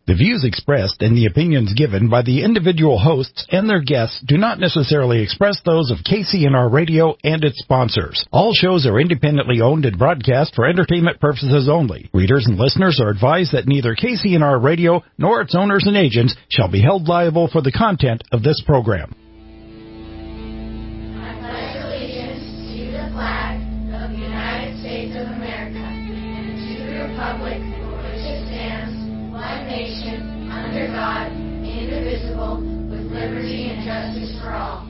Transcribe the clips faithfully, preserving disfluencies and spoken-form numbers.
The views expressed and the opinions given by the individual hosts and their guests do not necessarily express those of K C N R Radio and its sponsors. All shows are independently owned and broadcast for entertainment purposes only. Readers and listeners are advised that neither K C N R Radio nor its owners and agents shall be held liable for the content of this program. I pledge allegiance to the flag of the United States of America and to the republic for which it stands, one nation, under God, indivisible, with liberty and justice for all.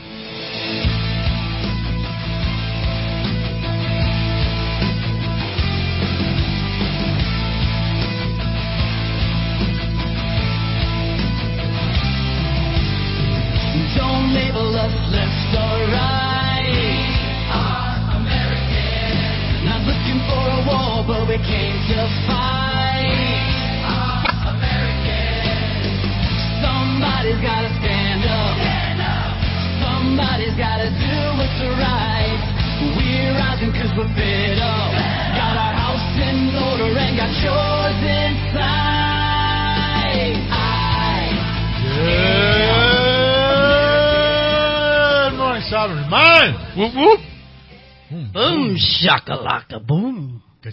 Don't label us left or right. We are American. Not looking for a war, but we came to fight. We are American. Somebody's gotta stand up. Stand up. Somebody's gotta do what's right. We're rising cause we're fed up. Got our house in order and got yours inside. I Yeah. Sovereign mind. Whoop whoop. Boom, boom shakalaka, boom. uh,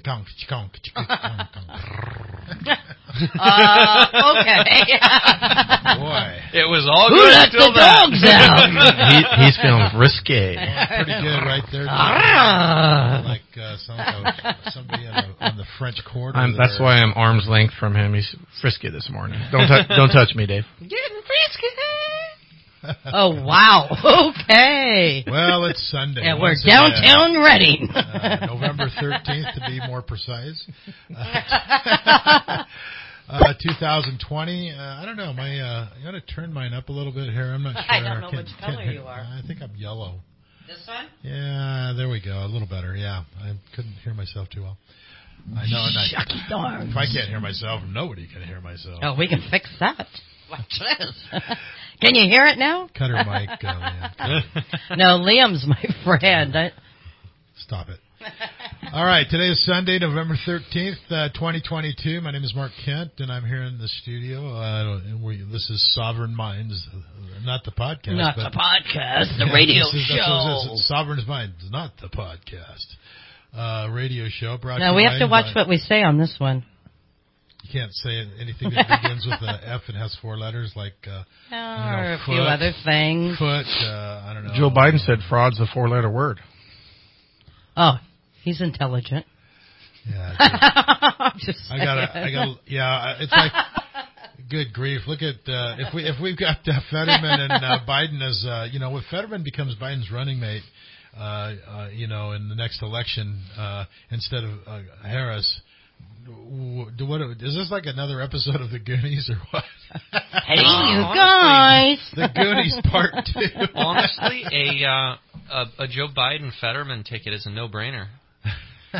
okay. Boy, it was all Who good let until the that. dogs out? he, he's feeling risque. well, pretty good right there. Ah. Like uh, some, uh, somebody on the, on the French Quarter. I'm, that's why I'm arm's length from him. He's frisky this morning. Don't t- don't touch me, Dave. Getting frisky. Oh, wow. Okay. Well, it's Sunday. And we're Once downtown again. Reading. uh, November thirteenth, to be more precise. Uh, uh, two thousand twenty. Uh, I don't know. My uh, I got to turn mine up a little bit here. I'm not sure. I don't know Can- which color can- you are. I think I'm yellow. This one? Yeah, there we go. A little better. Yeah, I couldn't hear myself too well. I know. And I, Shucky darn. if I can't hear myself, nobody can hear myself. Oh, we can fix that. Watch this. Can you hear it now? Cut her mic. Uh, yeah. No, Liam's my friend. I, Stop it. All right, today is Sunday, November thirteenth, uh, twenty twenty-two. My name is Mark Kent, and I'm here in the studio. Uh, and we, this is Sovereign Minds, uh, not the podcast. not but, the podcast, the yeah, radio this is, that's what it show. is. Sovereign's Minds, not the podcast. Uh, radio show. Brought Now, to we you have to by- watch what we say on this one. You can't say anything that begins with an F and has four letters, like uh, Or you know, a few foot, other things. Foot, uh, I don't know. Joe Biden said fraud's a four-letter word. Oh, he's intelligent. Yeah, I'm just I gotta, saying. I gotta, yeah, it's like, good grief. Look at, uh, if we, if we've got uh, Fetterman and uh, Biden as, uh, you know, if Fetterman becomes Biden's running mate, uh, uh, you know, in the next election, uh, instead of uh, Harris, w- do what, is this like another episode of the Goonies or what? Hey, you guys. The Goonies part two. Honestly, a, uh, a a Joe Biden Fetterman ticket is a no-brainer. Uh,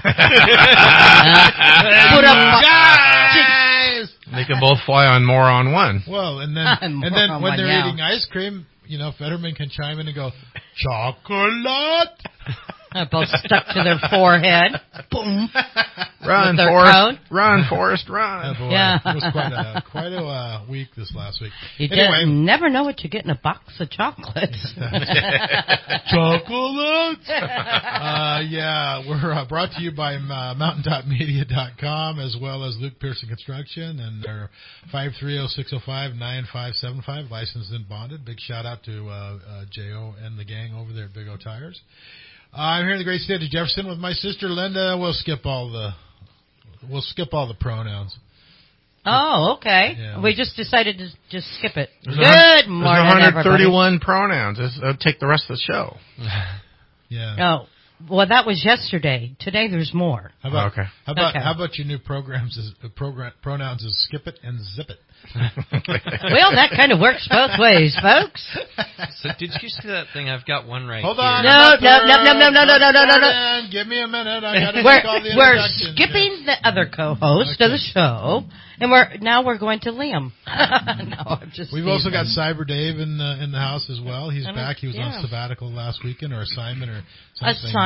put up Guys! They can both fly on more on one. Well, and then I'm and then wrong when one they're now. eating ice cream, you know, Fetterman can chime in and go, chocolate. They're both stuck to their forehead. Boom. Run, With their Forrest. cone. Run, Forrest, Oh, run. boy. Yeah. It was quite a quite a uh, week this last week. You Anyway. just never know what you get in a box of chocolates. Chocolate. uh, yeah, we're uh, brought to you by uh, mountain top media dot com as well as Luke Pearson Construction, and they're five three zero, six zero five, nine five seven five, licensed and bonded. Big shout out to uh, uh, J O and the gang over there at Big O Tires. Uh, I'm here in the great state of Jefferson with my sister Linda. We'll skip all the we'll skip all the pronouns. Oh, okay. Yeah. We just decided to just skip it. There's Good a hun- morning, There's one hundred everybody. thirty-one pronouns. It's, it'll take the rest of the show. Yeah. Oh, well, that was yesterday. Today there's more. How about Okay. how about Okay. how about your new programs is uh, program pronouns is skip it and zip it. Well, that kind of works both ways, folks. So did you see that thing? I've got one right Hold here. on. No, I'm no, not no, no, no, no, no, no, no, no, no. starting. Give me a minute. I got to We're, make all the we're introductions. skipping the other co-host Okay. of the show, and we're now we're going to Liam. No, I'm just. We've also got teasing. Cyber Dave in the in the house as well. He's And back. He was yeah. on sabbatical last weekend or assignment or something.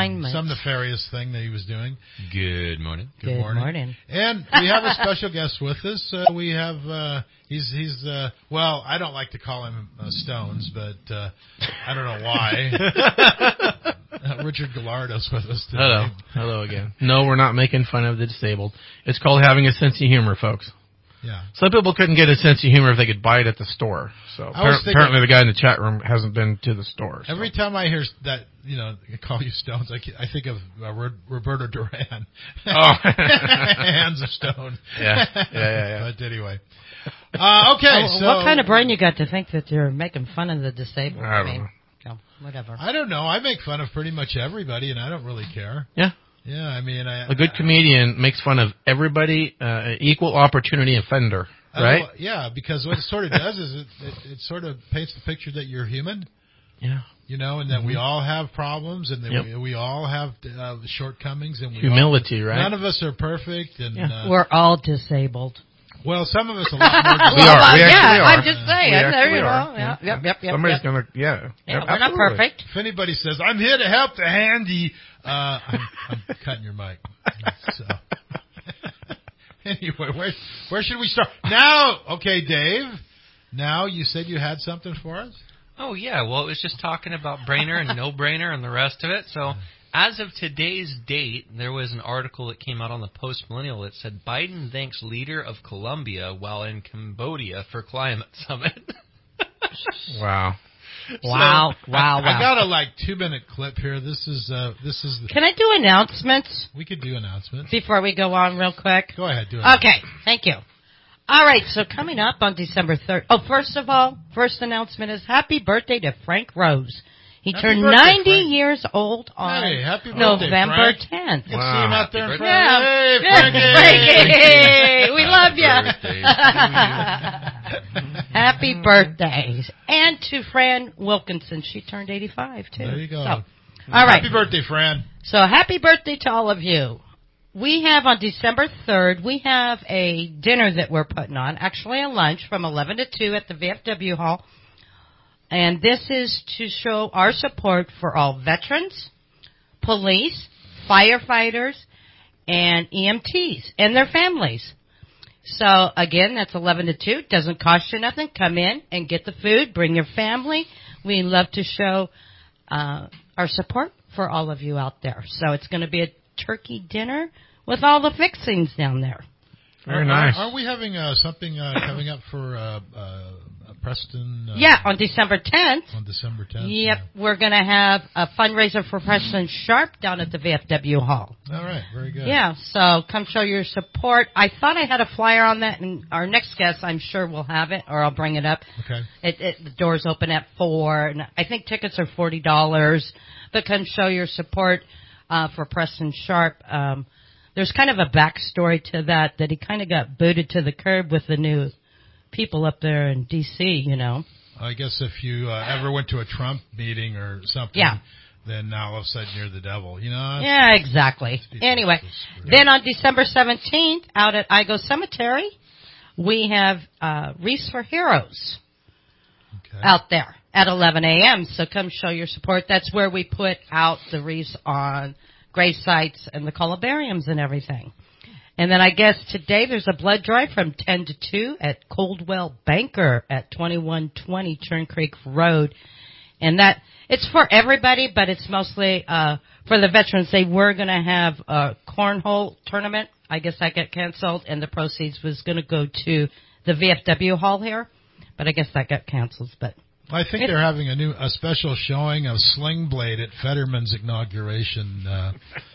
assignment. some nefarious thing that he was doing. Good morning. Good, Good morning. morning. And we have a special guest with us. Uh, we have uh, he's he's uh, well, I don't like to call him uh, Stones, but uh, I don't know why. uh, Richard Gallardo's with us today. Hello. Hello again. No, we're not making fun of the disabled. It's called having a sense of humor, folks. Yeah. Some people couldn't get a sense of humor if they could buy it at the store. So I was appar- thinking- apparently the guy in the chat room hasn't been to the store. So. Every time I hear that, you know, I call you Stones, I, I think of uh, Ro- Roberto Duran. Oh. Hands of Stone. Yeah. Yeah, yeah, yeah. But anyway. Uh, okay, Oh, so. what kind of brain you got to think that you're making fun of the disabled? I don't mean, know. no, whatever. I don't know. I make fun of pretty much everybody, and I don't really care. Yeah. Yeah, I mean, I, A good comedian makes fun of everybody, uh, equal opportunity offender, I- right? I- yeah, because what it sort of does is it, it, it sort of paints the picture that you're human, Yeah. you know, and that we all have problems, and that Yep. we, we all have uh, shortcomings, and we Humility, all, right? None of us are perfect, and Yeah. uh, We're all disabled. well, some of us a lot more. We Well, are. We yeah, actually are. I'm just saying. We there actually you go. are. Yeah, yep, yep, yep. Somebody's yep. gonna, yeah. Yeah, Yep, we're not absolutely. perfect. If anybody says, I'm here to help the handy, uh, I'm, I'm cutting your mic. So. Anyway, where, where should we start? Now, okay, Dave, now you said you had something for us? Oh, yeah. Well, it was just talking about brainer and no brainer and the rest of it. So as of today's date, there was an article that came out on the Post Millennial that said Biden thanks leader of Colombia while in Cambodia for climate summit. Wow. Wow, So, wow, I, wow. I got a like two minute clip here. This is uh, this is. Can I do announcements We could do announcements. before we go on real quick? Go ahead, do it. Okay, thank you. All right, so coming up on December third. Oh, first of all, first announcement is happy birthday to Frank Rose. He Happy turned birthday, ninety Frank. years old on Hey, happy birthday, November Frank. tenth. Let's see Wow. him out there in Happy front. Yeah. Hey, Yeah, Frankie. Frankie, we love you. Birthday Happy birthdays. And to Fran Wilkinson. She turned eighty-five, too. There you go. So, all right. Happy birthday, Fran. So happy birthday to all of you. We have on December third, we have a dinner that we're putting on, actually a lunch from eleven to two at the V F W Hall. And this is to show our support for all veterans, police, firefighters, and E M Ts and their families. So, again, that's eleven to two. Doesn't cost you nothing. Come in and get the food. Bring your family. We love to show uh, our support for all of you out there. So it's going to be a turkey dinner with all the fixings down there. Very Are- nice. Are, are we having uh, something uh, coming up for uh, uh, Preston? Uh, Yeah, on December tenth. on December tenth. Yep, we're going to have a fundraiser for Preston Sharp down at the V F W Hall. All right, very good. Yeah, so come show your support. I thought I had a flyer on that, and our next guest, I'm sure, will have it, or I'll bring it up. Okay. It, it, the doors open at four, and I think tickets are forty dollars. But come show your support uh, for Preston Sharp. Um, there's kind of a backstory to that, that he kind of got booted to the curb with the new people up there in D C, you know. I guess if you uh, ever went to a Trump meeting or something, Yeah. then now all of a sudden you're the devil. You know? Yeah, exactly. people Anyway, so screwed. then on December seventeenth, out at Igo Cemetery, we have uh, Wreaths for Heroes Okay. out there at eleven a.m. So come show your support. That's where we put out the wreaths on grave sites and the columbariums and everything. And then I guess today there's a blood drive from ten to two at Coldwell Banker at twenty-one twenty Churn Creek Road. And that, it's for everybody, but it's mostly uh for the veterans. They were going to have a cornhole tournament. I guess that got canceled, and the proceeds was going to go to the V F W Hall here. But I guess that got canceled. But I think It- they're having a new, a special showing of Sling Blade at Fetterman's inauguration. Uh,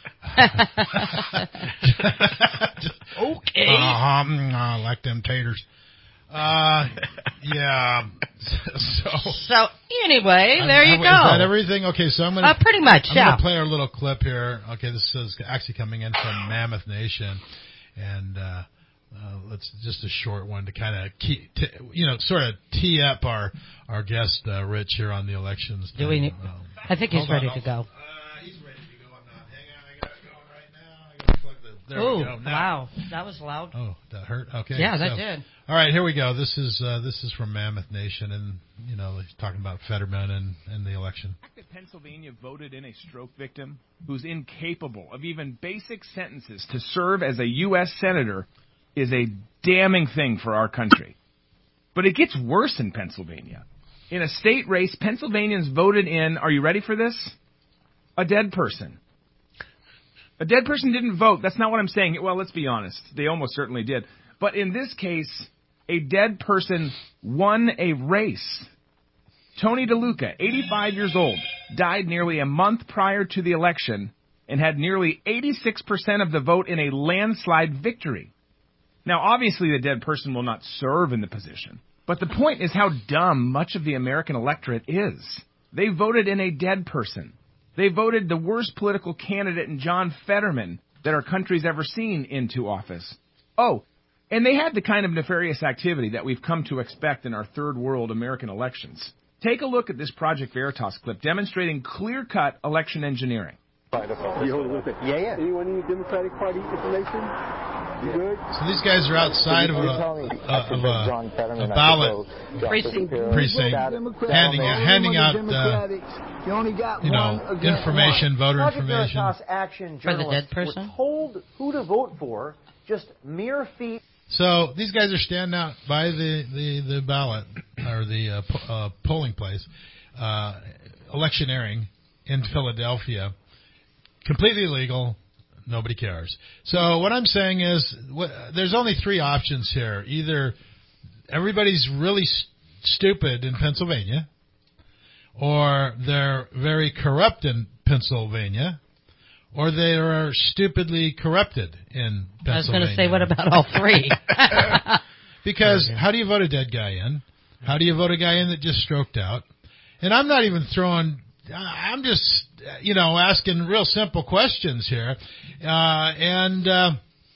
okay. Uh-huh, mm, I like them taters. Uh, yeah. So So anyway, there you I'm- go. Is that everything? Okay, so I'm gonna Uh, pretty much, I'm yeah. gonna play our little clip here. Okay, this is actually coming in from Mammoth Nation, and uh, uh, let's just a short one to kind of keep, t- you know, sort of tee up our our guest uh, Rich here on the elections. Do we need- Um, I think he's hold on, ready I'll- to go. Uh, he's ready to go. I'm not. Hang on, I got it going right now. I gotta plug the, There Ooh, we go. Now- wow. That was loud. Oh, that hurt. Okay. Yeah, that so- did. All right, here we go. This is uh, this is from Mammoth Nation, and you know he's talking about Fetterman and, and the election. The fact that Pennsylvania voted in a stroke victim who's incapable of even basic sentences to serve as a U S senator is a damning thing for our country. But it gets worse in Pennsylvania. In a state race, Pennsylvanians voted in, are you ready for this? A dead person. A dead person didn't vote. That's not what I'm saying. Well, let's be honest. They almost certainly did. But in this case, a dead person won a race. Tony DeLuca, eighty-five years old, died nearly a month prior to the election and had nearly eighty-six percent of the vote in a landslide victory. Now, obviously, the dead person will not serve in the position. But the point is how dumb much of the American electorate is. They voted in a dead person. They voted the worst political candidate in John Fetterman that our country's ever seen into office. Oh, and they had the kind of nefarious activity that we've come to expect in our third world American elections. Take a look at this Project Veritas clip demonstrating clear-cut election engineering. You hold it. Yeah, yeah. Anyone in the Democratic Party information? You good? So these guys are outside of a, uh, of a, a ballot Precinct. precinct, handing out, handing out uh, you know, information, voter information. Action For the dead person? were told who to vote for, just mere feet. So these guys are standing out by the, the, the ballot, or the uh, po- uh, polling place, uh, electioneering in Philadelphia. Completely illegal. Nobody cares. So what I'm saying is what, there's only three options here. Either everybody's really st- stupid in Pennsylvania, or they're very corrupt in Pennsylvania, or they are stupidly corrupted in Pennsylvania. I was going to say, what about all three? Because how do you vote a dead guy in? How do you vote a guy in that just stroked out? And I'm not even throwing... I'm just, you know, asking real simple questions here. Uh, and, uh,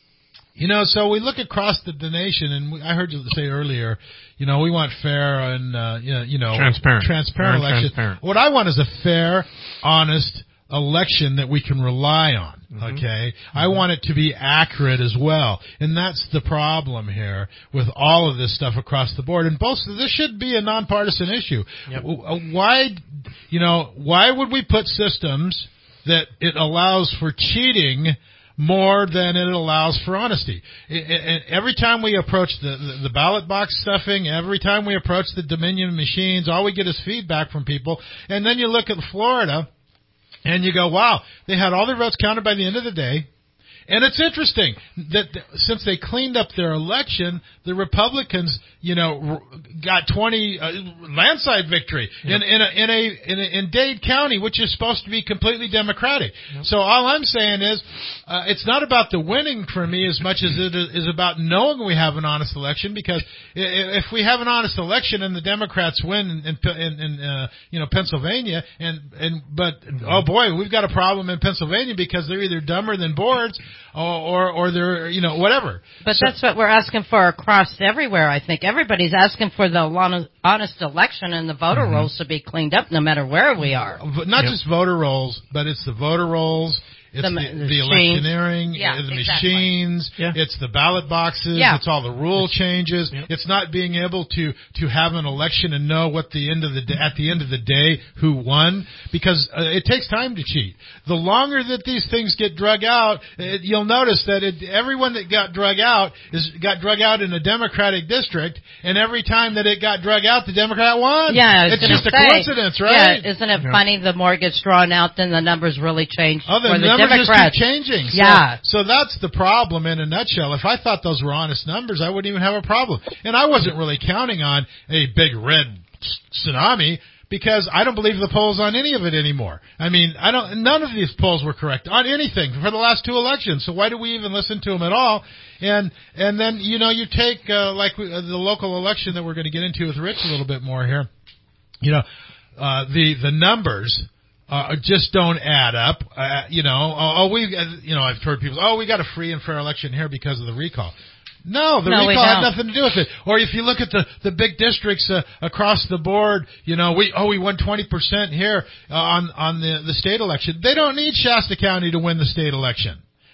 you know, so we look across the, the nation, and we, I heard you say earlier, you know, we want fair and, uh, you know, you know Transparent. transparent Fair and election. transparent. What I want is a fair, honest election that we can rely on. Mm-hmm. Okay, mm-hmm. I want it to be accurate as well, and that's the problem here with all of this stuff across the board. And both this should be a nonpartisan issue. Yep. Why, you know, why would we put systems that it allows for cheating more than it allows for honesty? And every time we approach the, the, the ballot box stuffing, every time we approach the Dominion machines, all we get is feedback from people. And then you look at Florida, and you go, wow, they had all their votes counted by the end of the day. And it's interesting that th- since they cleaned up their election, the Republicans, you know, r- got twenty uh, landslide victory yep. in in a, in a in a, in Dade County, which is supposed to be completely Democratic. Yep. So all I'm saying is, uh, it's not about the winning for me as much as it is about knowing we have an honest election. Because if we have an honest election and the Democrats win in in, in uh, you know Pennsylvania, and and but mm-hmm. oh boy, we've got a problem in Pennsylvania because they're either dumber than boards. Or, or, or they're, you know, whatever. But so, that's what we're asking for across everywhere, I think. Everybody's asking for the honest election and the voter mm-hmm. rolls to be cleaned up no matter where we are. But not yep. just voter rolls, but it's the voter rolls. It's the, the, the, the electioneering, yeah, the exactly. machines, yeah. it's the ballot boxes, yeah. it's all the rule changes. Yeah. It's not being able to, to have an election and know what the end of the day, at the end of the day who won, because uh, it takes time to cheat. The longer that these things get drug out, it, you'll notice that it, everyone that got drug out is got drug out in a Democratic district, and every time that it got drug out, the Democrat won. Yeah, I was it's just say, a coincidence, right? Yeah, isn't it yeah. funny? The more it gets drawn out, then the numbers really change oh, the for the numbers Democrats. Just keep changing. So, yeah. So that's the problem in a nutshell. If I thought those were honest numbers, I wouldn't even have a problem. And I wasn't really counting on a big red tsunami because I don't believe the polls on any of it anymore. I mean, I don't. None of these polls were correct on anything for the last two elections. So why do we even listen to them at all? And and then you know you take uh, like we, uh, the local election that we're going to get into with Rich a little bit more here. You know, uh, the the numbers. Uh, just don't add up. Uh, you know, oh, oh we, uh, you know, I've heard people, oh, we got a free and fair election here because of the recall. No, the no, recall had nothing to do with it. Or if you look at the, the big districts uh, across the board, you know, we oh we won twenty percent here uh, on on the the state election. They don't need Shasta County to win the state election.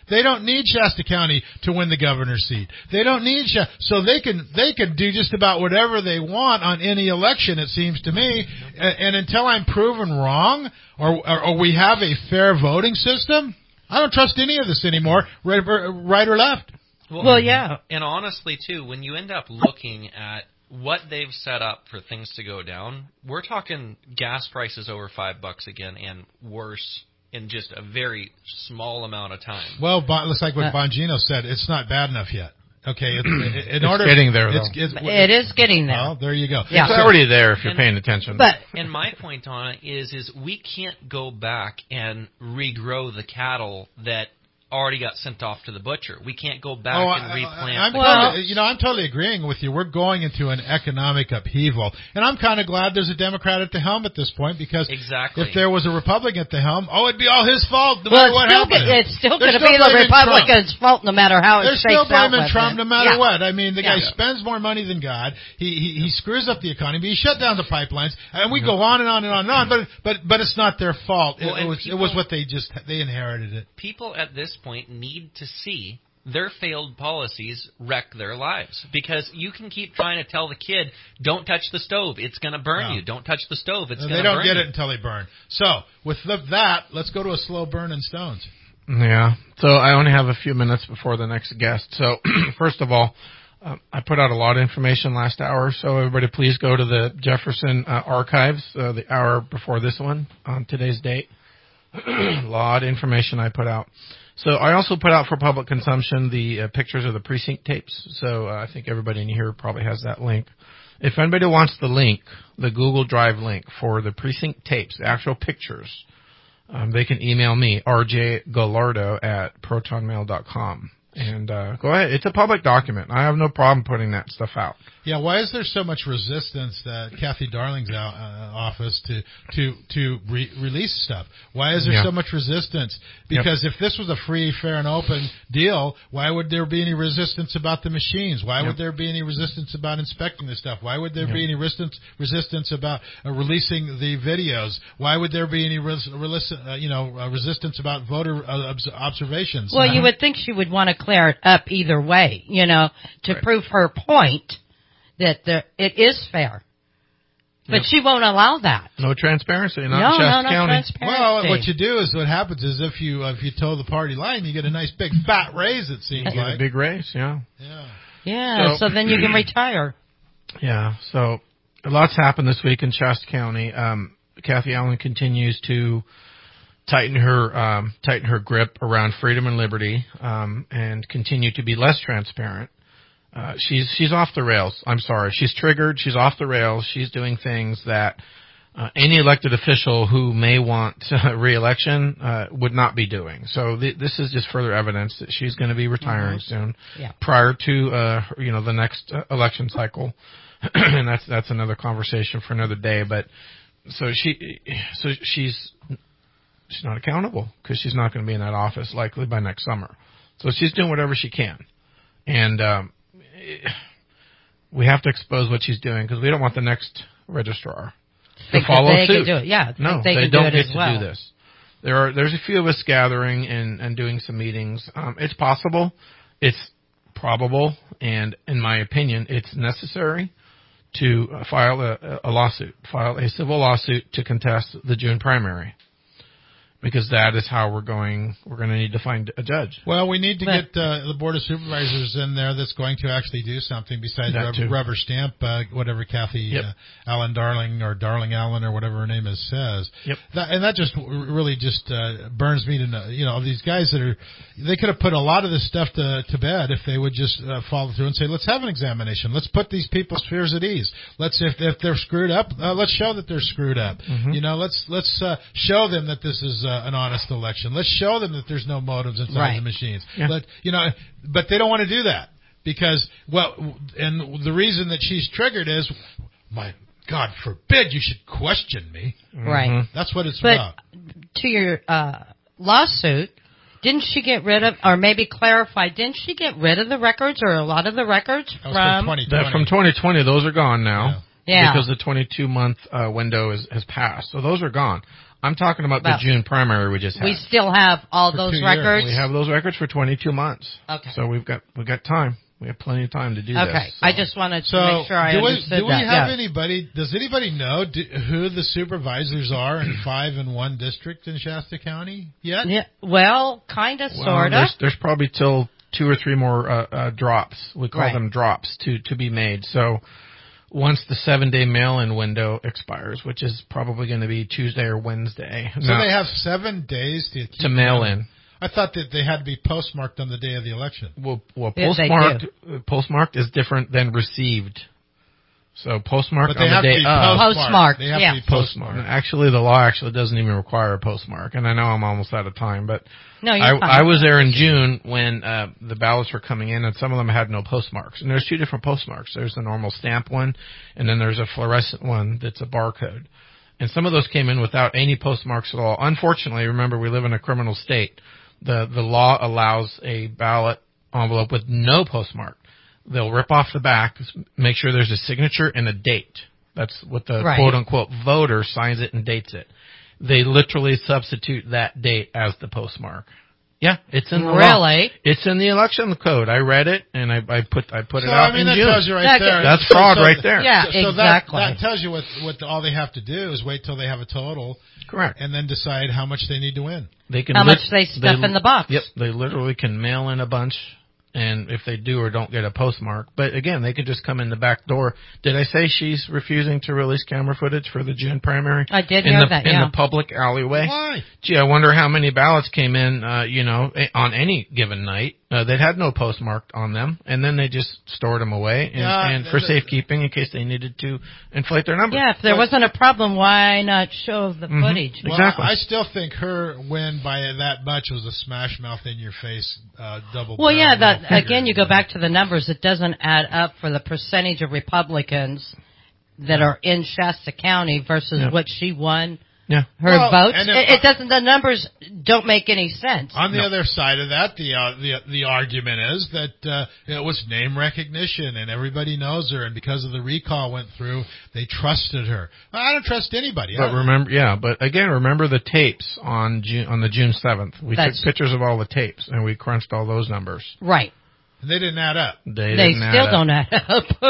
They don't need Shasta County to win the governor's seat. They don't need Shasta, so they can they can do just about whatever they want on any election. It seems to me, and, and until I'm proven wrong, or, or or we have a fair voting system, I don't trust any of this anymore, right, right or left. Well, Well, yeah. And honestly, too, when you end up looking at what they've set up for things to go down, we're talking gas prices over five bucks again and worse in just a very small amount of time. Well, bon, looks like what Uh, Bongino said. It's not bad enough yet. Okay, it, it, in It's order, getting there, It's, though. it's, It is getting there. Well, there you go. Yeah. It's already there if you're paying attention. But And my point on it is, is we can't go back and regrow the cattle that already got sent off to the butcher. We can't go back Oh, and I- replant. I, I'm the Well- totally, you know, I'm totally agreeing with you. We're going into an economic upheaval, and I'm kind of glad there's a Democrat at the helm at this point, because Exactly. if there was a Republican at the helm, oh, it'd be all his fault no well, matter it's what still, happened. go- it's still They're going to still be the blaming Republicans' fault no matter how They're it still shakes out blaming with Trump it. no matter Yeah. what. I mean, the guy Yeah. spends more money than God. He, he he screws up the economy. He shut down the pipelines, and we go on and on and on and on. But but but it's not their fault. It, Well, it and was people- it was what they just they inherited it. People at this point need to see their failed policies wreck their lives, because you can keep trying to tell the kid, don't touch the stove, it's going to burn No. you. Don't touch the stove, it's going to They burn don't get you. it until they burn. So with the, that, let's go to a slow burn in Stones. Yeah. So I only have a few minutes before the next guest. So first of all, um, I put out a lot of information last hour. So everybody, please go to the Jefferson uh, archives, uh, the hour before this one on today's date. A lot of information I put out. So I also put out for public consumption the uh, pictures of the precinct tapes. So uh, I think everybody in here probably has that link. If anybody wants the link, the Google Drive link for the precinct tapes, the actual pictures, um, they can email me, r j gallardo at proton mail dot com. And uh, go ahead. It's a public document. I have no problem putting that stuff out. Yeah, why is there so much resistance at Kathy Darling's out, uh, office to to to re- release stuff? Why is there Yeah. so much resistance? Because if this was a free, fair, and open deal, why would there be any resistance about the machines? Why Yep. would there be any resistance about inspecting the stuff? Why would there Yep. be any resistance resistance about uh, releasing the videos? Why would there be any res- relis- uh, you know uh, resistance about voter uh, obs- observations? Well, you would think she would want to clear it up either way, you know, to Right. prove her point that there, it is fair. But Yep. she won't allow that. No transparency, not no, in no, Shasta no County. transparency. Well, what you do is what happens is if you uh, if you toe the party line, you get a nice big fat raise. It seems You get like. a big raise, yeah. Yeah. yeah, So- so then you can retire. Yeah, so a lot's happened this week in Shasta County. Um, Kathy Allen continues to tighten her um, tighten her grip around freedom and liberty, um, and continue to be less transparent. Uh, she's she's off the rails. I'm sorry, she's triggered. She's off the rails. She's doing things that uh, any elected official who may want uh, re-election uh, would not be doing. So th- this is just further evidence that she's going to be retiring soon, Yeah. prior to uh, you know the next uh, election cycle. And that's that's another conversation for another day. But so she so she's she's not accountable because she's not going to be in that office likely by next summer. So she's doing whatever she can, and um, we have to expose what she's doing because we don't want the next registrar to Think that follow they suit. can do it. Yeah, No, think they, they can don't do it get as to well. do this. There are there's a few of us gathering and, and doing some meetings. Um, it's possible, it's probable, and in my opinion, it's necessary to uh, file a, a lawsuit, file a civil lawsuit to contest the June primary. Because that is how we're going. We're going to need to find a judge. Well, we need to But- get uh, the Board of Supervisors in there that's going to actually do something besides That rub- too. rubber stamp uh, whatever Kathy Yep. uh, Allen Darling or Darling Allen or whatever her name is says. Yep. That, and that just w- really just uh, burns me to know. You know, these guys that are, they could have put a lot of this stuff to, to bed if they would just uh, follow through and say, let's have an examination. Let's put these people's fears at ease. Let's, if, if they're screwed up, uh, let's show that they're screwed up. Mm-hmm. You know, let's let's uh, show them that this is uh, an honest election. Let's show them that there's no motives inside Right. the machines. Yeah. But you know, but they don't want to do that because well, and the reason that she's triggered is, my God forbid you should question me. Right. That's what it's But about. to your uh, lawsuit, didn't she get rid of, or maybe clarify, didn't she get rid of the records or a lot of the records That was from from? twenty twenty. That from twenty twenty, those are gone now. Yeah. Yeah. because the twenty-two month uh, window is, has passed. So those are gone. I'm talking about Well, the June primary we just had. We still have all For those two years. records. We have those records for twenty-two months. Okay. So we've got we got time. We have plenty of time to do Okay. this. so. I just wanted to So, make sure I do we, understood do we that. have yeah. anybody, does anybody know do, who the supervisors are in five and one district in Shasta County yet? Yeah, well, kind of, Well, sort of. there's, there's probably till two or three more uh, uh, drops. We call Right. them drops to to be made. So once the seven day mail-in window expires, which is probably going to be Tuesday or Wednesday, So they have seven days to keep to mail them. in. I thought that they had to be postmarked on the day of the election. Well, well Yeah, they postmarked uh, postmarked is different than received. So postmarked But they on have the to day be of. postmarked. Postmarked, They have yeah. to be Postmark. postmarked. Actually, the law actually doesn't even require a postmark, and I know I'm almost out of time, but No, you're I, fine. I was there in June when uh, the ballots were coming in, and some of them had no postmarks. And there's two different postmarks. There's the normal stamp one, and then there's a fluorescent one that's a barcode. And some of those came in without any postmarks at all. Unfortunately, remember, we live in a criminal state. The the law allows a ballot envelope with no postmark. They'll rip off the back, make sure there's a signature and a date. That's what the Right. quote-unquote voter signs it and dates it. They literally substitute that date as the postmark. Yeah, it's in the law. Really? It's in the election code. I read it and I, I put I put So, it out I mean, in that June. tells you right That- there. That's So- fraud so- right there. Yeah, So exactly. That, that tells you what what all they have to do is wait till they have a total Correct. and then decide how much they need to win. They can How lit- much they stuff in the box. Yep, they literally can mail in a bunch, and if they do or don't get a postmark, but again, they could just come in the back door. Did I say she's refusing to release camera footage for the June primary? I did in hear the, that, in yeah. the public alleyway. Why? Gee, I wonder how many ballots came in, uh, you know, eh, on any given night. Uh, they had no postmarked on them, and then they just stored them away and, Yeah, and for th- safekeeping in case they needed to inflate their number. Yeah, if there But- wasn't a problem, why not show the Mhm. footage? Well, Exactly. I still think her win by that much was a smash mouth in your face uh, double. Well, yeah, barrel that figure. again, you go back to the numbers. It doesn't add up for the percentage of Republicans that are in Shasta County versus Yeah. what she won Yeah. her Well, votes. and if- It, it doesn't. The numbers don't make any sense. On the No. other side of that, the uh, the the argument is that uh, it was name recognition, and everybody knows her, and because of the recall went through, they trusted her. I don't trust anybody. But I- remember, yeah, but again, remember the tapes on June, on the June seventh. We That's- took pictures of all the tapes and we crunched all those numbers. Right. they didn't add up. They, They didn't still add up. don't add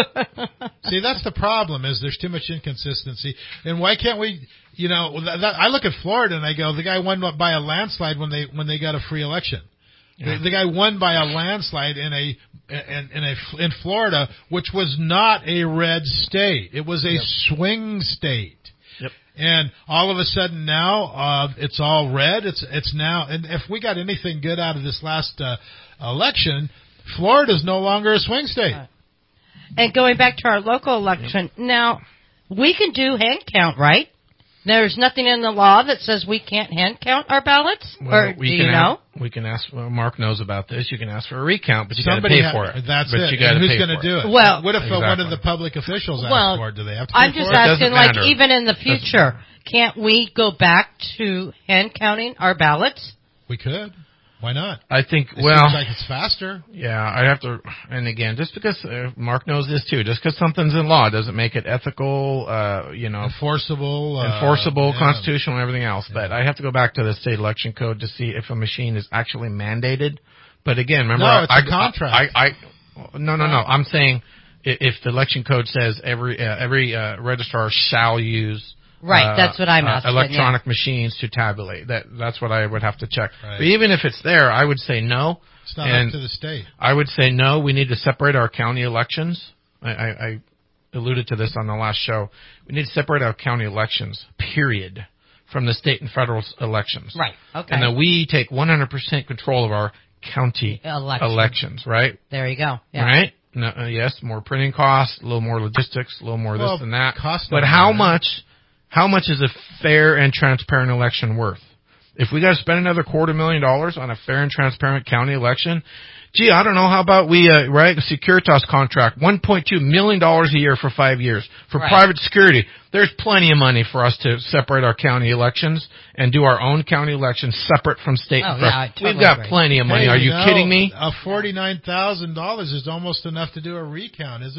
up. See, that's the problem. Is there's too much inconsistency, and why can't we? You know, that, that, I look at Florida and I go, the guy won by a landslide when they when they got a free election. Yeah. The, the guy won by a landslide in a in, in a in Florida, which was not a red state. It was a Yep. swing state. Yep. And all of a sudden now, uh, it's all red. It's it's now, and if we got anything good out of this last uh, election, Florida's no longer a swing state. Right. And going back to our local election, now we can do hand count, right? There's nothing in the law that says we can't hand count our ballots, Well, or we do can you ask, know? we can ask. Well, Mark knows about this. You can ask for a recount, but you got to Somebody pay ha- for it. That's but it. You got to and who's pay going to for do it? Well- what if uh, one of Exactly. the public officials asks Well, for it? Do they have to pay I'm for just it? doesn't asking, like, matter. even in the future, can't we go back to hand counting our ballots? We could. Why not? I think. It Well, seems like it's faster. yeah, I have to. And again, just because uh, Mark knows this too, just because something's in law doesn't make it ethical. Uh, you know, Enforceable. Uh, enforceable, yeah. constitutional, and everything else. But I have to go back to the state election code to see if a machine is actually mandated. But again, remember, No, I, it's a I- contract. I, I, no, no, no. I'm saying i- if the election code says every uh, every uh, registrar shall use. Right, uh, that's what I'm uh, asking, Electronic machines to tabulate. That that's what I would have to check. Right. But even if it's there, I would say no. It's not and up to the state. I would say no. We need to separate our county elections. I, I, I alluded to this on the last show. We need to separate our county elections, period, from the state and federal elections. Right, okay. And then we take one hundred percent control of our county Election. elections, right? There you go. Yeah. Right? No, uh, yes, more printing costs, a little more logistics, a little more Well, this and that. cost But don't how matter. much? How much is a fair and transparent election worth? If we got to spend another quarter million dollars on a fair and transparent county election, gee, I don't know. How about we, uh, right, a Securitas contract, one point two million dollars a year for five years for Right. private security. There's plenty of money for us to separate our county elections and do our own county elections separate from state Oh, and yeah, federal. I totally We've got agree. plenty of money. Hey, Are you know, kidding me? Uh, forty-nine thousand dollars is almost enough to do a recount, isn't it?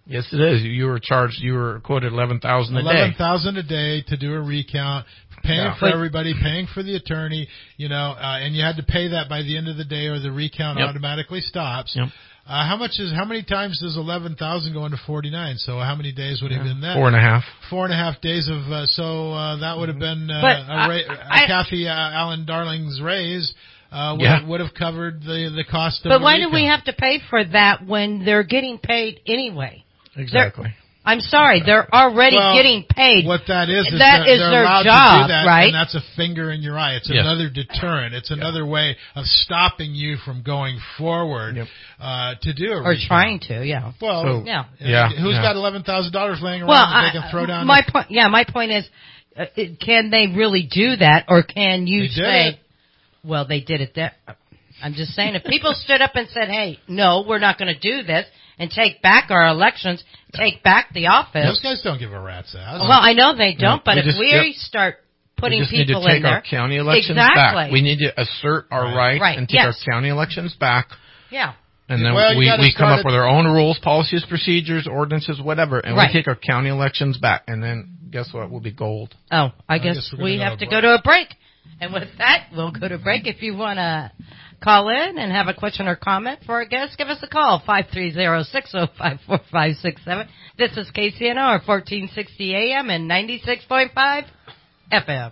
Yes, it is. You were charged. You were quoted eleven thousand a day. Eleven thousand a day to do a recount, paying Yeah. for everybody, paying for the attorney. You know, uh, and you had to pay that by the end of the day, or the recount Yep. automatically stops. Yep. Uh, how much is how many times does eleven thousand go into forty nine? So how many days would have been that? Four and a half. Four and a half days of uh, so uh, that would have been uh, But a I- ra- I- a Kathy uh, Allen Darling's raise. Uh, would, Yeah. would have covered the the cost of. But the why do we recount. have to pay for that when they're getting paid anyway? Exactly. I'm sorry, they're already Well, getting paid. What that is is That they're, is they're their allowed to job, do that, right? and that's a finger in your eye. It's Yes. another deterrent. It's another way of stopping you from going forward Yep. uh, to do a or recount. trying to, yeah. Well, So- Yeah. Yeah, Who's yeah. got eleven thousand dollars laying around Well, that they I- can throw down? my the- point, yeah, my point is, uh, it- can they really do that, or can you They did say, it. well, they did it there. I'm just saying, if people stood up and said, hey, no, we're not going to do this, and take back our elections, take back the office. Those guys don't give a rat's ass. Well, I know they don't, No, but we if just- we yep. start putting we just need people to take in there, our county elections exactly. back. We need to assert our Right. rights Right, and take yes. our county elections back. yeah, And then Well, you we, gotta we come start up it- with our own rules, policies, procedures, ordinances, whatever, and Right. we take our county elections back. And then guess what? We'll be gold. Oh, I, guess guess, we're gonna we go have to to break. go to a break. And with that, we'll go to break. If you want to call in and have a question or comment for our guests, give us a call, five three zero, six zero five, four five six seven. This is K C N R, fourteen sixty A M and ninety-six point five F M.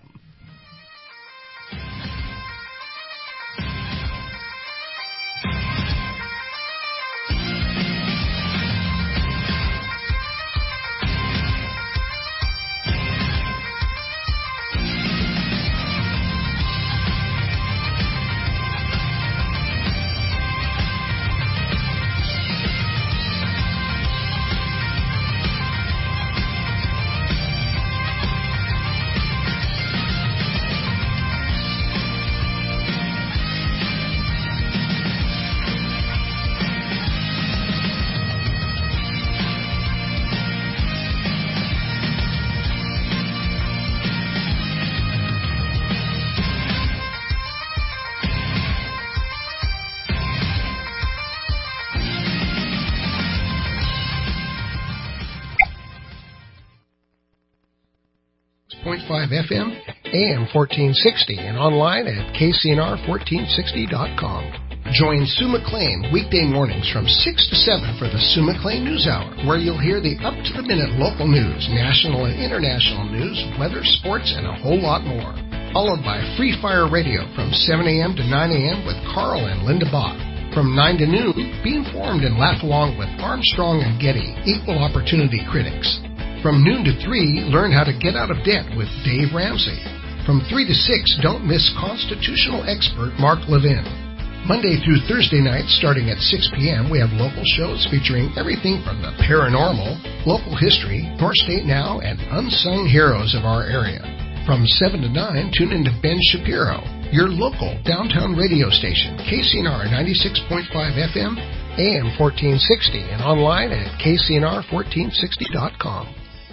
point five F M, A M fourteen sixty, and online at K C N R fourteen sixty dot com. Join Sue McLean weekday mornings from six to seven for the Sue McLean News Hour, where you'll hear the up-to-the-minute local news, national and international news, weather, sports, and a whole lot more. Followed by Free Fire Radio from seven A M to nine A M with Carl and Linda Bach. From nine to noon, be informed and laugh along with Armstrong and Getty, equal opportunity critics. From noon to three, learn how to get out of debt with Dave Ramsey. From three to six, don't miss constitutional expert Mark Levin. Monday through Thursday nights, starting at six P M, we have local shows featuring everything from the paranormal, local history, North State Now, and unsung heroes of our area. From seven to nine, tune in to Ben Shapiro, your local downtown radio station, K C N R ninety-six point five F M, A M fourteen sixty, and online at K C N R fourteen sixty dot com.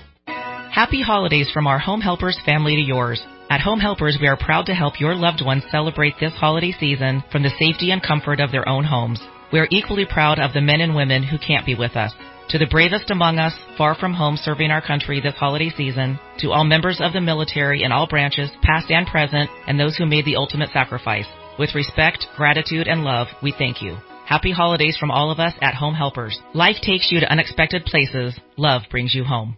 Happy holidays from our Home Helpers family to yours. At Home Helpers, we are proud to help your loved ones celebrate this holiday season from the safety and comfort of their own homes. We are equally proud of the men and women who can't be with us. To the bravest among us, far from home serving our country this holiday season, to all members of the military in all branches, past and present, and those who made the ultimate sacrifice, with respect, gratitude, and love, we thank you. Happy holidays from all of us at Home Helpers. Life takes you to unexpected places. Love brings you home.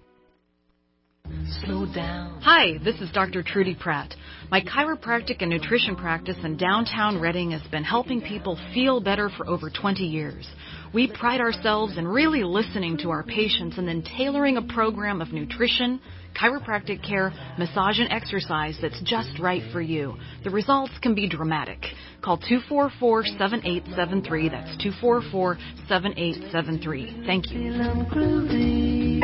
Slow down. Hi, this is Doctor Trudy Pratt. My chiropractic and nutrition practice in downtown Reading has been helping people feel better for over twenty years. We pride ourselves in really listening to our patients and then tailoring a program of nutrition, chiropractic care, massage, and exercise that's just right for you. The results can be dramatic. Call two four four, seven eight seven three. That's two four four, seven eight seven three. Thank you.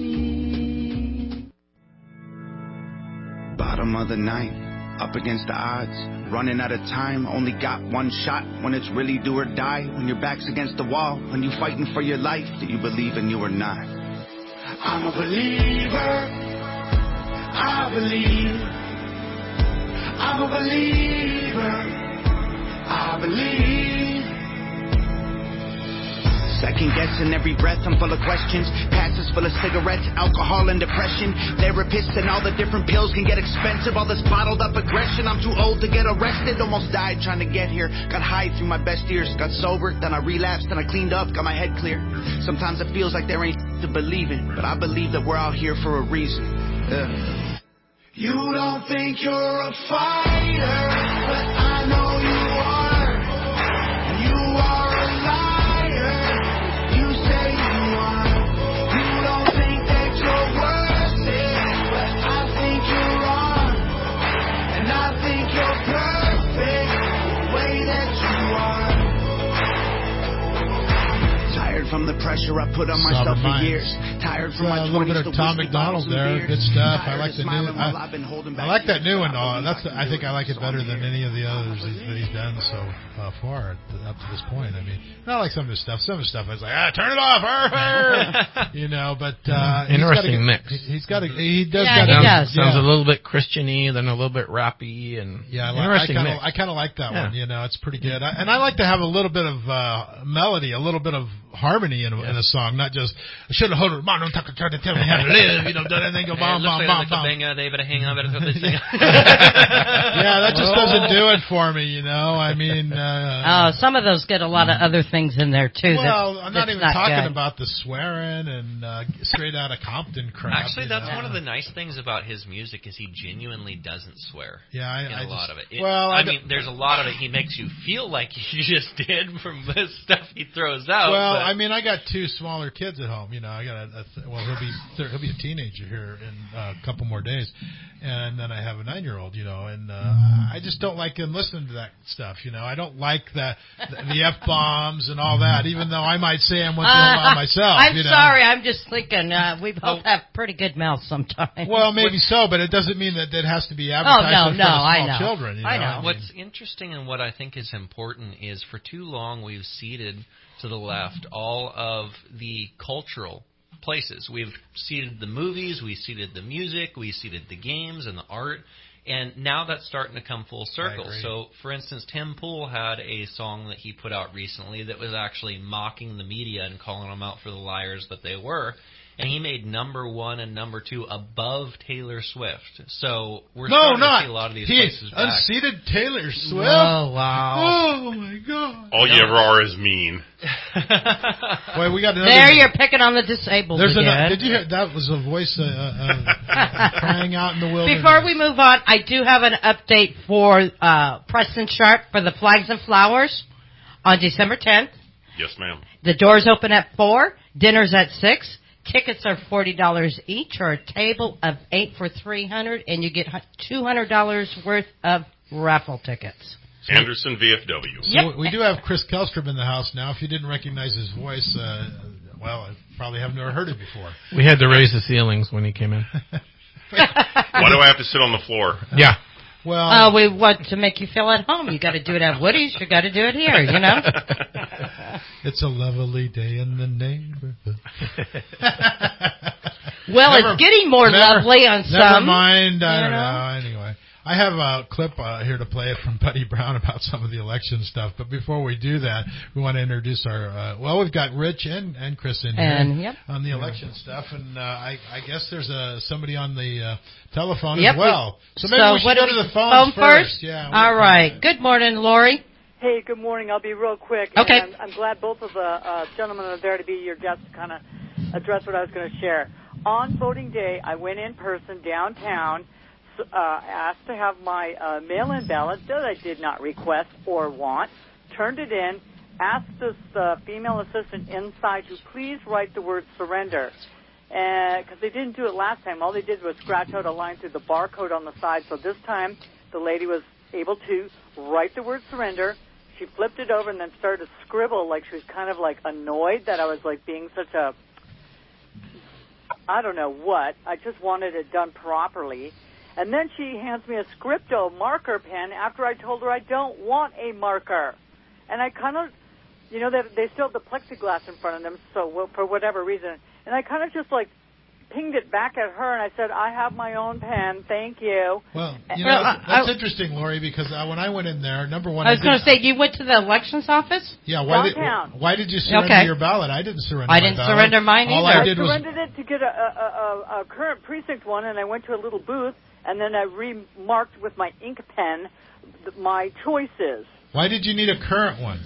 Bottom of the ninth, up against the odds, running out of time, only got one shot. When it's really do or die, when your back's against the wall, when you fighting for your life, do you believe in you or not? I'm a believer, I believe. I'm a believer, I believe. Second guessing every breath, I'm full of questions. Passes full of cigarettes, alcohol and depression. Therapists and all the different pills can get expensive. All this bottled up aggression, I'm too old to get arrested. Almost died trying to get here. Got high through my best years. Got sober, then I relapsed, then I cleaned up, got my head clear. Sometimes it feels like there ain't to believe in, but I believe that we're out here for a reason. Yeah. You don't think you're a fighter, but I know you are. You are a liar. You say you are. You don't think that you're worth it, but I think you're wrong. And I think you're perfect the way that you are. Tired from the pressure I put on myself for years. Tired from my a little twenties bit of Tom McDonald there. Good stuff. I like the new. I, I like that new one. Uh, that's. I think I like it better than any of the others that he's done so uh, far up to this point. I mean, not like some of his stuff. Some of his stuff I was like, ah, turn it off, you know. But uh, interesting he's mix. He's got a. He does. Yeah, got he a, does. Sounds yeah. a little bit Christian-y, then a little bit rappy, and yeah, I, interesting I kind of. mix. I kind of like that Yeah. one. You know, it's pretty good. I, and I like to have a little bit of uh, melody, a little bit of harmony in a, Yes. in a song, not just I should have heard it. Mom, don't talk, try to tell me how to live. You know, done anything go bomb, bomb, bomb, bomb. Yeah, they better hang on, better throw this thing. Yeah, that just doesn't do it for me. You know, I mean. Uh, Oh, some of those get a lot of other things in there too. Well, that's, I'm not that's even talking good. about the swearing and uh, straight out of Compton crap. Actually, you that's know? one of the nice things about his music is he genuinely doesn't swear. Yeah, I, in I a just, lot of it. it well, I, I mean, there's a lot of it he makes you feel like he just did from the stuff he throws out. Well, but. I mean, I got two smaller kids at home. You know, I got a, a th- well, he'll be thir- he'll be a teenager here in uh, a couple more days, and then I have a nine-year-old. You know, and uh, I just don't like him listening to that stuff. You know, I don't like the the, the f bombs and all that. Even though I might say them once in a while myself. I'm you know? sorry. I'm just thinking uh, we both have pretty good mouths sometimes. Well, maybe so, but it doesn't mean that it has to be Oh, advertised no, for no, the small I know. children. You know? I know. I mean, What's interesting and what I think is important is for too long we've ceded to the left all of the cultural places. We've ceded the movies, we ceded the music, we ceded the games and the art, and now that's starting to come full circle. So, for instance, Tim Pool had a song that he put out recently that was actually mocking the media and calling them out for the liars that they were. And he made number one and number two above Taylor Swift. So we're no, starting not. to see a lot of these he places back. unseated Taylor Swift. Oh, wow. Oh, my God. All you ever are is mean. Wait, we got another. There, you're picking on the disabled There's again. An, did you hear that? Was a voice uh, uh, crying out in the wilderness. Before we move on, I do have an update for uh, Preston Sharp for the Flags and Flowers on December tenth. Yes, ma'am. The doors open at four. Dinner's at six. Tickets are forty dollars each, or a table of eight for three hundred dollars, and you get two hundred dollars worth of raffle tickets. Anderson V F W. So Yep. we do have Chris Kelstrom in the house now. If you didn't recognize his voice, uh, well, I probably have never heard it before. We had to raise the ceilings when he came in. Why do I have to sit on the floor? Yeah. Well, uh, we want to make you feel at home. You got to do it at Woody's. You got to do it here. You know. It's a lovely day in the neighborhood. Well, Never- it's getting more never- lovely on Never some. mind. I you don't know? know. Anyway, I have a clip uh, here to play from Buddy Brown about some of the election stuff. But before we do that, we want to introduce our. Uh, well, we've got Rich and, and Chris in here And, yep. on the election stuff, and uh, I, I guess there's a somebody on the uh, telephone Yep, as well. we- So maybe so we should what go do to we- the phones phone first? Yeah. All right. Good morning, Lori. Hey, good morning. I'll be real quick. Okay. And I'm, I'm glad both of the uh, gentlemen are there to be your guests to kind of address what I was going to share. On voting day, I went in person downtown, uh, asked to have my uh, mail-in ballot that I did not request or want, turned it in, asked this uh, female assistant inside to please write the word surrender. Because they didn't do it last time. All they did was scratch out a line through the barcode on the side. So this time, the lady was able to write the word surrender. She flipped it over and then started to scribble like she was kind of like annoyed that I was like being such a, I don't know what. I just wanted it done properly. And then she hands me a Scripto marker pen after I told her I don't want a marker. And I kind of, you know, they, they still have the plexiglass in front of them, so well, for whatever reason. And I kind of just like pinged it back at her, and I said, I have my own pen. Thank you. Well, you Well, know, I- that's I- interesting, Lori, because uh, when I went in there, number one, I was did- going to say, you went to the elections office? yeah, why did, Downtown. why did you surrender Okay. your ballot? I didn't surrender I my didn't ballot. surrender mine All either. I I did was surrendered it to get a, a, a, a current precinct one, and I went to a little booth, and then I remarked with my ink pen th- my choices. Why did you need a current one?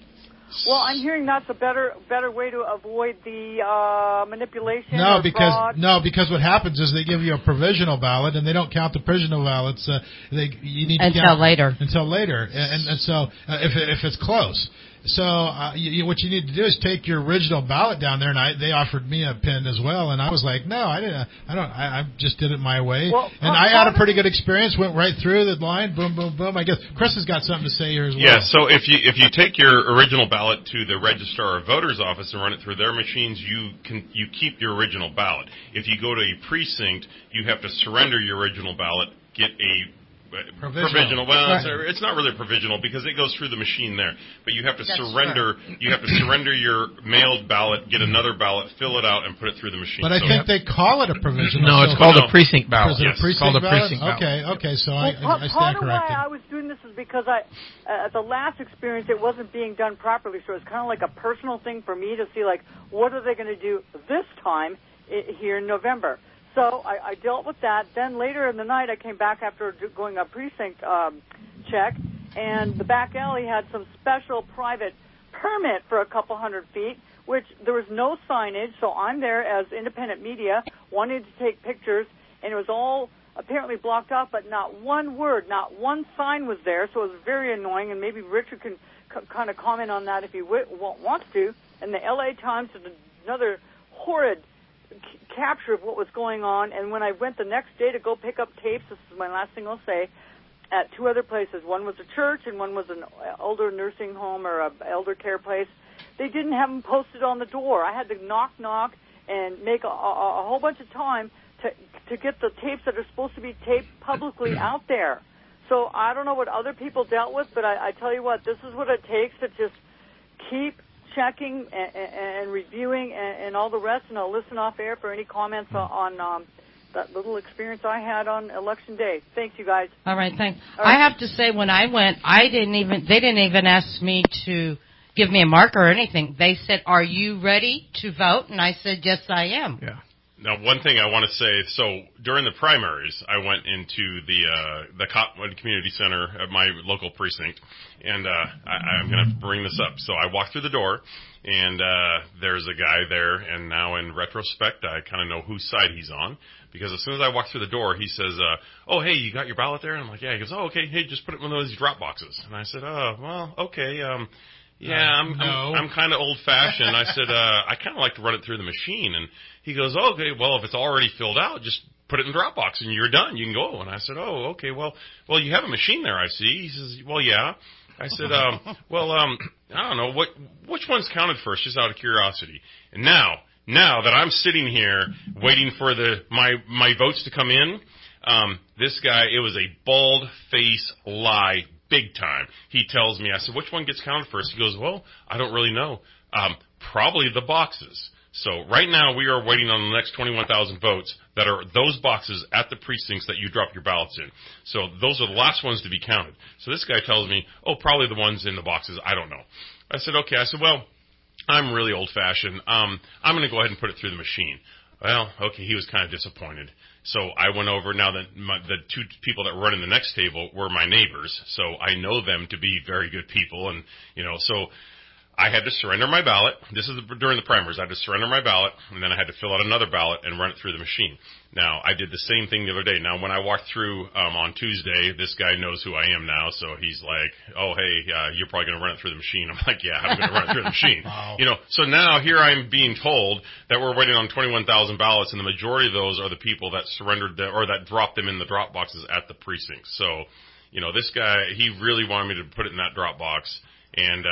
Well, I'm hearing that's a better better way to avoid the uh, manipulation. No, or because fraud. no, because what happens is they give you a provisional ballot, and they don't count the provisional ballots. Uh, they you need to Until count later. Until later, and, and, and so uh, if it- if it's close. So uh, you, you, what you need to do is take your original ballot down there, and I, they offered me a pen as well, and I was like, no, I didn't. I don't. I, I just did it my way, Well, and uh, I had a how pretty good experience. Went right through the line, boom, boom, boom. I guess Chris has got something to say here as well. Yeah, so if you if you take your original ballot to the registrar of voters office and run it through their machines, you can you keep your original ballot. If you go to a precinct, you have to surrender your original ballot, get a uh, Provisional. provisional. Well, Right. it's, it's not really provisional because it goes through the machine there. But you have to That's surrender. You have to surrender your mailed ballot, get another ballot, fill it out, and put it through the machine. But I So- think they call it a provisional. No, it's so- called no. a precinct ballot. Is it Yes. a precinct Called a ballot? precinct ballot. Okay, okay, so I, Well, I, I part stand of corrected. why I was doing this is because I, uh, at the last experience, it wasn't being done properly. So it's kind of like a personal thing for me to see, like, what are they going to do this time I- here in November? So I, I dealt with that. Then later in the night, I came back after do- going a precinct um, check, and the back alley had some special private permit for a couple hundred feet, which there was no signage. So I'm there as independent media, wanting to take pictures, and it was all apparently blocked off, but not one word, not one sign was there. So it was very annoying, and maybe Richard can c- kind of comment on that if he w- wants to. And the L A Times did another horrid c- capture of what was going on. And when I went the next day to go pick up tapes, this is my last thing I'll say, at two other places. One was a church and one was an elder nursing home or a elder care place. They didn't have them posted on the door. I had to knock, knock, and make a, a, a whole bunch of time to to get the tapes that are supposed to be taped publicly out there. So I don't know what other people dealt with, but I, I tell you what, this is what it takes to just keep checking and, and reviewing and, and all the rest, and I'll listen off air for any comments on um, that little experience I had on election day. Thanks, you guys. All right, thanks. All right. I have to say, when I went, I didn't even, they didn't even ask me to give me a marker or anything. They said, are you ready to vote? And I said, yes, I am. Yeah. Now, one thing I want to say, so during the primaries, I went into the uh, the Cottonwood Community Center at my local precinct, and uh, I, I'm going to bring this up. So I walked through the door, and uh, there's a guy there, and now in retrospect, I kind of know whose side he's on, because as soon as I walk through the door, he says, uh, oh, hey, you got your ballot there? And I'm like, yeah. He goes, oh, okay, hey, just put it in one of those drop boxes. And I said, oh, well, okay, um, yeah, I'm, no. I'm, I'm kind of old-fashioned. I said, uh, I kind of like to run it through the machine. And he goes, oh, okay, well, if it's already filled out, just put it in Dropbox and you're done. You can go. And I said, oh, okay, well, well, you have a machine there, I see. He says, well, yeah. I said, um, well, um, I don't know, what, which one's counted first, just out of curiosity. And now, now that I'm sitting here waiting for the my my votes to come in, um, this guy, it was a bald-face lie. Big time. He tells me, I said, which one gets counted first? He goes, well, I don't really know. Um, probably the boxes. So right now we are waiting on the next twenty-one thousand votes that are those boxes at the precincts that you drop your ballots in. So those are the last ones to be counted. So this guy tells me, oh, probably the ones in the boxes. I don't know. I said, okay. I said, well, I'm really old-fashioned. Um, I'm going to go ahead and put it through the machine. Well, okay, he was kind of disappointed. So I went over. Now, that my, the two people that were running the next table were my neighbors, so I know them to be very good people. And, you know, so I had to surrender my ballot. This is the, during the primaries. I had to surrender my ballot, and then I had to fill out another ballot and run it through the machine. Now, I did the same thing the other day. Now, when I walked through um, on Tuesday, this guy knows who I am now, so he's like, oh, hey, uh, you're probably going to run it through the machine. I'm like, yeah, I'm going to run it through the machine. Wow. You know, so now here I'm being told that we're waiting on twenty-one thousand ballots, and the majority of those are the people that surrendered the, or that dropped them in the drop boxes at the precinct. So, you know, this guy, he really wanted me to put it in that drop box, and uh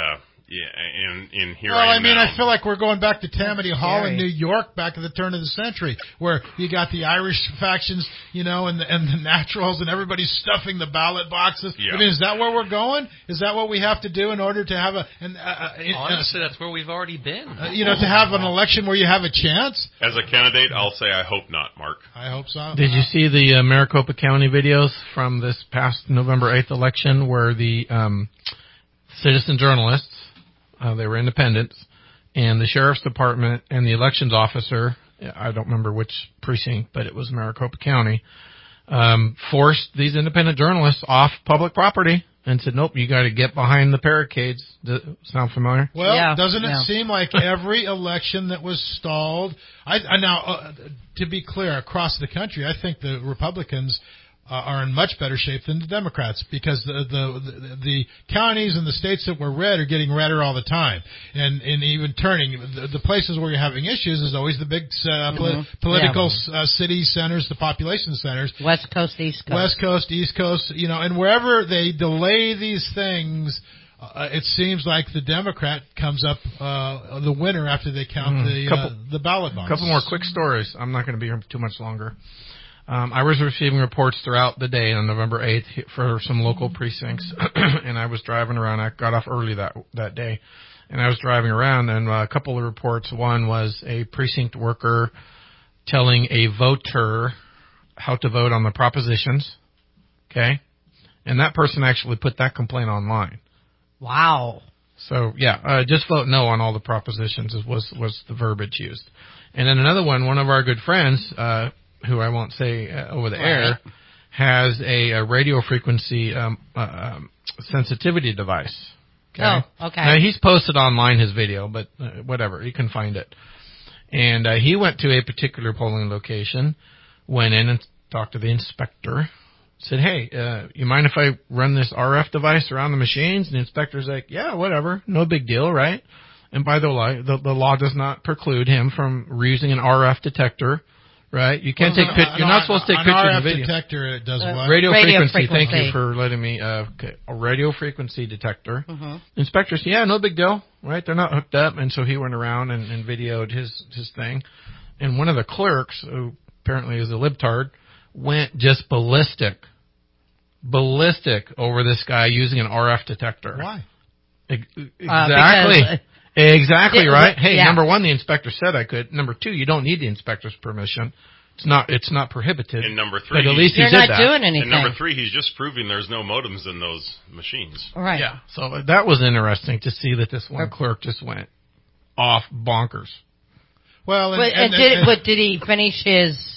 Yeah, and in here well, I I am mean, now. I feel like we're going back to Tammany Hall in scary. New York back at the turn of the century, where you got the Irish factions, you know, and the, and the naturals, and everybody's stuffing the ballot boxes. Yeah. I mean, is that where we're going? Is that what we have to do in order to have a, an, uh, uh, Honestly, that's where we've already been. uh, you know, to have an election where you have a chance? As a candidate, I'll say I hope not, Mark. I hope so. Did you see the uh, Maricopa County videos from this past November eighth election where the um, citizen journalists, uh, they were independents, and the sheriff's department and the elections officer, I don't remember which precinct, but it was Maricopa County, um, forced these independent journalists off public property and said, nope, you got to get behind the barricades. Does it sound familiar? Well, Yeah, doesn't it yeah. seem like every election that was stalled? I, I now, uh, to be clear, across the country, I think the Republicans uh, are in much better shape than the Democrats because the, the the the counties and the states that were red are getting redder all the time, and and even turning. The, the places where you're having issues is always the big uh, poli- Mhm. political uh, city centers, the population centers. West Coast, East Coast. West Coast, East Coast, you know, and wherever they delay these things, uh, it seems like the Democrat comes up uh, the winner after they count Mm, the couple- uh, the ballot box. A couple more quick stories. I'm not going to be here too much longer. Um, I was receiving reports throughout the day on November eighth for some local precincts, and I was driving around. I got off early that that day, and I was driving around, and uh, a couple of reports. One was a precinct worker telling a voter how to vote on the propositions, okay? And that person actually put that complaint online. Wow. So, yeah, uh, just vote no on all the propositions is, was was the verbiage used. And then another one, one of our good friends, uh, who I won't say uh, over the Right. air, has a, a radio frequency um, uh, um, sensitivity device. Okay? Oh, okay. Now, he's posted online his video, but uh, whatever, you can find it. And uh, he went to a particular polling location, went in and talked to the inspector, said, hey, uh, you mind if I run this R F device around the machines? And the inspector's like, yeah, whatever, no big deal, right? And by the way, the, the law does not preclude him from using an R F detector, right? You can't Well, take an- pictures. You're an not R- supposed to take an pictures R F of video. detector, it does Uh, what? Radio, Radio frequency. Thank frequency. you for letting me. Uh, okay. A radio frequency detector. Mm-hmm. The inspector said, yeah, no big deal, right? They're not hooked up. And so he went around and, and videoed his, his thing. And one of the clerks, who apparently is a libtard, went just ballistic. Ballistic over this guy using an R F detector. Why? Ex- Uh, Exactly. because, uh, Exactly, Yeah, right? but- Hey, yeah. number one, the inspector said I could. Number two, you don't need the inspector's permission. It's not. It's not prohibited. And number three, but at least he You're did not that. doing anything. And number three, he's just proving there's no modems in those machines. Right. Yeah. So that was interesting to see that this one clerk just went off bonkers. Well, and, But, and, and did, and- but did he finish his...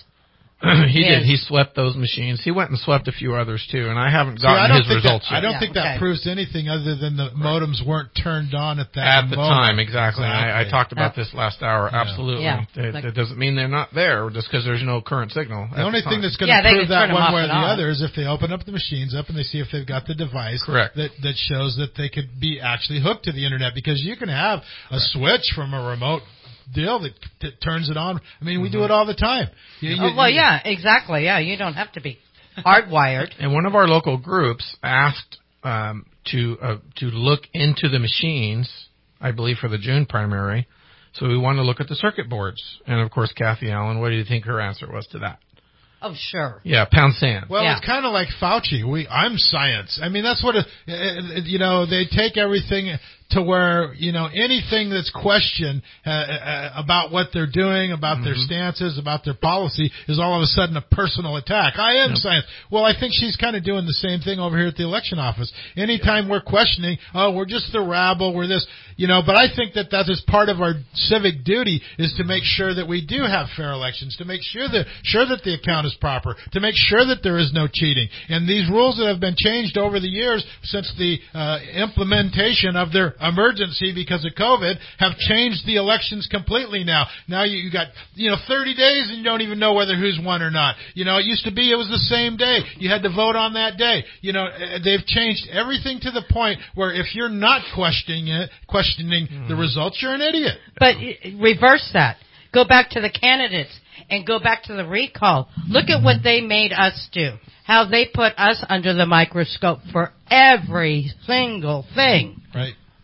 he Yes. did. He swept those machines. He went and swept a few others too, and I haven't See, I gotten don't his think results that, I yet. don't Yeah, think that okay. proves anything other than the modems weren't turned on at that At the moment. time, exactly. And I, I talked about Yeah. this last hour. Yeah. Absolutely. Yeah. That, Like- that doesn't mean they're not there just because there's no current signal. The only thing that's going Yeah, to they prove can turn that them one off way or and the on. other is if they open up the machines up and they see if they've got the device Correct. that that shows that they could be actually hooked to the internet, because you can have a switch from a remote deal that, that turns it on. I mean, we do it all the time. You- you- Oh, well, you- yeah, exactly. Yeah, you don't have to be hardwired. And one of our local groups asked um, to uh, to look into the machines, I believe, for the June primary. So we wanted to look at the circuit boards. And, of course, Kathy Allen, what do you think her answer was to that? Oh, sure. Yeah, pound sand. Well, Yeah. it's kind of like Fauci. We, I'm science. I mean, that's what, it, it, you know, they take everything to where, you know, anything that's questioned uh, uh, about what they're doing, about Mm-hmm. their stances, about their policy is all of a sudden a personal attack. I am Yep. science. Well, I think she's kind of doing the same thing over here at the election office. Anytime we're questioning, oh, we're just the rabble, we're this, you know, but I think that that is part of our civic duty is to make sure that we do have fair elections, to make sure that, sure that the account is proper, to make sure that there is no cheating. And these rules that have been changed over the years since the uh, implementation of their emergency because of COVID have changed the elections completely now. Now you, you got, you know, thirty days and you don't even know whether who's won or not. You know, it used to be it was the same day. You had to vote on that day. You know, uh, they've changed everything to the point where if you're not questioning it, questioning Mm-hmm. the results, you're an idiot. But uh, reverse that. Go back to the candidates and go back to the recall. Look at what they made us do. How they put us under the microscope for every single thing. Right.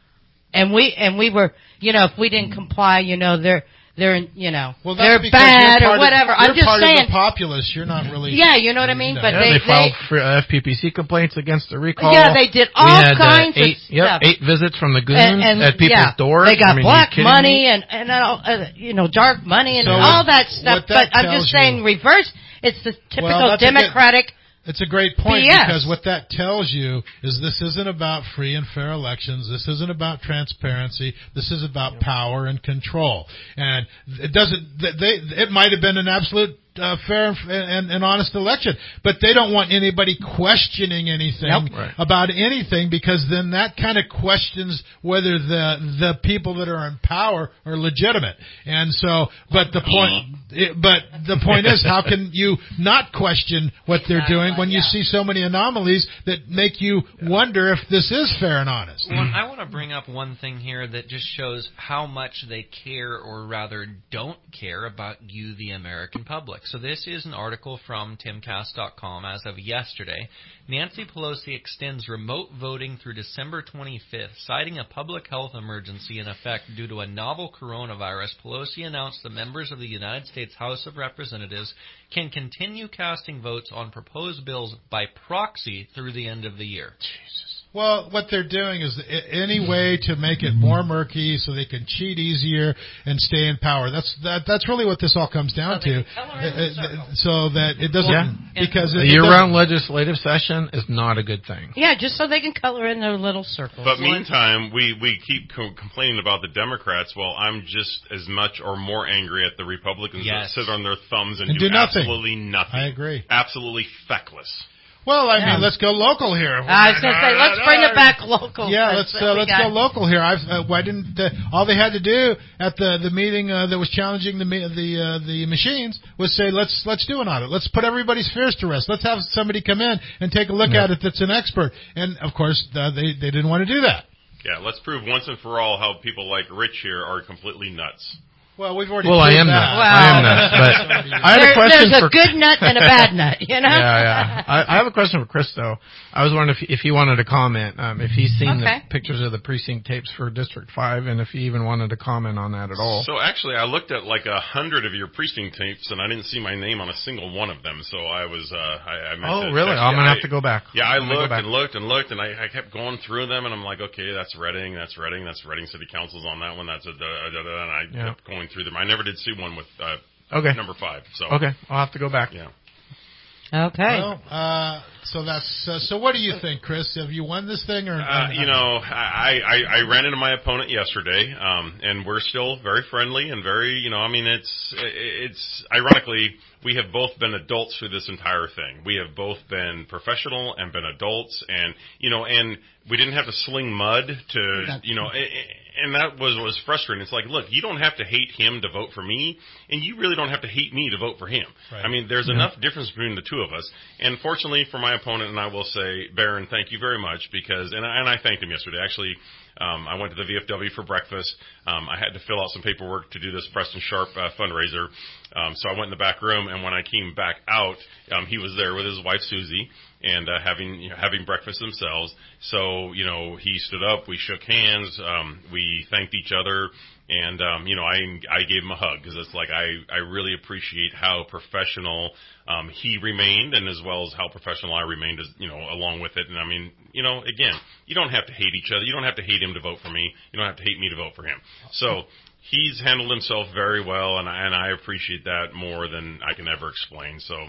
and we and we were, you know, if we didn't comply, you know, they're they're you know well, they're because bad you're or whatever. Of, I'm you're just part saying. Of the populace, you're not really. Yeah, you know what I mean. You know, but yeah, they they filed they, for uh, F P P C complaints against the recall. Yeah, they did all we had, kinds uh, eight, of yep, stuff. eight visits from the goons and, and, at people's yeah, doors. They got I mean, black you money me? and and uh, you know dark money and so all what, that stuff. That but I'm just saying, you, reverse. It's the typical well, Democratic. It's a great point B S. because what that tells you is this isn't about free and fair elections. This isn't about transparency. This is about power and control. And it doesn't. They. It might have been an absolute uh, fair and, and honest election, but they don't want anybody questioning anything Nope. Right. about anything because then that kind of questions whether the the people that are in power are legitimate. And so, but the point. It, but the point is, how can you not question what they're doing when you yeah. see so many anomalies that make you wonder if this is fair and honest? Well, I want to bring up one thing here that just shows how much they care, or rather don't care, about you, the American public. So this is an article from timcast dot com as of yesterday. Nancy Pelosi extends remote voting through December twenty-fifth, citing a public health emergency in effect due to a novel coronavirus. Pelosi announced the members of the United States House of Representatives can continue casting votes on proposed bills by proxy through the end of the year. Jesus. Well, what they're doing is any way to make it more murky so they can cheat easier and stay in power. That's that. That's really what this all comes down so to. Uh, so that it doesn't Yeah. because A it, year-round legislative session is not a good thing. Yeah, just so they can color in their little circles. But meantime, we, we keep co- complaining about the Democrats. Well, I'm just as much or more angry at the Republicans Yes. that sit on their thumbs and, And do, do nothing. absolutely nothing. I agree. Absolutely feckless. Well, I Yeah. mean, let's go local here. I was going to say, let's bring it back local. Yeah, That's let's what uh, we let's got. go local here. I've uh, why didn't uh, all they had to do at the the meeting uh, that was challenging the the uh, the machines was say let's let's do an audit. Let's put everybody's fears to rest. Let's have somebody come in and take a look Yeah. at it that's an expert. And of course, uh, they they didn't want to do that. Yeah, let's prove once and for all how people like Rich here are completely nuts. Well, we've already. Well, I proved am that. nuts. Well, I am nuts. But I had There- a question there's for a good nut and a bad nut, you know? yeah, yeah. I, I have a question for Chris, though. I was wondering if, if he wanted to comment, um, if he's seen Okay. the pictures of the precinct tapes for District five, and if he even wanted to comment on that at all. So actually, I looked at like a hundred of your precinct tapes, and I didn't see my name on a single one of them. So I was, uh, I, I meant Oh, to really? text I'm you. going to I- have to go back. Yeah, I I'm gonna go looked back. and looked and looked, and I, I kept going through them, and I'm like, okay, that's Reading, that's Reading, that's Reading City Council's on that one, that's a da da da, da and I Yeah. kept going through them. I never did see one with uh, Okay. number five. So Okay, I'll have to go back. yeah. Okay. Well, uh, so that's uh, so. What do you think, Chris? Have you won this thing, or Uh, you know, I, I, I ran into my opponent yesterday, um, and we're still very friendly and very, you know, I mean, it's, it's, ironically, we have both been adults through this entire thing. We have both been professional and been adults, and, you know, and we didn't have to sling mud to, you know, and that was, was frustrating. It's like, look, you don't have to hate him to vote for me, and you really don't have to hate me to vote for him. Right. I mean, there's Yeah. enough difference between the two of us, and fortunately for my opponent, and I will say, Barron, thank you very much, because, and I, and I thanked him yesterday. Actually, um, I went to the V F W for breakfast. Um, I had to fill out some paperwork to do this Preston Sharp uh, fundraiser. Um, so I went in the back room, and when I came back out, um, he was there with his wife, Susie, and uh, having you know, having breakfast themselves. So, you know, he stood up, we shook hands, um, we thanked each other, and, um, you know, I I gave him a hug, because it's like I, I really appreciate how professional um, he remained, and as well as how professional I remained, as you know, along with it. And I mean, you know, again, you don't have to hate each other. You don't have to hate him to vote for me. You don't have to hate me to vote for him. So he's handled himself very well, and I, and I appreciate that more than I can ever explain. So,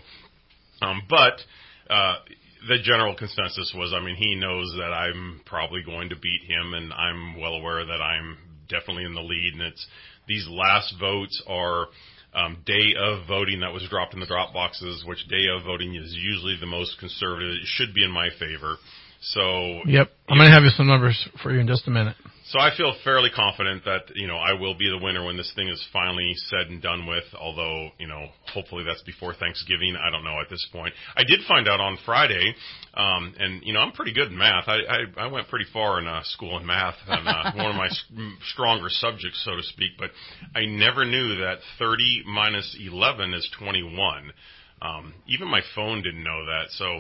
um, but uh, the general consensus was, I mean, he knows that I'm probably going to beat him, and I'm well aware that I'm definitely in the lead. And it's these last votes are um, day of voting that was dropped in the drop boxes, which day of voting is usually the most conservative. It should be in my favor. So Yep. I'm going to have you some numbers for you in just a minute. So I feel fairly confident that, you know, I will be the winner when this thing is finally said and done with, although, you know, hopefully that's before Thanksgiving. I don't know at this point. I did find out on Friday, um, and, you know, I'm pretty good in math. I, I, I went pretty far in uh, school in math, and uh, one of my s- stronger subjects, so to speak, but I never knew that thirty minus eleven is twenty-one. Um, even my phone didn't know that, so...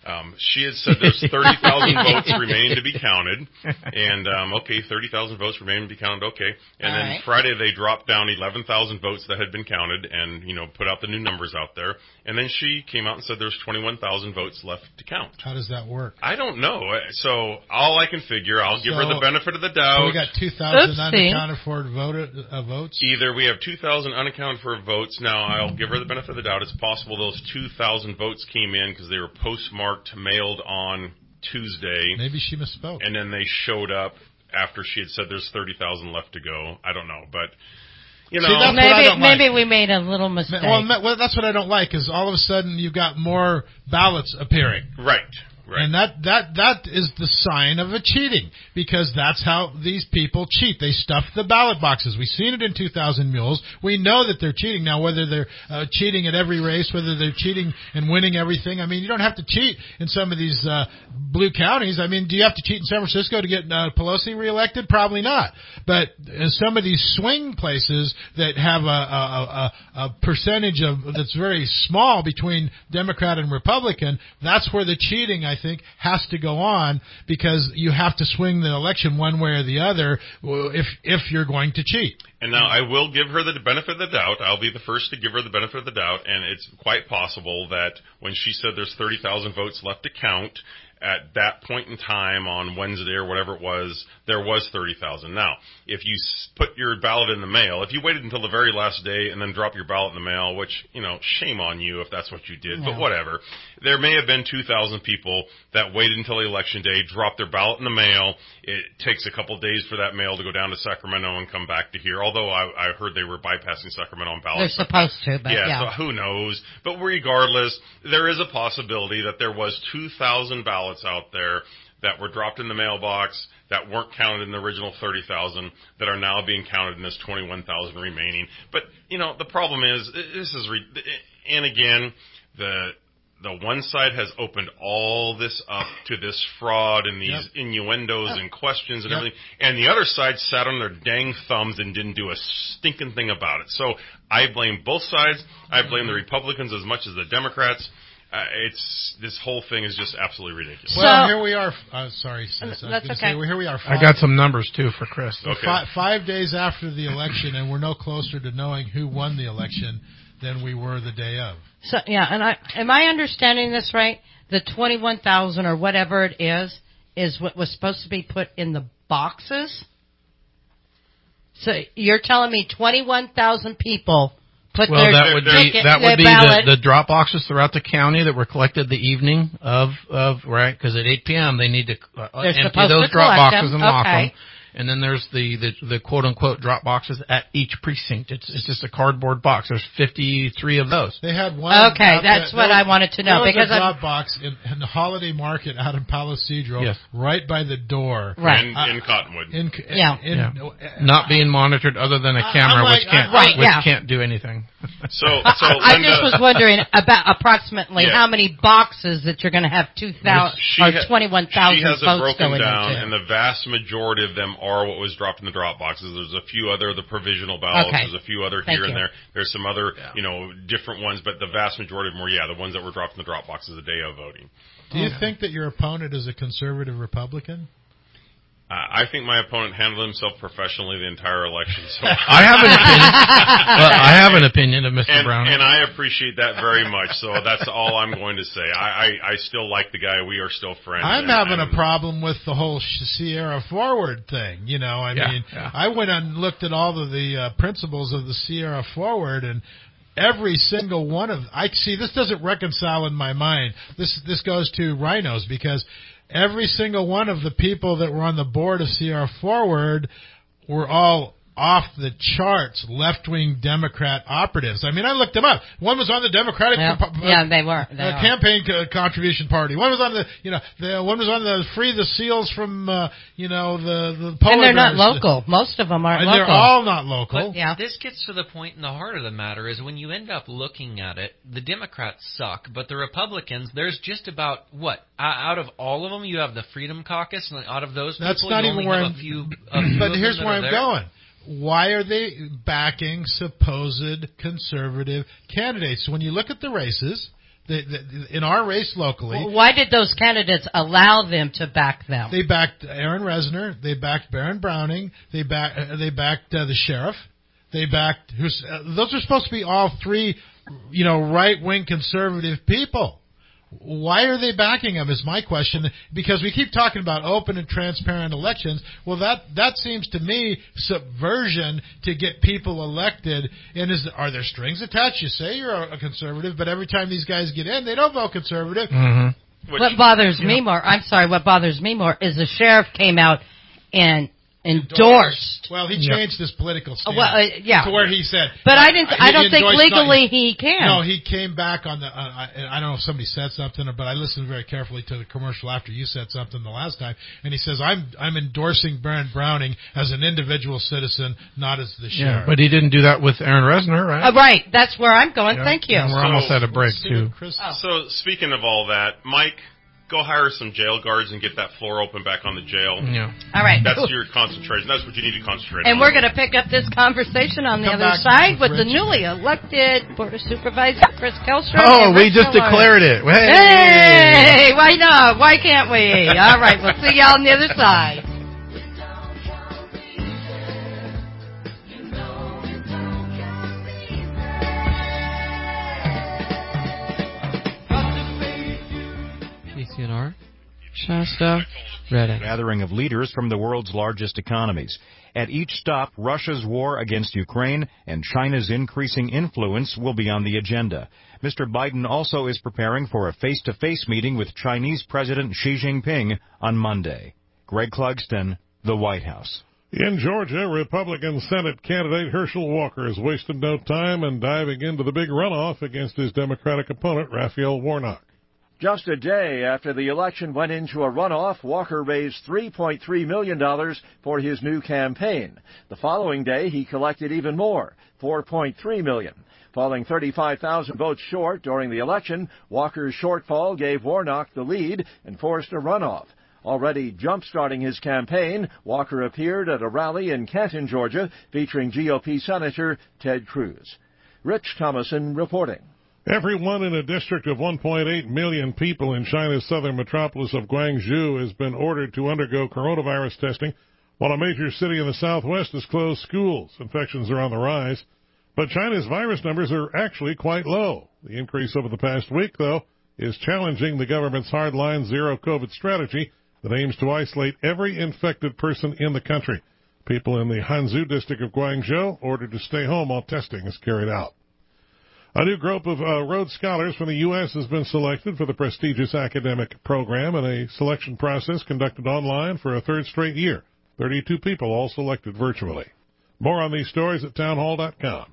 Um, she had said there's thirty thousand votes remaining to be counted, and um, okay, thirty thousand votes remaining to be counted. Okay, and All then right. Friday they dropped down eleven thousand votes that had been counted, and you know put out the new numbers out there. And then she came out and said there's twenty-one thousand votes left to count. How does that work? I don't know. So all I can figure, I'll give her So- the benefit of the So doubt. we got two thousand Oopsie. unaccounted for voted, uh, votes. Either we have two thousand unaccounted for votes. Now, I'll give her the benefit of the doubt. It's possible those two thousand votes came in because they were postmarked, mailed on Tuesday. Maybe she misspoke. And then they showed up after she had said there's thirty thousand left to go. I don't know. But, you know. See, that's what I Maybe don't like. maybe we made a little mistake. Well, ma- well, that's what I don't like is all of a sudden you've got more ballots appearing. Right. Right. And that, that, that is the sign of a cheating because that's how these people cheat. They stuff the ballot boxes. We've seen it in two thousand Mules. We know that they're cheating. Now, whether they're uh, cheating at every race, whether they're cheating and winning everything, I mean, you don't have to cheat in some of these uh, blue counties. I mean, do you have to cheat in San Francisco to get uh, Pelosi reelected? Probably not. But in some of these swing places that have a, a, a, a percentage of that's very small between Democrat and Republican, that's where the cheating, I think, has to go on because you have to swing the election one way or the other if if you're going to cheat. And now I will give her the benefit of the doubt. I'll be the first to give her the benefit of the doubt, and it's quite possible that when she said there's thirty thousand votes left to count, at that point in time on Wednesday or whatever it was, there was thirty thousand. Now, if you s- put your ballot in the mail, if you waited until the very last day and then drop your ballot in the mail, which, you know, shame on you if that's what you did, Yeah. but whatever. There may have been two thousand people that waited until election day, dropped their ballot in the mail. It takes a couple of days for that mail to go down to Sacramento and come back to here, although I, I heard they were bypassing Sacramento on ballots. They're supposed to, but yeah, yeah. so who knows? But regardless, there is a possibility that there was two thousand ballots out there that were dropped in the mailbox that weren't counted in the original thirty thousand that are now being counted in this twenty-one thousand remaining. But, you know, the problem is, this is, re- and again, the the one side has opened all this up to this fraud and these Yep. innuendos Yep. and questions and Yep. everything, and the other side sat on their dang thumbs and didn't do a stinking thing about it. So I blame both sides. I blame the Republicans as much as the Democrats. Uh, it's this whole thing is just absolutely ridiculous. Well, here we are. Uh, sorry, sis, I was That's gonna okay. say, well, here we are. I got some numbers too for Chris. So Okay. fi- five days after the election, and we're no closer to knowing who won the election than we were the day of. So yeah, and I am I understanding this right? The twenty-one thousand or whatever it is is what was supposed to be put in the boxes. So you're telling me twenty-one thousand people put Well, their that would be ticket, that their would be ballot. the, the drop boxes throughout the county that were collected the evening of of right because at eight p.m. they need to uh, They're empty supposed those to drop collect boxes them. and lock Okay. them. And then there's the, the, the quote unquote drop boxes at each precinct. It's it's just a cardboard box. There's fifty-three of those. They had one. Okay, out that's there- what there I was- wanted to know, There was because a I'm- drop box in, in the Holiday Market out in Palo Cedro, Yes. right by the door, Right. In, Uh, in Cottonwood. In, Yeah. in, Yeah. uh, Not being monitored other than a I- camera, I'm like- which can't Right, which yeah. can't do anything. So, so I Linda, just was wondering about approximately Yeah. how many boxes that you're going to have two thousand she or ha- twenty-one thousand She has it votes broken going down, into. and the vast majority of them are what was dropped in the drop boxes. There's a few other the provisional ballots. Okay. There's a few other Thank here and you. there. There's some other, you know, different ones, but the vast majority of them were, yeah, the ones that were dropped in the drop boxes the day of voting. Do you think that your opponent is a conservative Republican? Uh, I think my opponent handled himself professionally the entire election. So I have an opinion. Well, I have an opinion of Mister and, Brown. and I appreciate that very much. So that's all I'm going to say. I, I, I still like the guy. We are still friends. I'm and, having and, a problem with the whole Sierra Forward thing. You know, I Yeah, mean, yeah. I went and looked at all of the uh, principles of the Sierra Forward, and every single one of I see this doesn't reconcile in my mind. This this goes to rhinos because every single one of the people that were on the board of Sierra Forward were all off the charts left-wing Democrat operatives. I mean, I looked them up. One was on the Democratic Yeah, Repu- yeah, they were. They uh, are. campaign co- contribution party. One was on the, you know, the one was on the free the seals from, uh, you know, the the polar And they're not bears. local. Most of them aren't And local. they're all not local. But Yeah. this gets to the point in the heart of the matter is when you end up looking at it, the Democrats suck, but the Republicans, there's just about, what, o- out of all of them, you have the Freedom Caucus, and out of those That's people, not you even only where have I'm- a few, a few But of here's them that where are I'm there. going. Why are they backing supposed conservative candidates? When you look at the races, The, the, in our race locally. Well, why did those candidates allow them to back them? They backed Aaron Resner. They backed Barron Browning. They backed. Uh, they backed uh, the sheriff. They backed. Who's, uh, those are supposed to be all three, you know, right-wing conservative people. Why are they backing them is my question, because we keep talking about open and transparent elections. Well, that that seems to me subversion to get people elected. And is are there strings attached? You say you're a conservative, but every time these guys get in, they don't vote conservative. Mm-hmm. Which, what bothers me know, more, I'm sorry, what bothers me more is the sheriff came out and endorsed. endorsed. Well, he changed his political stance. Uh, well, uh, yeah. To where he said. But I didn't. Uh, I don't think legally not, he can. No, he came back on the. Uh, I, I don't know if somebody said something, but I listened very carefully to the commercial after you said something the last time, and he says, "I'm I'm endorsing Barron Browning as an individual citizen, not as the sheriff." Yeah, but he didn't do that with Aaron Resner, right? Uh, right. That's where I'm going. Yeah. Thank you. And we're So, almost at a break too. Oh. So speaking of all that, Mike. Go hire some jail guards and get that floor open back on the jail. Yeah. All right. That's your concentration. That's what you need to concentrate and on. And we're going to pick up this conversation on the Come other back side with with the Rich. newly elected Board of Supervisor, Chris Kelstrom. Oh, and we Rich just Miller. declared it. Hey. Hey, why not? Why can't we? All right, we'll see y'all on the other side. K C N R, Shasta, Redding. Gathering of leaders from the world's largest economies. At each stop, Russia's war against Ukraine and China's increasing influence will be on the agenda. Mister Biden also is preparing for a face-to-face meeting with Chinese President Xi Jinping on Monday. Greg Clugston, the White House. In Georgia, Republican Senate candidate Herschel Walker has wasted no time in diving into the big runoff against his Democratic opponent, Raphael Warnock. Just a day after the election went into a runoff, Walker raised three point three million dollars for his new campaign. The following day, he collected even more, four point three million dollars. Falling thirty-five thousand votes short during the election, Walker's shortfall gave Warnock the lead and forced a runoff. Already jump-starting his campaign, Walker appeared at a rally in Canton, Georgia, featuring G O P Senator Ted Cruz. Rich Thomason reporting. Everyone in a district of one point eight million people in China's southern metropolis of Guangzhou has been ordered to undergo coronavirus testing, while a major city in the southwest has closed schools. Infections are on the rise, but China's virus numbers are actually quite low. The increase over the past week, though, is challenging the government's hardline zero-COVID strategy that aims to isolate every infected person in the country. People in the Hanzhou district of Guangzhou ordered to stay home while testing is carried out. A new group of uh, Rhodes Scholars from the U S has been selected for the prestigious academic program in a selection process conducted online for a third straight year. thirty-two people all selected virtually. More on these stories at townhall dot com.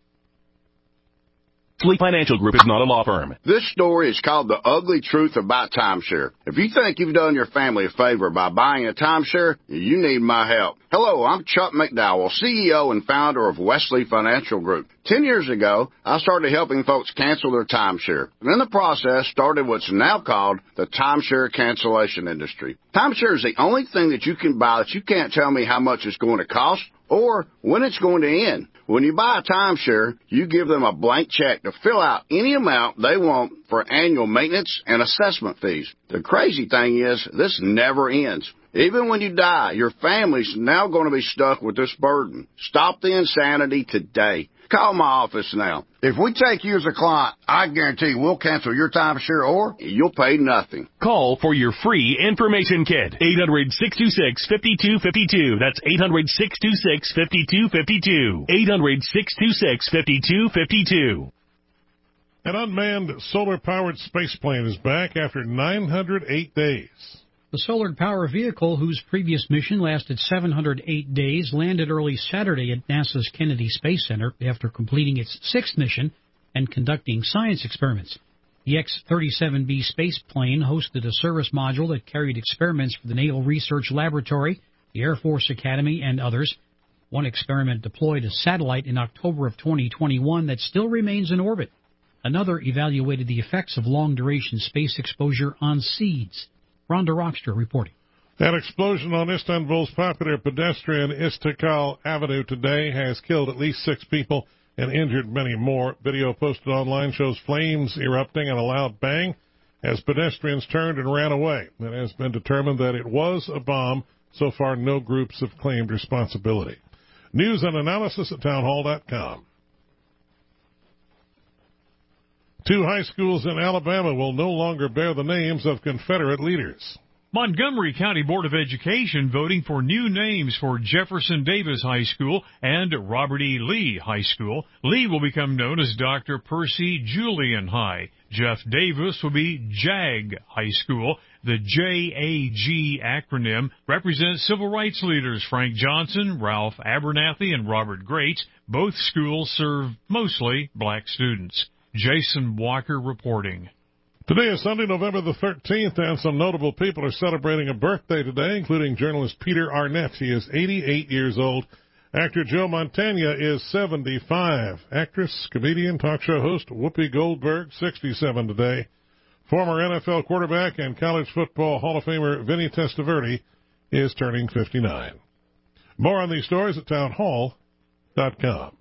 Fleet Financial Group is not a law firm. This story is called The Ugly Truth About Timeshare. If you think you've done your family a favor by buying a timeshare, you need my help. Hello, I'm Chuck McDowell, C E O and founder of Wesley Financial Group. Ten years ago, I started helping folks cancel their timeshare. And in the process, started what's now called the timeshare cancellation industry. Timeshare is the only thing that you can buy that you can't tell me how much it's going to cost or when it's going to end. When you buy a timeshare, you give them a blank check to fill out any amount they want for annual maintenance and assessment fees. The crazy thing is, this never ends. Even when you die, your family's now going to be stuck with this burden. Stop the insanity today. Call my office now. If we take you as a client, I guarantee we'll cancel your timeshare or you'll pay nothing. Call for your free information kit. eight hundred, six two six, five two five two. That's eight hundred, six two six, five two five two. eight hundred, six two six, five two five two. An unmanned solar-powered spaceplane is back after nine hundred eight days. The solar power vehicle, whose previous mission lasted seven hundred eight days, landed early Saturday at NASA's Kennedy Space Center after completing its sixth mission and conducting science experiments. The X thirty-seven B space plane hosted a service module that carried experiments for the Naval Research Laboratory, the Air Force Academy, and others. One experiment deployed a satellite in October of twenty twenty-one that still remains in orbit. Another evaluated the effects of long-duration space exposure on seeds. Rhonda Rockster reporting. An explosion on Istanbul's popular pedestrian Istiklal Avenue today has killed at least six people, and injured many more. Video posted online shows flames erupting and a loud bang as pedestrians turned and ran away. It has been determined that it was a bomb. So far, no groups have claimed responsibility. News and analysis at townhall dot com. Two high schools in Alabama will no longer bear the names of Confederate leaders. Montgomery County Board of Education voting for new names for Jefferson Davis High School and Robert E. Lee High School. Lee will become known as Doctor Percy Julian High. Jeff Davis will be JAG High School. The J A G acronym represents civil rights leaders Frank Johnson, Ralph Abernathy, and Robert Grates. Both schools serve mostly black students. Jason Walker reporting. Today is Sunday, November the thirteenth, and some notable people are celebrating a birthday today, including journalist Peter Arnett. He is eighty-eight years old. Actor Joe Mantegna is seventy-five. Actress, comedian, talk show host Whoopi Goldberg, sixty-seven today. Former N F L quarterback and college football Hall of Famer Vinny Testaverde is turning fifty-nine. More on these stories at townhall dot com.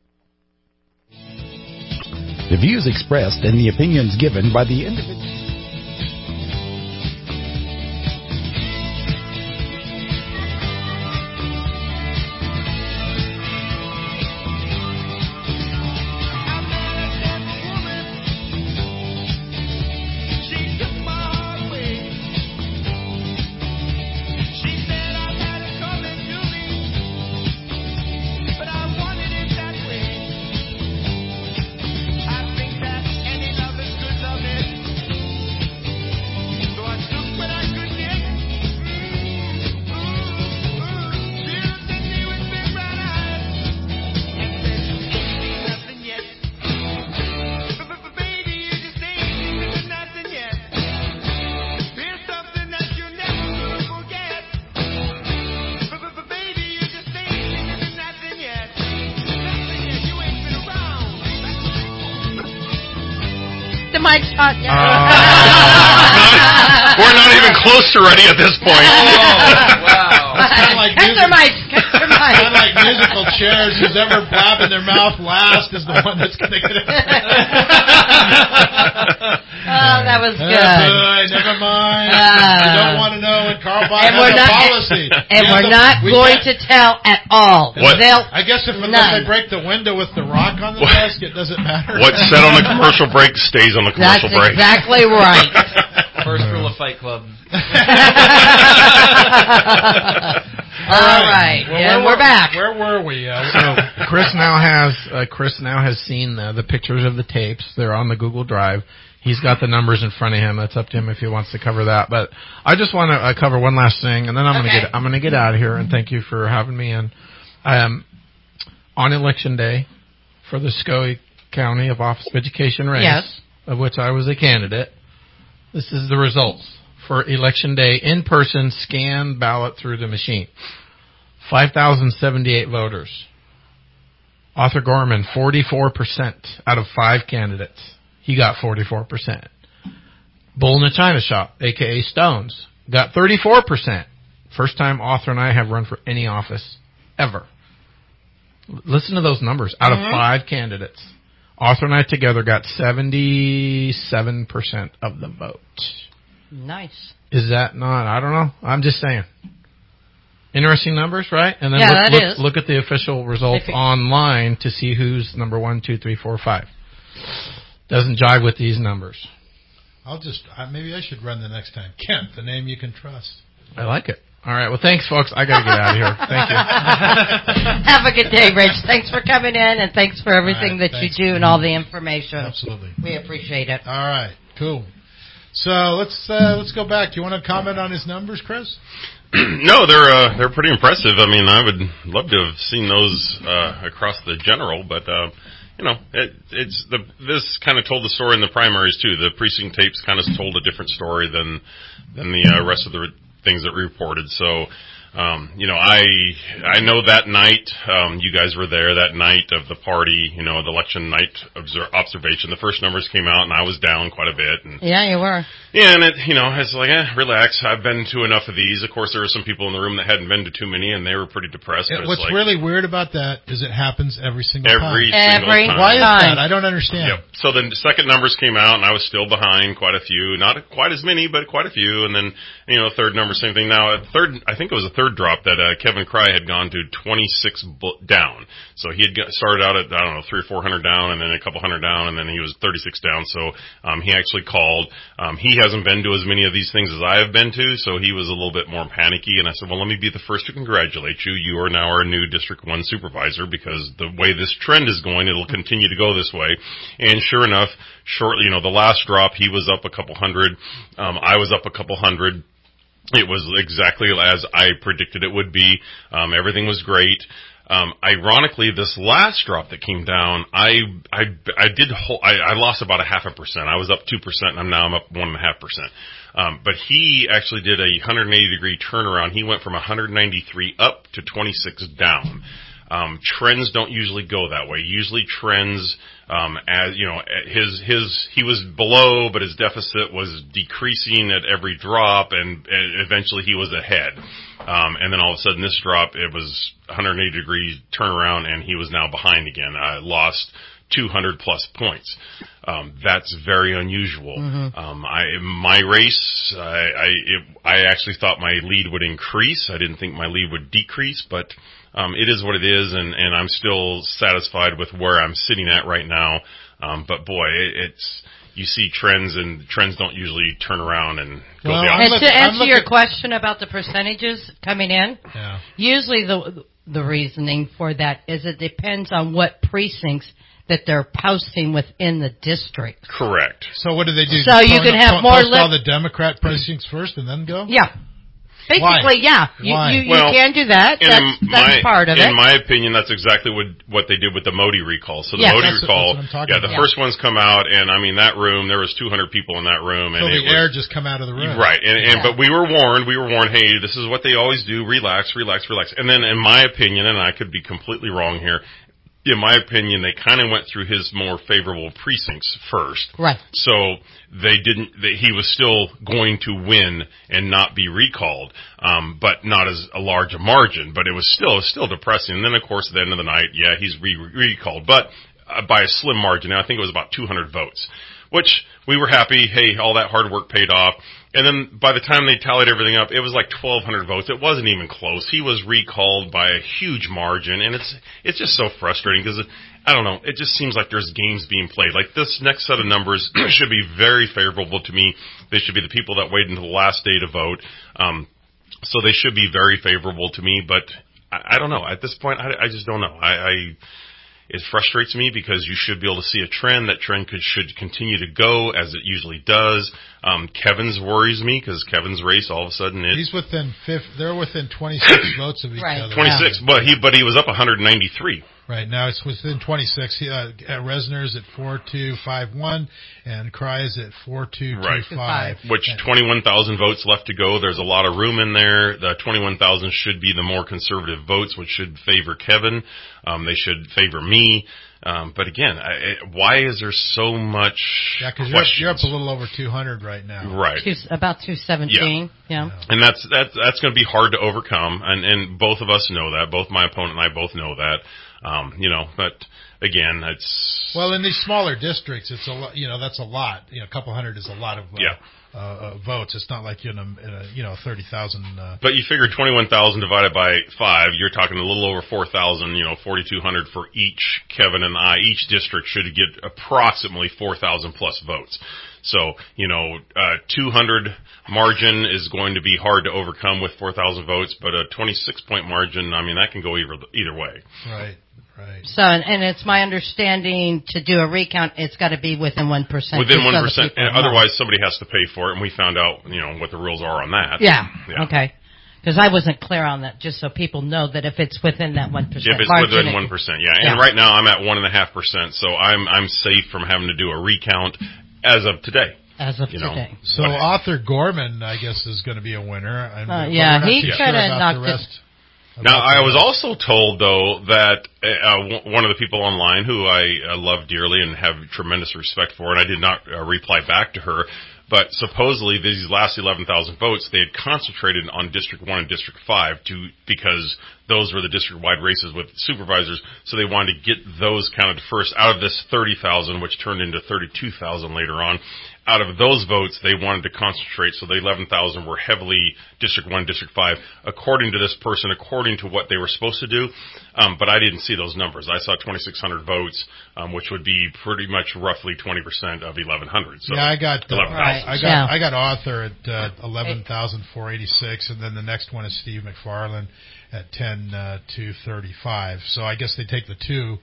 The views expressed and the opinions given by the individual. Mike's hot now. Uh, we're not even close to ready at this point. Oh, wow. It's kind of like Cut their mics. Cut their mics. Kind of like musical chairs. Who's ever blabbing their mouth last is the one that's going to get it. Oh, that was good. That's good. Never mind. Uh, I don't want to know when Carl Bach has a not, policy. And He we're a, not we going can't. to tell at all. What? They'll, I guess if unless none. they break the window with the rock on the desk, it doesn't matter. What's said on the commercial break stays on the commercial That's break. exactly right. First rule of Fight Club. All right, Well, and where we're back. Where were we? Uh, So Chris now has uh, Chris now has seen uh, the pictures of the tapes. They're on the Google Drive. He's got the numbers in front of him. That's up to him if he wants to cover that. But I just want to uh, cover one last thing, and then I'm Okay. going to get I'm going to get out of here. And thank you for having me in. Um, on Election Day for the Skokie County of Office of Education race, Yes. of which I was a candidate. This is the results for Election Day in-person scan ballot through the machine. five thousand seventy-eight voters. Arthur Gorman, forty-four percent out of five candidates. He got forty-four percent. Bull in the China Shop, a k a. Stones, got thirty-four percent. First time Arthur and I have run for any office ever. L- listen to those numbers. Out Mm-hmm. of five candidates, Arthur and I together got seventy-seven percent of the vote. Nice. Is that not? I don't know. I'm just saying. Interesting numbers, right? And then Yeah, look, that look, is. look at the official results If it- online to see who's number one, two, three, four, five. Doesn't jive with these numbers. I'll just uh, maybe I should run the next time. Kent, the name you can trust. I like it. All right. Well, thanks, folks. I got to get out of here. Thank you. Have a good day, Rich. Thanks for coming in, and thanks for everything right, that thanks. you do and all the information. Absolutely. We appreciate it. All right, cool. So let's uh, let's go back. Do you want to comment on his numbers, Chris? No, they're uh, they're pretty impressive. I mean, I would love to have seen those uh, across the general, but uh, you know, it, it's the this kind of told the story in the primaries too. The precinct tapes kind of told a different story than than the uh, rest of the re- things that we reported. So Um, you know, I I know that night, um, you guys were there that night of the party, you know, the election night obser- observation. The first numbers came out, and I was down quite a bit. And, yeah, you were. Yeah, and it, you know, it's like, eh, relax. I've been to enough of these. Of course, there were some people in the room that hadn't been to too many, and they were pretty depressed. Yeah, but what's it's like, really weird about that is it happens every single every time. single Every time. Why is time. that? I don't understand. Yep. So the second numbers came out, and I was still behind quite a few. Not quite as many, but quite a few. And then, you know, third number, same thing. Now, at third, I think it was a third drop that uh, Kevin Cry had gone to twenty-six bu- down. So he had got, started out at, I don't know, three or four hundred down, and then a couple hundred down, and then he was thirty-six down. So um, he actually called. Um, he hasn't been to as many of these things as I have been to, so he was a little bit more panicky. And I said, well, let me be the first to congratulate you. You are now our new District one supervisor, because the way this trend is going, it'll continue to go this way. And sure enough, shortly, you know, the last drop, he was up a couple hundred. Um, I was up a couple hundred. It was exactly as I predicted it would be. Um, everything was great. Um, ironically, this last drop that came down, I, I, I did, hold, I, I lost about a half a percent. I was up two percent, and now I'm up one and a half percent. Um, but he actually did a one hundred eighty degree turnaround. He went from one hundred ninety-three up to twenty-six down. Um, trends don't usually go that way. Usually trends, um, as, you know, his, his, he was below, but his deficit was decreasing at every drop, and, and eventually he was ahead. Um, and then all of a sudden this drop, it was one hundred eighty degree turnaround, and he was now behind again. I lost two hundred plus points. Um, that's very unusual. Mm-hmm. Um, I, my race, I, I, it, I actually thought my lead would increase. I didn't think my lead would decrease, but Um, it is what it is, and, and I'm still satisfied with where I'm sitting at right now. Um, but boy, it, it's, you see trends, and trends don't usually turn around and go well, the And opposite. to answer your question about the percentages coming in, yeah. usually the the reasoning for that is it depends on what precincts that they're posting within the district. Correct. So what do they do? So Just you post- can have post more all li- the Democrat precincts first and then go? Yeah. Basically, Why? yeah. You, Why? you, you Well, can do that. in That's, my, that's part of in it. my opinion, that's exactly what what they did with the Modi recall. So the Yes. Modi That's what- recall, that's what I'm talking yeah, the about. first ones come out, and I mean that room, there was two hundred people in that room, So and the it air was, just come out of the room. right. And, and Yeah. but we were warned. We were warned. Hey, this is what they always do. Relax, relax, relax. And then, in my opinion, and I could be completely wrong here, in my opinion, they kind of went through his more favorable precincts first. Right. So they didn't, they, he was still going to win and not be recalled, um, but not as a large a margin, but it was still, it was still depressing. And then, of course, at the end of the night, yeah, he's re- recalled, but uh, by a slim margin. And I think it was about two hundred votes, which we were happy. Hey, all that hard work paid off. And then by the time they tallied everything up, it was like twelve hundred votes. It wasn't even close. He was recalled by a huge margin, and it's it's just so frustrating because, I don't know, it just seems like there's games being played. Like this next set of numbers should be very favorable to me. They should be the people that wait until the last day to vote. Um, so they should be very favorable to me, but I, I don't know. At this point, I, I just don't know. I... I It frustrates me because you should be able to see a trend. That trend could, should continue to go as it usually does. Um, Kevin's worries me because Kevin's race all of a sudden it, He's within fifth. They're within twenty-six votes of each Right. other. twenty-six, but he but he was up one hundred ninety-three. Right now it's within twenty-six. He, uh, Resner's at four two five one, and Cry's at four two two five. Which twenty-one thousand votes left to go. There's a lot of room in there. The twenty-one thousand should be the more conservative votes, which should favor Kevin. Um, they should favor me. Um, but again, I, it, why is there so much Yeah, because you're, questions? you're up a little over two hundred right now. Right. Two, about two seventeen. Yeah. yeah. And that's that's that's going to be hard to overcome, and and both of us know that. Both my opponent and I both know that. Um, you know, but again, it's well in these smaller districts. It's a lot. You know, that's a lot. You know, a couple hundred is a lot of uh, yeah. uh, uh, votes. It's not like in a, in a you know thirty thousand. Uh, but you figure twenty-one thousand divided by five, you're talking a little over four thousand. You know, forty-two hundred for each. Kevin and I, each district should get approximately four thousand plus votes. So, you know, uh, two hundred margin is going to be hard to overcome with four thousand votes, but a twenty-six point margin, I mean, that can go either either way. Right. Right. So, and it's my understanding to do a recount, it's got to be within one percent. Within one percent, and otherwise somebody has to pay for it, and we found out, you know, what the rules are on that. Yeah. yeah. Okay. Because I wasn't clear on that, just so people know that if it's within that one percent If it's margin, within one percent, yeah. And yeah. right now I'm at one and a half percent, so I'm I'm safe from having to do a recount as of today. as of you know, today. So but, Arthur Gorman, I guess, is going to be a winner. And Uh, we're yeah, not he too could sure have about knocked the it. rest. Now, about I the was rest. also told, though, that uh, w- one of the people online who I uh, love dearly and have tremendous respect for, and I did not uh, reply back to her, but supposedly these last eleven thousand votes, they had concentrated on District one and District five to because those were the district-wide races with supervisors, so they wanted to get those counted first out of this thirty thousand, which turned into thirty-two thousand later on. Out of those votes, they wanted to concentrate, so the eleven thousand were heavily District one, District five, according to this person, according to what they were supposed to do, um, but I didn't see those numbers. I saw twenty-six hundred votes, um, which would be pretty much roughly twenty percent of eleven hundred. So yeah, I got uh, eleven thousand. I got Yeah. I got Arthur at uh, eleven thousand four eighty six, and then the next one is Steve McFarland at ten uh, two thirty five. So I guess they take the two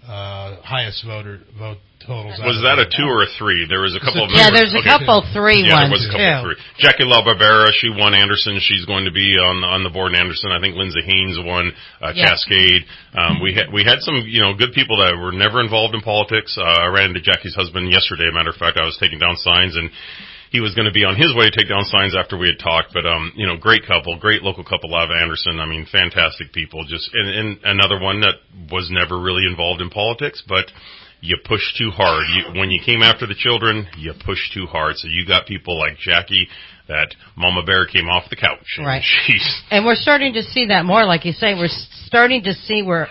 uh, highest voter vote totals. Was out that of a two or a three? There was a couple of Yeah, there's a okay. couple three yeah, ones there was a couple too. of three. Jackie LaBarbera, she won Anderson. She's going to be on on the board in Anderson. I think Lindsay Haynes won uh, Yeah. Cascade. Um, we had we had some you know good people that were never involved in politics. Uh, I ran into Jackie's husband yesterday. As a matter of fact, I was taking down signs and. He was going to be on his way to take down signs after we had talked, but, um, you know, great couple, great local couple out of Anderson. I mean, fantastic people. Just, and, and another one that was never really involved in politics, but you pushed too hard. You, when you came after the children, you pushed too hard. So you got people like Jackie that Mama Bear came off the couch. And Right. She's, And we're starting to see that more, like you say. We're starting to see where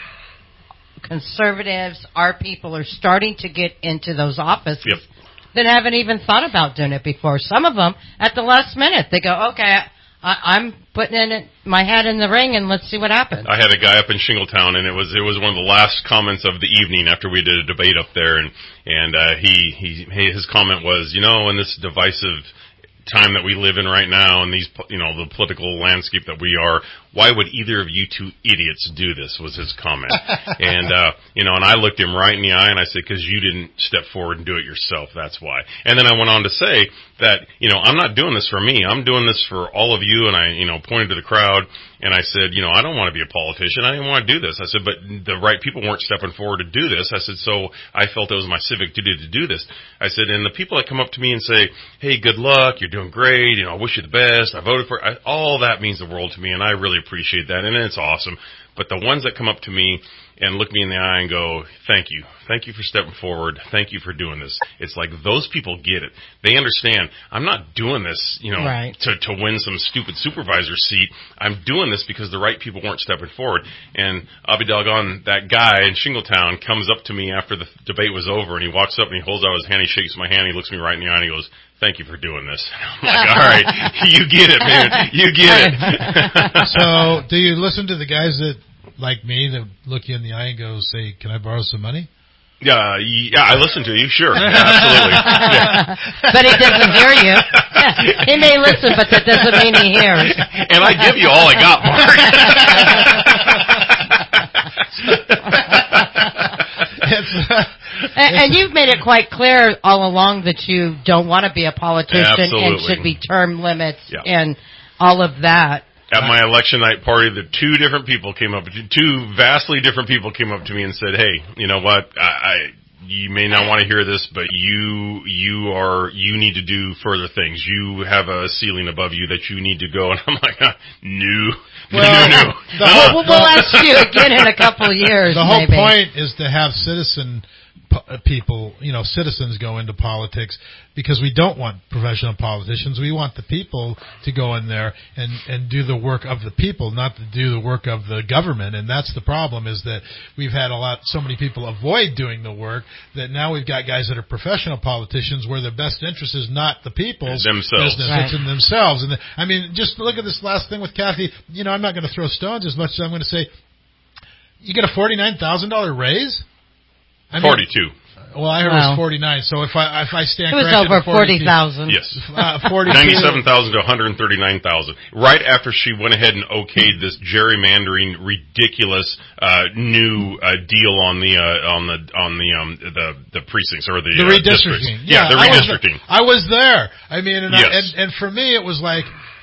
conservatives, our people, are starting to get into those offices. Yep. That haven't even thought about doing it before. Some of them, at the last minute, they go, okay, I, I'm putting in it, my hat in the ring, and let's see what happens. I had a guy up in Shingletown, and it was it was one of the last comments of the evening after we did a debate up there, and and uh, he he his comment was, you know, in this divisive time that we live in right now, and these you know the political landscape that we are, why would either of you two idiots do this? Was his comment, and uh, you know, and I looked him right in the eye and I said, because you didn't step forward and do it yourself, that's why. And then I went on to say that you know I'm not doing this for me, I'm doing this for all of you, and I you know pointed to the crowd. And I said, you know, I don't want to be a politician. I didn't want to do this. I said, but the right people weren't stepping forward to do this. I said, so I felt it was my civic duty to do this. I said, and the people that come up to me and say, hey, good luck, you're doing great, you know, I wish you the best, I voted for it, I, all that means the world to me, and I really appreciate that, and it's awesome. But the ones that come up to me and look me in the eye and go, thank you. Thank you for stepping forward. Thank you for doing this. It's like those people get it. They understand I'm not doing this, you know, right. to, to win some stupid supervisor seat. I'm doing this because the right people weren't stepping forward. And I'll be doggone, that guy in Shingletown comes up to me after the debate was over, and he walks up and he holds out his hand, he shakes my hand, he looks me right in the eye, and he goes, thank you for doing this. I'm like, all right, you get it, man. You get it. So, do you listen to the guys that, like me, that look you in the eye and go, say, can I borrow some money? Yeah, yeah, I listen to you, sure. Yeah, absolutely. Yeah. But he doesn't hear you. Yeah, he may listen, but that doesn't mean he hears. And I give you all I got, Mark. it's, uh, and, and you've made it quite clear all along that you don't want to be a politician Absolutely. and should be term limits Yeah. and all of that. At my election night party, the two different people came up, two vastly different people came up to me and said, hey, you know what, I, I you may not want to hear this, but you, you are, you need to do further things. You have a ceiling above you that you need to go. And I'm like, uh, no, well, no, no. The Uh, whole, We'll, we'll ask you again in a couple of years. The whole maybe. point is to have citizen p- people, you know, citizens go into politics, because we don't want professional politicians. We want the people to go in there and, and do the work of the people, not to do the work of the government. And that's the problem, is that we've had a lot, so many people avoid doing the work that now we've got guys that are professional politicians where their best interest is not the people's Themselves. business, Right. it's in themselves. And the, I mean, just look at this last thing with Kathy. You know, I'm not going to throw stones as much as I'm going to say, you get a forty-nine thousand dollars raise? I mean, forty-two. Well, I heard Wow. it was forty-nine. So if I if I stand It was corrected, over to forty thousand. Yes. Uh, forty-two. ninety-seven thousand to one hundred thirty-nine thousand. Right after she went ahead and okayed this gerrymandering, ridiculous uh, new uh, deal on the uh, on the on the um the the precincts or the, The uh, redistricting. districts. Yeah, the I was- redistricting. I was there. I mean, and, Yes. I, and and for me, it was like,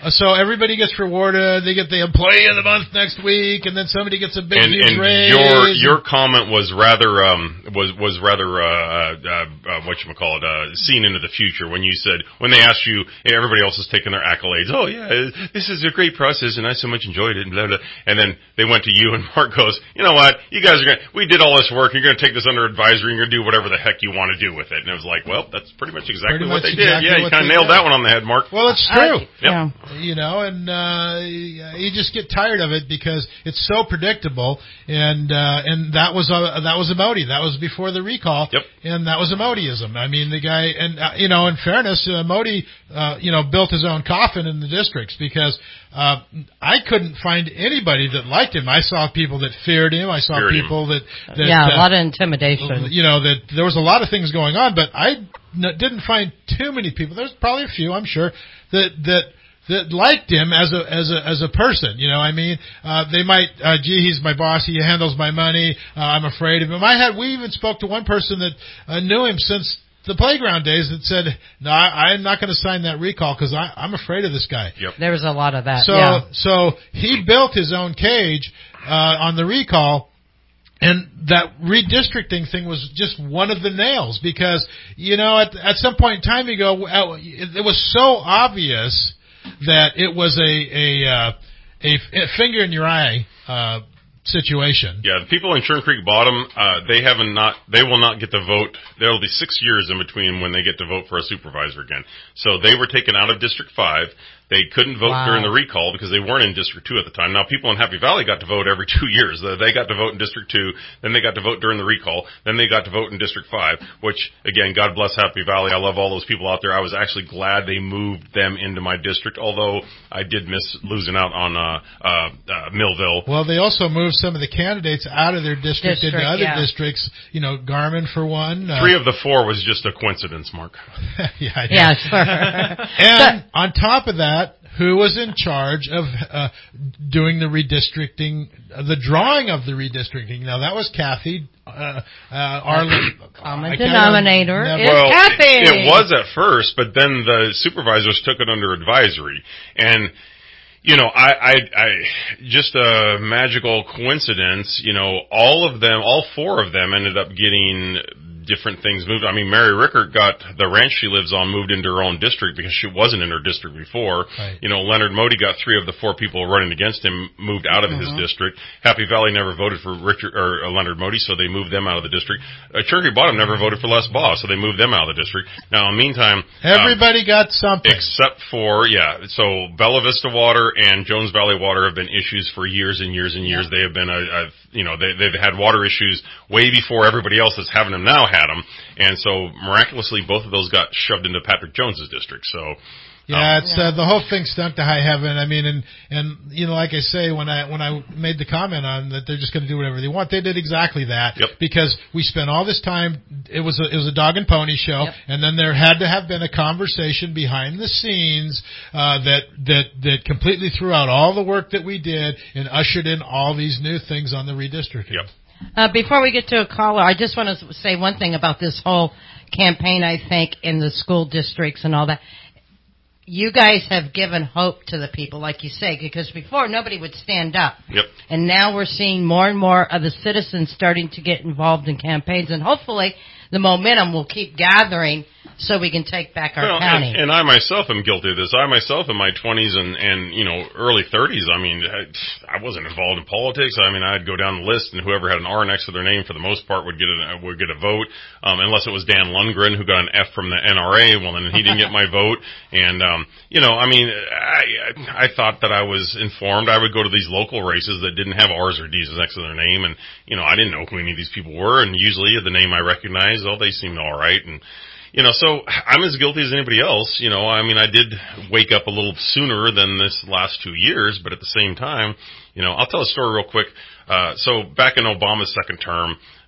Uh, so everybody gets rewarded. They get the employee of the month next week, and then somebody gets a big and, huge and raise. your your comment was rather um was was rather uh, uh, uh whatchamacallit, uh seen into the future when you said, when they asked you, hey, everybody else is taking their accolades. Oh yeah, this is a great process, and I so much enjoyed it, and blah blah. And then they went to you, and Mark goes, you know what, you guys are going, we did all this work. You're going to take this under advisory, and you're going to do whatever the heck you want to do with it. And it was like, well, that's pretty much exactly Pretty what much they exactly did. Yeah, you kind of nailed did. that one on the head, Mark. Well, it's true. Uh, yep. Yeah. You know, and uh, you just get tired of it because it's so predictable. And uh, and that was uh, that was a Modi. That was before the recall. Yep. And that was a Modiism. I mean, the guy, and uh, you know, in fairness, uh, Modi, uh, you know, built his own coffin in the districts because uh, I couldn't find anybody that liked him. I saw people that feared him. I saw Feared people him. that, that yeah, a uh, lot of intimidation. You know, that there was a lot of things going on, but I n- didn't find too many people. There's probably a few, I'm sure, that that that liked him as a as a as a person. You know, I mean, uh, they might, uh, gee, he's my boss. He handles my money. Uh, I'm afraid of him. I had we even spoke to one person that uh, knew him since the playground days that said, no, I, I'm not going to sign that recall because I'm afraid of this guy. Yep. There was a lot of that. So yeah. so he built his own cage uh, on the recall. And that redistricting thing was just one of the nails because, you know, at at some point in time you go, it, it was so obvious that it was a a, uh, a, a finger in your eye uh, situation. Yeah, the people in Churn Creek Bottom, uh, they haven't not, they will not get to vote. There will be six years in between when they get to vote for a supervisor again. So they were taken out of District five. They couldn't vote Wow. during the recall because they weren't in District two at the time. Now, people in Happy Valley got to vote every two years. They got to vote in District two, then they got to vote during the recall, then they got to vote in District five, which, again, God bless Happy Valley. I love all those people out there. I was actually glad they moved them into my district, although I did miss losing out on uh, uh, uh, Millville. Well, they also moved some of the candidates out of their district, District, into other yeah. districts. You know, Garmin for one. Uh, Three of the four was just a coincidence, Mark. yeah, I know. Yeah, sure. And on top of that, who was in charge of uh, doing the redistricting, uh, the drawing of the redistricting? Now, that was Kathy. Uh, uh, Arlen, Common denominator never, is well, Kathy. It, it was at first, but then the supervisors took it under advisory. And, you know, I, I, I, just a magical coincidence, you know, all of them, all four of them ended up getting different things moved. I mean, Mary Rickert got the ranch she lives on moved into her own district because she wasn't in her district before. Right. You know, Leonard Modi got three of the four people running against him moved out of Mm-hmm. his district. Happy Valley never voted for Richard or uh, Leonard Modi, so they moved them out of the district. Uh, Churn Creek Bottom never voted for Les Baugh, so they moved them out of the district. Now, in the meantime, everybody um, got something except for yeah. So Bella Vista Water and Jones Valley Water have been issues for years and years and years. Yeah. They have been a, a you know they they've had water issues way before everybody else that's having them now had them. And so miraculously, both of those got shoved into Patrick Jones's district. So, yeah, um, it's uh, the whole thing stunk to high heaven. I mean, and and you know, like I say, when I when I made the comment on that they're just going to do whatever they want, they did exactly that. Yep. Because we spent all this time. It was a, it was a dog and pony show, Yep. and then there had to have been a conversation behind the scenes uh, that that that completely threw out all the work that we did and ushered in all these new things on the redistricting. Yep. Uh, before we get to a caller, I just want to say one thing about this whole campaign, I think, in the school districts and all that. You guys have given hope to the people, like you say, because before nobody would stand up. Yep. And now we're seeing more and more of the citizens starting to get involved in campaigns, and hopefully the momentum will keep gathering so we can take back our well, county. And, and I myself am guilty of this. I myself in my twenties and, and, you know, early thirties, I mean, I, I wasn't involved in politics. I mean, I'd go down the list and whoever had an R next to their name for the most part would get a, would get a vote, um, unless it was Dan Lundgren who got an F from the N R A. Well, then he didn't get my vote. And, um, you know, I mean, I, I thought that I was informed. I would go to these local races that didn't have R's or D's next to their name. And, you know, I didn't know who any of these people were. And usually the name I recognized, oh, they seemed all right. And, you know, so I'm as guilty as anybody else. You know, I mean, I did wake up a little sooner than this last two years, but at the same time, you know, I'll tell a story real quick. Uh, so back in Obama's second term,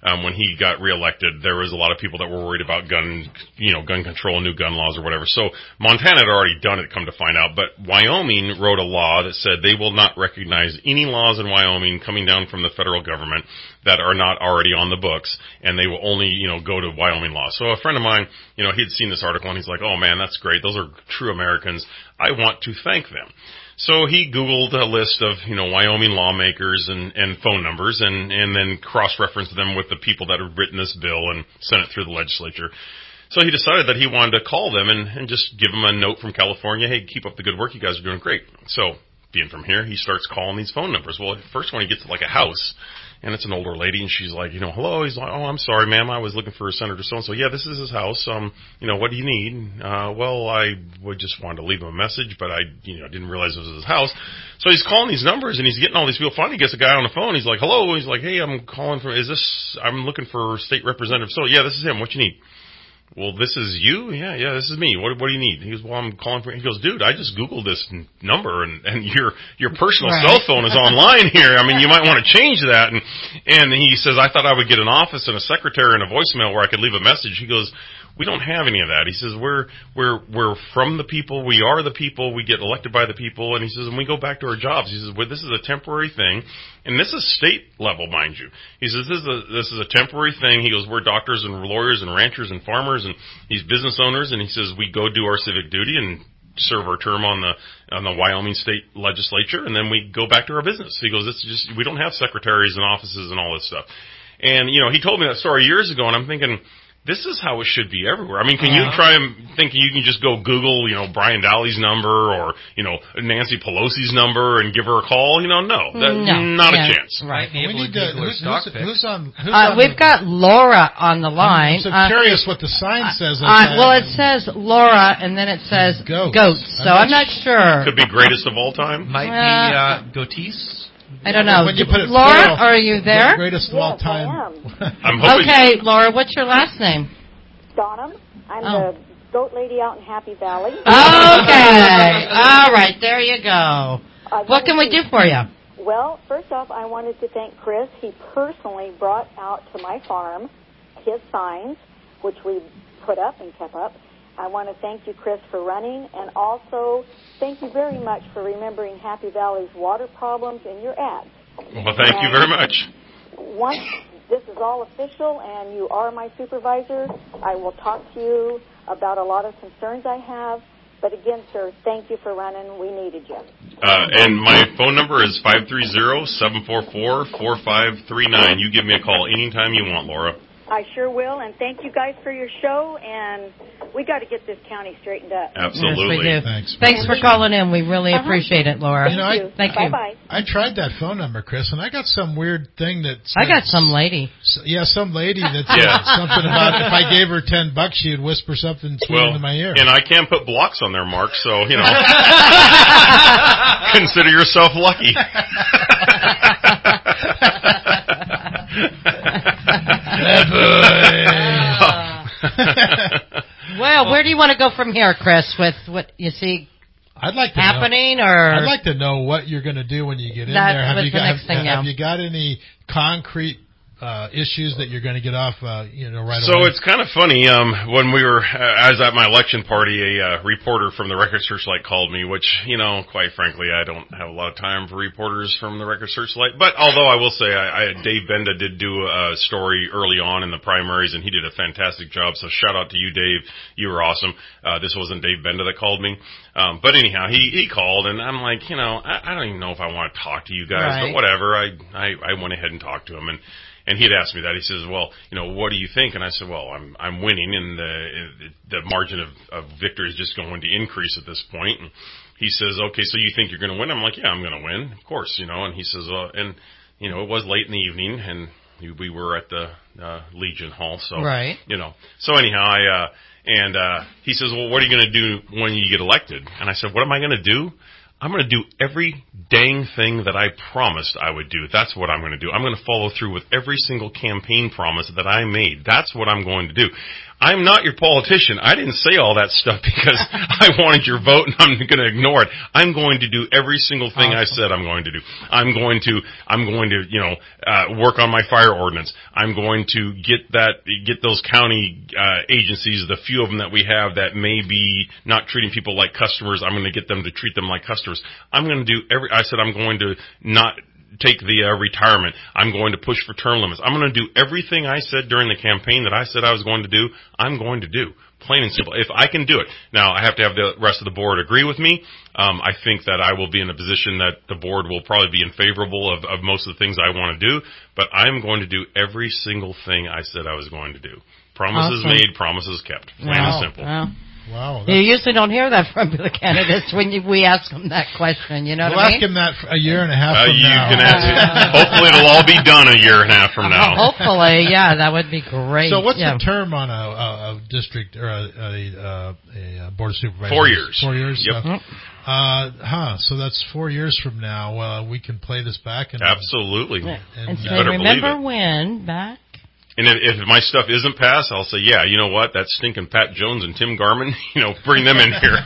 um, when he got reelected, there was a lot of people that were worried about gun, you know, gun control, new gun laws or whatever. So Montana had already done it, come to find out, but Wyoming wrote a law that said they will not recognize any laws in Wyoming coming down from the federal government that are not already on the books, and they will only, you know, go to Wyoming law. So a friend of mine, you know, he'd seen this article and he's like, oh man, that's great. Those are true Americans. I want to thank them. So he Googled a list of, you know, Wyoming lawmakers and, and phone numbers and, and then cross-referenced them with the people that had written this bill and sent it through the legislature. So he decided that he wanted to call them and, and just give them a note from California. Hey, keep up the good work. You guys are doing great. So being from here, he starts calling these phone numbers. Well, first when he gets to like a house, and it's an older lady, and she's like, you know, hello. He's like, oh, I'm sorry, ma'am. I was looking for Senator so-and-so. Yeah, this is his house. Um, you know, what do you need? Uh, well, I would just wanted to leave him a message, but I, you know, didn't realize it was his house. So he's calling these numbers, and he's getting all these people. Finally, he gets a guy on the phone. He's like, hello. He's like, hey, I'm calling from, is this, I'm looking for State Representative. So, yeah, this is him. What you need? Well, this is you? Yeah, yeah, this is me. What, what do you need? He goes, well, I'm calling for, he goes, dude, I just Googled this n- number and, and your, your personal Right. cell phone is online here. I mean, you might want to change that. And, and he says, I thought I would get an office and a secretary and a voicemail where I could leave a message. He goes, we don't have any of that. He says, we're, we're, we're from the people. We are the people. We get elected by the people. And he says, and we go back to our jobs. He says, well, this is a temporary thing. And this is state level, mind you. He says, this is a, this is a temporary thing. He goes, we're doctors and lawyers and ranchers and farmers and he's business owners. And he says, we go do our civic duty and serve our term on the, on the Wyoming state legislature. And then we go back to our business. He goes, it's just, we don't have secretaries and offices and all this stuff. And, you know, he told me that story years ago and I'm thinking, this is how it should be everywhere. I mean, can uh-huh. you try and think you can just go Google, you know, Brian Daly's number or, you know, Nancy Pelosi's number and give her a call? You know, no. That, no. Not yeah. a chance. Right. We need to, who's, who's, who's on, who's uh, on we've the, got Laura on the line. I'm so uh, curious what the sign says. Uh, well, it says Laura and then it says goats. goats so I'm not sure. Could be greatest of all time. Might Uh, be uh, goatees. I don't know. When you put it Laura, plural, are you there? Greatest of yes, all time. I am. I'm hoping. Okay, Laura, what's your last name? Donham. I'm Oh. the goat lady out in Happy Valley. Okay. All right, there you go. I What can we wanted do for you? to- Well, first off, I wanted to thank Chris. He personally brought out to my farm his signs, which we put up and kept up. I want to thank you, Chris, for running, and also thank you very much for remembering Happy Valley's water problems in your ads. Well, thank you very much. Once this is all official and you are my supervisor, I will talk to you about a lot of concerns I have. But again, sir, thank you for running. We needed you. Uh, and my phone number is five three zero, seven four four, four five three nine. You give me a call anytime you want, Laura. I sure will, and thank you guys for your show, and we got to get this county straightened up. Absolutely. Yes, we do. Thanks. Thanks for calling in. We really Uh-huh. appreciate it, Laura. Thank You know, I- you. Thank you. Bye-bye. I tried that phone number, Chris, and I got some weird thing that said, I got some lady. s- yeah, some lady that said Yeah. something about if I gave her ten bucks, she'd whisper something sweet Well, into my ear. and I can put blocks on there, Mark, so, you know. Consider yourself lucky. Well, where do you want to go from here, Chris, with what you see I'd like to happening? know, or I'd like to know what you're going to do when you get in That there. Have was you the got next have, thing, have yeah. you got any concrete uh, issues that you're going to get off, uh, you know, right So away? it's kind of funny. Um, when we were, uh, as at my election party, a uh, reporter from the Record Searchlight called me, which, you know, quite frankly, I don't have a lot of time for reporters from the Record Searchlight. But although I will say, I, I Dave Benda did do a story early on in the primaries, and he did a fantastic job. So shout out to you, Dave. You were awesome. Uh, this wasn't Dave Benda that called me. Um, but anyhow, he, he called, and I'm like, you know, I, I don't even know if I want to talk to you guys, Right. but whatever. I, I, I went ahead and talked to him, and And he had asked me that. He says, well, you know, what do you think? And I said, well, I'm I'm winning, and the the margin of, of victory is just going to increase at this point. And he says, okay, so you think you're going to win? I'm like, yeah, I'm going to win, of course, you know. And he says, uh, and, you know, it was late in the evening, and we were at the uh, Legion Hall. So, right. you know. So anyhow, I, uh, and uh, he says, well, what are you going to do when you get elected? And I said, what am I going to do? I'm going to do every dang thing that I promised I would do. That's what I'm going to do. I'm going to follow through with every single campaign promise that I made. That's what I'm going to do. I'm not your politician. I didn't say all that stuff because I wanted your vote and I'm going to ignore it. I'm going to do every single thing awesome. I said I'm going to do. I'm going to, I'm going to, you know, uh, work on my fire ordinance. I'm going to get that, get those county, uh, agencies, the few of them that we have that may be not treating people like customers. I'm going to get them to treat them like customers. I'm going to do every, I said I'm going to not take the uh, retirement. I'm going to push for term limits. I'm going to do everything I said during the campaign that I said I was going to do, I'm going to do. Plain and simple. If I can do it. Now, I have to have the rest of the board agree with me. Um, I think that I will be in a position that the board will probably be in favorable of, of most of the things I want to do, but I'm going to do every single thing I said I was going to do. Promises awesome. Made, promises kept. Plain wow. and simple. Wow. Wow. You usually don't hear that from the candidates when you, we ask them that question. You know we'll what I mean? We'll ask him that for a year and a half uh, from you now. Can ask it. Hopefully it'll all be done a year and a half from now. Hopefully, yeah, that would be great. So what's yeah. the term on a, a, a district or a, a, a, a board of supervisors? Four years. Four years? Yep. So, uh, huh, so that's four years from now. Uh, we can play this back. And, Absolutely. Yeah. And, and say, uh, remember when back? And if, if my stuff isn't passed, I'll say, yeah, you know what? That stinking Pat Jones and Tim Garman, you know, bring them in here.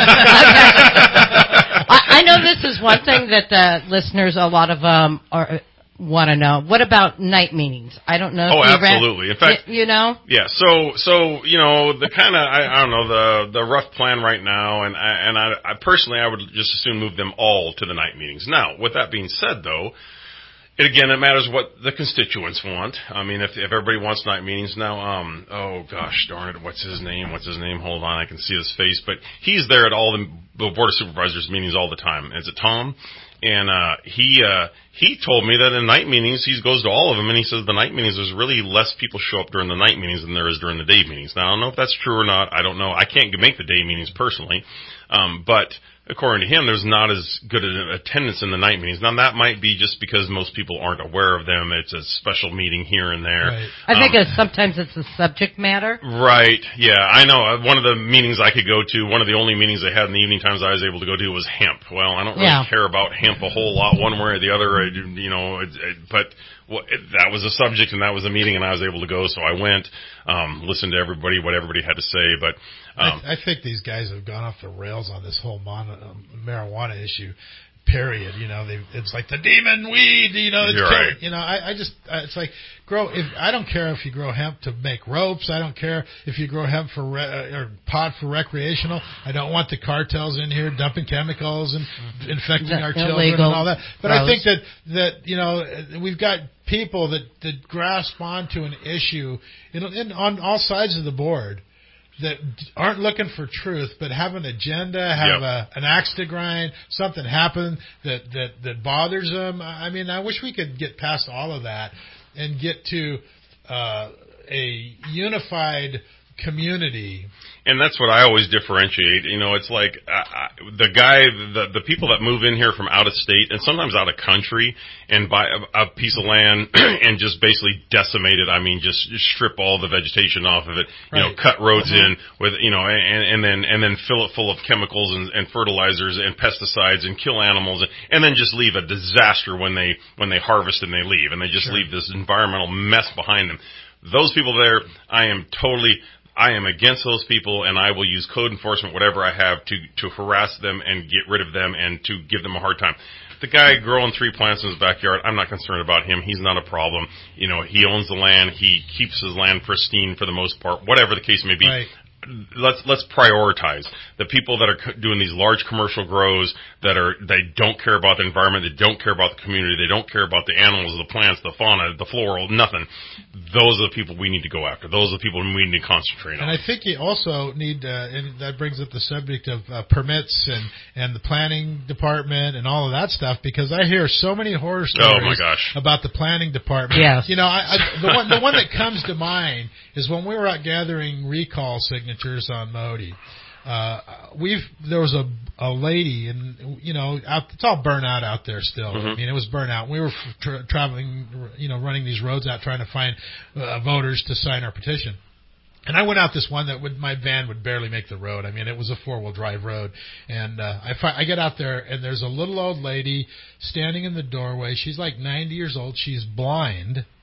I, I know this is one thing that the listeners, a lot of um, are, want to know. What about night meetings? I don't know. Oh, if absolutely. Ran, in fact, you know. Yeah. So, so you know, the kind of I, I don't know the the rough plan right now, and I, and I, I personally I would just as soon move them all to the night meetings. Now, with that being said, though. It, again, it matters what the constituents want. I mean, if, if everybody wants night meetings now, um, oh gosh darn it, what's his name? What's his name? Hold on, I can see his face, but he's there at all the, the Board of Supervisors meetings all the time. Is it Tom? And, uh, he, uh, he told me that in night meetings, he goes to all of them and he says the night meetings, there's really less people show up during the night meetings than there is during the day meetings. Now, I don't know if that's true or not. I don't know. I can't make the day meetings personally. Um, but, according to him, there's not as good an attendance in the night meetings. Now, that might be just because most people aren't aware of them. It's a special meeting here and there. Right. I think um, it's, sometimes it's the subject matter. Right. Yeah, I know. One of the meetings I could go to, one of the only meetings they had in the evening times I was able to go to was hemp. Well, I don't really yeah. care about hemp a whole lot one way or the other, you know, it, it, but well, it, that was a subject and that was a meeting and I was able to go, so I went, um, listened to everybody, what everybody had to say, but Um, I, I think these guys have gone off the rails on this whole mon- um, marijuana issue. Period. You know, they it's like the demon weed. You know, it's You're killing. Right. You know, I, I just uh, it's like grow. If I don't care if you grow hemp to make ropes. I don't care if you grow hemp for re, uh, or pot for recreational. I don't want the cartels in here dumping chemicals and mm-hmm. infecting our children illegal. And all that. But Gross. I think that that you know we've got people that that grasp onto an issue in, in on all sides of the board. That aren't looking for truth, but have an agenda, have yep. a, an axe to grind, something happen that, that, that bothers them. I mean, I wish we could get past all of that and get to uh, a unified community. And that's what I always differentiate. You know, it's like uh, the guy, the the people that move in here from out of state and sometimes out of country and buy a, a piece of land and just basically decimate it. I mean, just, just strip all the vegetation off of it. You right. know, cut roads uh-huh. in with you know, and, and then and then fill it full of chemicals and, and fertilizers and pesticides and kill animals and, and then just leave a disaster when they when they harvest and they leave and they just sure. leave this environmental mess behind them. Those people there, I am totally. I am against those people, and I will use code enforcement, whatever I have, to, to harass them and get rid of them and to give them a hard time. The guy growing three plants in his backyard, I'm not concerned about him. He's not a problem. You know, he owns the land. He keeps his land pristine for the most part, whatever the case may be. Right. Let's let's prioritize the people that are doing these large commercial grows that are they don't care about the environment, they don't care about the community, they don't care about the animals, the plants, the fauna, the floral, nothing. Those are the people we need to go after. Those are the people we need to concentrate on. And I think you also need, uh, and that brings up the subject of uh, permits and, and the planning department and all of that stuff, because I hear so many horror stories oh my gosh. about the planning department. Yes. You know, I, I, the one the one that comes to mind is when we were out gathering recall signatures on Modi. Uh, we've there was a a lady, and you know, out, it's all burnout out there still. Mm-hmm. I mean, it was burnout. We were tra- traveling, you know, running these roads out, trying to find uh, voters to sign our petition. And I went out this one that would my van would barely make the road. I mean, it was a four wheel drive road, and uh, I fi- I get out there, and there's a little old lady standing in the doorway. She's like ninety years old. She's blind.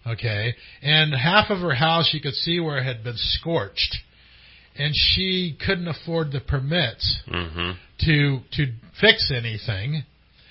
okay, and half of her house you could see where it had been scorched, and she couldn't afford the permits mm-hmm. to to fix anything.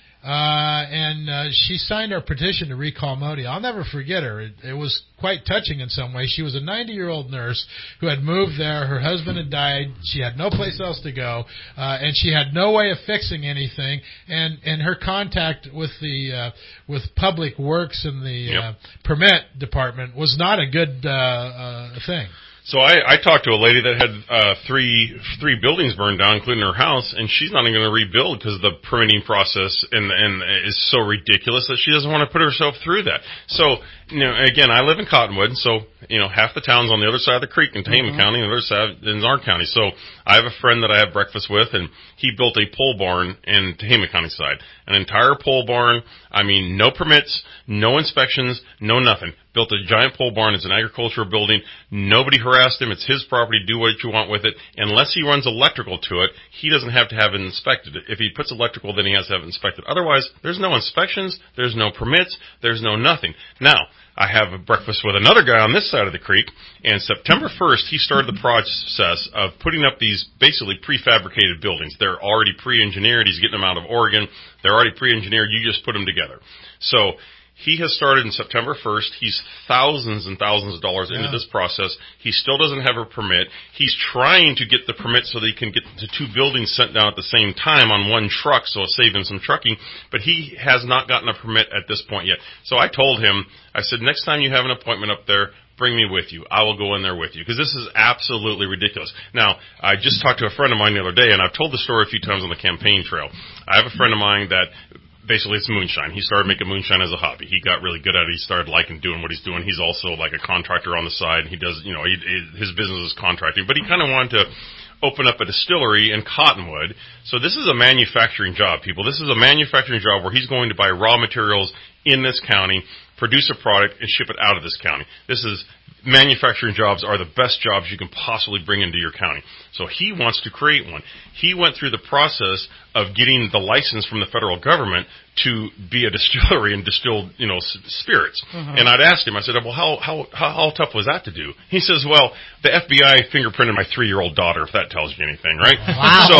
Uh, and uh, she signed our petition to recall Modi. I'll never forget her. It, it was quite touching in some ways. She was a ninety-year-old nurse who had moved there. Her husband had died. She had no place else to go, uh, and she had no way of fixing anything. And, and her contact with the uh, with Public Works and the yep. uh, permit department was not a good uh, uh, thing. So I, I talked to a lady that had uh, three three buildings burned down, including her house, and she's not even going to rebuild because the permitting process and and is so ridiculous that she doesn't want to put herself through that. So, you know, again, I live in Cottonwood, so you know half the town's on the other side of the creek in Tehama mm-hmm. County, and the other side is our county. So I have a friend that I have breakfast with, and he built a pole barn in Tehama County side, an entire pole barn. I mean, no permits, no inspections, no nothing. Built a giant pole barn. It's an agricultural building. Nobody harassed him. It's his property. Do what you want with it. Unless he runs electrical to it, he doesn't have to have it inspected. If he puts electrical, then he has to have it inspected. Otherwise, there's no inspections. There's no permits. There's no nothing. Now, I have a breakfast with another guy on this side of the creek, and September first, he started the process of putting up these basically prefabricated buildings. They're already pre-engineered. He's getting them out of Oregon. They're already pre-engineered. You just put them together. So he has started in September first. He's thousands and thousands of dollars yeah. into this process. He still doesn't have a permit. He's trying to get the permit so that he can get the two buildings sent down at the same time on one truck, so it'll save him some trucking. But he has not gotten a permit at this point yet. So I told him, I said, next time you have an appointment up there, bring me with you. I will go in there with you, because this is absolutely ridiculous. Now, I just talked to a friend of mine the other day, and I've told the story a few times on the campaign trail. I have a friend of mine that basically it's moonshine. He started making moonshine as a hobby. He got really good at it. He started liking doing what he's doing. He's also like a contractor on the side. He does, you know, he, his business is contracting, but he kind of wanted to open up a distillery in Cottonwood. So this is a manufacturing job, people. This is a manufacturing job where he's going to buy raw materials in this county, produce a product, and ship it out of this county. This is manufacturing jobs are the best jobs you can possibly bring into your county. So he wants to create one. He went through the process of getting the license from the federal government to be a distillery and distill, you know, spirits. Mm-hmm. And I'd asked him, I said, well, how, how, how, how tough was that to do? He says, well, the F B I fingerprinted my three-year-old daughter, if that tells you anything, right? Wow. So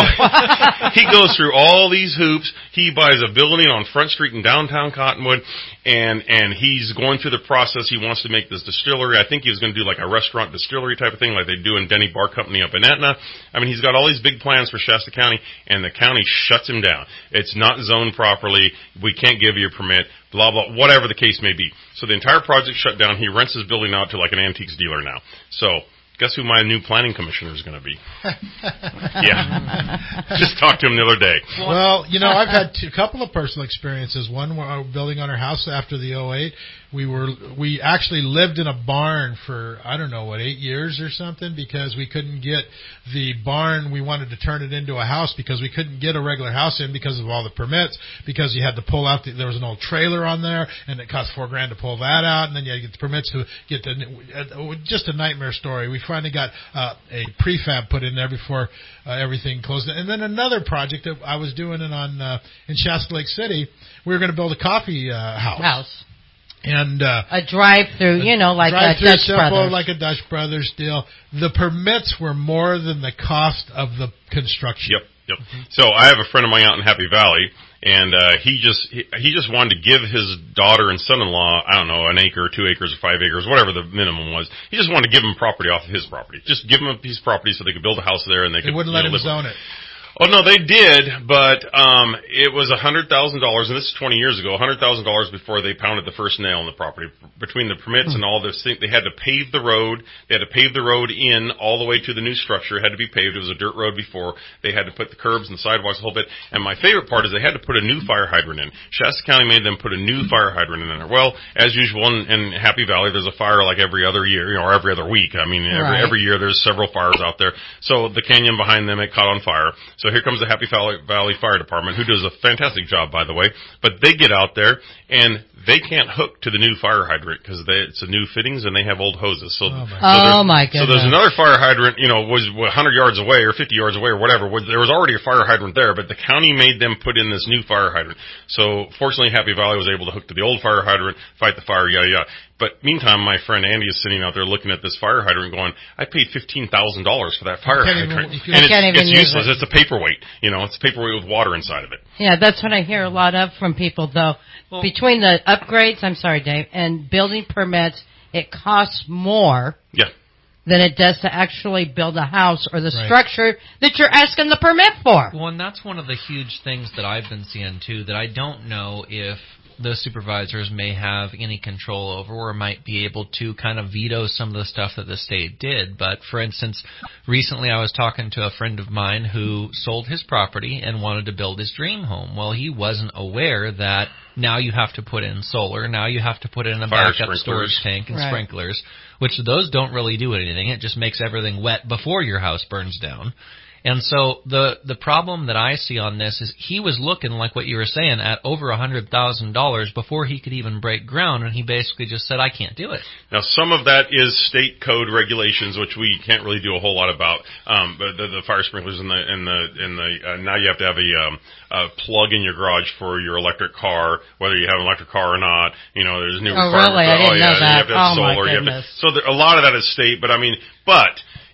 he goes through all these hoops. He buys a building on Front Street in downtown Cottonwood, and, and he's going through the process. He wants to make this distillery. I think he was going to do like a restaurant distillery type of thing like they do in Denny Bar Company up in Etna. I mean, he's got all these big plans for Shasta County, and the county shuts him down. It's not zoned properly. We can't give you a permit, blah, blah, whatever the case may be. So the entire project shut down. He rents his building out to like an antiques dealer now. So guess who my new planning commissioner is going to be? Yeah. Just talked to him the other day. Well, you know, I've had two, a couple of personal experiences. One, where I was building on our house after the oh eight. We were we actually lived in a barn for, I don't know, what, eight years or something, because we couldn't get the barn. We wanted to turn it into a house because we couldn't get a regular house in because of all the permits, because you had to pull out the, there was an old trailer on there, and it cost four grand to pull that out, and then you had to get the permits to get the, just a nightmare story. We finally got uh, a prefab put in there before uh, everything closed. And then another project that I was doing in on uh, in Shasta Lake City, we were going to build a coffee uh, house. House. And uh, a drive-through, you know, like a Dutch simple, Brothers. like a Dutch Brothers deal. The permits were more than the cost of the construction. Yep, yep. Mm-hmm. So I have a friend of mine out in Happy Valley, and uh, he just he, he just wanted to give his daughter and son-in-law, I don't know, an acre, two acres, or five acres, whatever the minimum was. He just wanted to give them property off of his property. Just give them a piece of property so they could build a house there, and they, they could. They wouldn't you let know, him zone it. Oh, no, they did, but um it was one hundred thousand dollars, and this is twenty years ago, one hundred thousand dollars before they pounded the first nail in the property. Between the permits and all this thing, they had to pave the road. They had to pave the road in all the way to the new structure. It had to be paved. It was a dirt road before. They had to put the curbs and the sidewalks, a whole bit. And my favorite part is they had to put a new fire hydrant in. Shasta County made them put a new fire hydrant in there. Well, as usual in, in Happy Valley, there's a fire like every other year, you know, or every other week. I mean, every, right. every year there's several fires out there. So the canyon behind them, it caught on fire. So here comes the Happy Valley Valley Fire Department, who does a fantastic job, by the way. But they get out there, and they can't hook to the new fire hydrant because it's a new fittings, and they have old hoses. So, oh, my, so oh my goodness. So there's another fire hydrant, you know, was one hundred yards away or fifty yards away or whatever. There was already a fire hydrant there, but the county made them put in this new fire hydrant. So fortunately, Happy Valley was able to hook to the old fire hydrant, fight the fire, yada, yada. But meantime, my friend Andy is sitting out there looking at this fire hydrant going, I paid fifteen thousand dollars for that fire hydrant. Even, and it's, it's use useless. It. It's a paperweight. You know, it's a paperweight with water inside of it. Yeah, that's what I hear a lot of from people, though. Well, between the upgrades, I'm sorry, Dave, and building permits, it costs more. Yeah. Than it does to actually build a house or the right. structure that you're asking the permit for. Well, and that's one of the huge things that I've been seeing, too, that I don't know if the supervisors may have any control over or might be able to kind of veto some of the stuff that the state did. But, for instance, recently I was talking to a friend of mine who sold his property and wanted to build his dream home. Well, he wasn't aware that now you have to put in solar, now you have to put in a Fire backup storage tank and right. sprinklers, which those don't really do anything. It just makes everything wet before your house burns down. And so the the problem that I see on this is he was looking, like what you were saying, at over one hundred thousand dollars before he could even break ground, and he basically just said, I can't do it. Now, some of that is state code regulations, which we can't really do a whole lot about, um, but the, the fire sprinklers and the, and the, and the uh, now you have to have a, um, a plug in your garage for your electric car, whether you have an electric car or not. You know, there's new oh, requirements. Really? I didn't oh, yeah, know that. You have to have oh, solar. my You goodness. have to, so there, a lot of that is state, but I mean, but,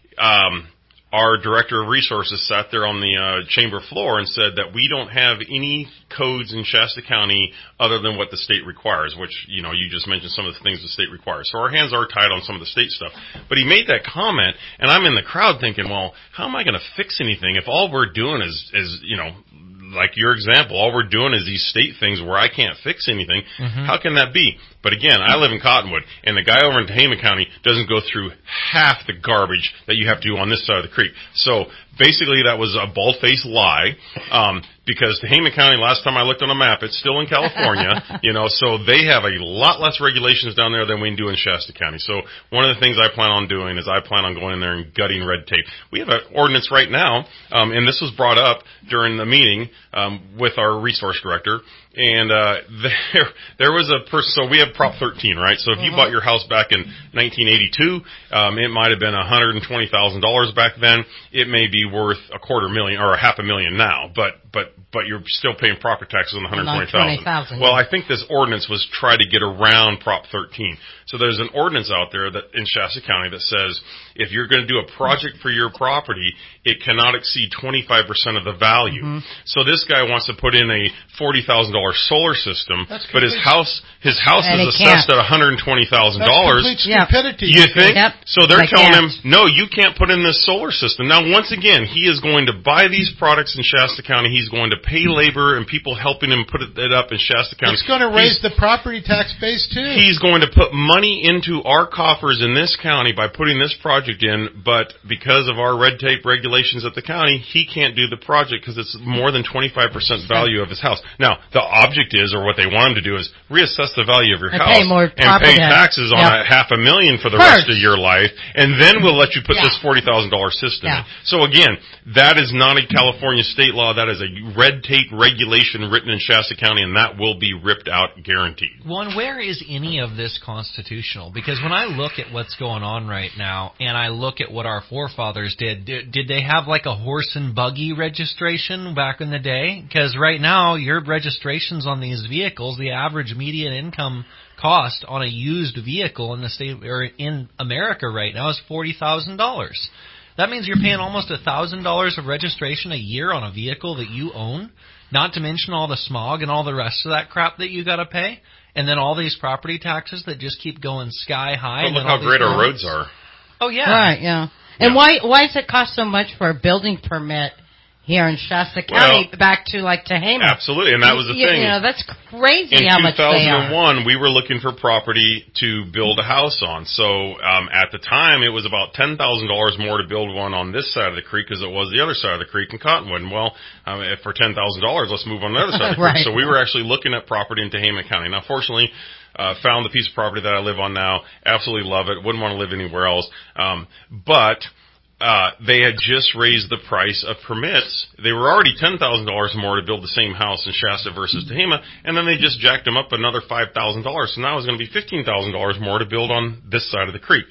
um, our director of resources sat there on the uh, chamber floor and said that we don't have any codes in Shasta County other than what the state requires, which, you know, you just mentioned some of the things the state requires. So our hands are tied on some of the state stuff. But he made that comment, and I'm in the crowd thinking, well, how am I going to fix anything if all we're doing is, is, you know, like your example, all we're doing is these state things where I can't fix anything. Mm-hmm. How can that be? But again, I live in Cottonwood, and the guy over in Tehama County doesn't go through half the garbage that you have to do on this side of the creek. So basically that was a bald-faced lie, um, because Tehama County, last time I looked on a map, it's still in California, you know, so they have a lot less regulations down there than we do in Shasta County. So one of the things I plan on doing is I plan on going in there and gutting red tape. We have an ordinance right now, um, and this was brought up during the meeting um, with our resource director, and uh, there there was a person, so we have Prop thirteen, right? So if you uh-huh. bought your house back in nineteen eighty-two, um, it might have been one hundred twenty thousand dollars back then. It may be worth a quarter million or a half a million now, but but but you're still paying property taxes on one hundred twenty thousand dollars. Well, I think this ordinance was try to get around Prop thirteen. So there's an ordinance out there that in Shasta County that says if you're going to do a project for your property, it cannot exceed twenty-five percent of the value. Mm-hmm. So this guy wants to put in a forty thousand dollars solar system, but his house his house and is assessed can't. at one hundred twenty thousand dollars. That's complete stupidity. You think? Yep. So they're I telling can't. him, no, you can't put in this solar system. Now, once again, he is going to buy these products in Shasta County. He's going to pay labor and people helping him put it up in Shasta County. It's going to raise He's, the property tax base, too. He's going to put money into our coffers in this county by putting this project in, but because of our red tape regulations at the county, he can't do the project because it's more than twenty-five percent value of his house. Now, the object is, or what they want him to do is reassess the value of your I house pay more and pay taxes on yep. a half a million for the First. rest of your life, and then we'll let you put yeah. this forty thousand dollars system yeah. in. So again, that is not a California state law. That is a red tape regulation written in Shasta County, and that will be ripped out, guaranteed. Well, and where is any of this constitutional? Because when I look at what's going on right now, and I look at what our forefathers did, did, did they have like a horse and buggy registration back in the day? Because right now, your registrations on these vehicles, the average median income cost on a used vehicle in the state or in America right now is forty thousand dollars. That means you're paying almost one thousand dollars of registration a year on a vehicle that you own, not to mention all the smog and all the rest of that crap that you got to pay, and then all these property taxes that just keep going sky high. But and look then all how great these our roads are. Oh, yeah. Right, yeah. And yeah. why why does it cost so much for a building permit here in Shasta County well, back to like Tehama? Absolutely, and that was the you, thing. You know, that's crazy in how much they are. two thousand one, we were looking for property to build a house on. So um, at the time, it was about ten thousand dollars more to build one on this side of the creek as it was the other side of the creek in Cottonwood. And well, um, if for ten thousand dollars, let's move on the other side of the right. creek. So we were actually looking at property in Tehama County. Now, fortunately, uh, found the piece of property that I live on now. Absolutely love it. Wouldn't want to live anywhere else. Um, but... Uh, they had just raised the price of permits. They were already ten thousand dollars more to build the same house in Shasta versus Tehama, and then they just jacked them up another five thousand dollars. So now it's going to be fifteen thousand dollars more to build on this side of the creek.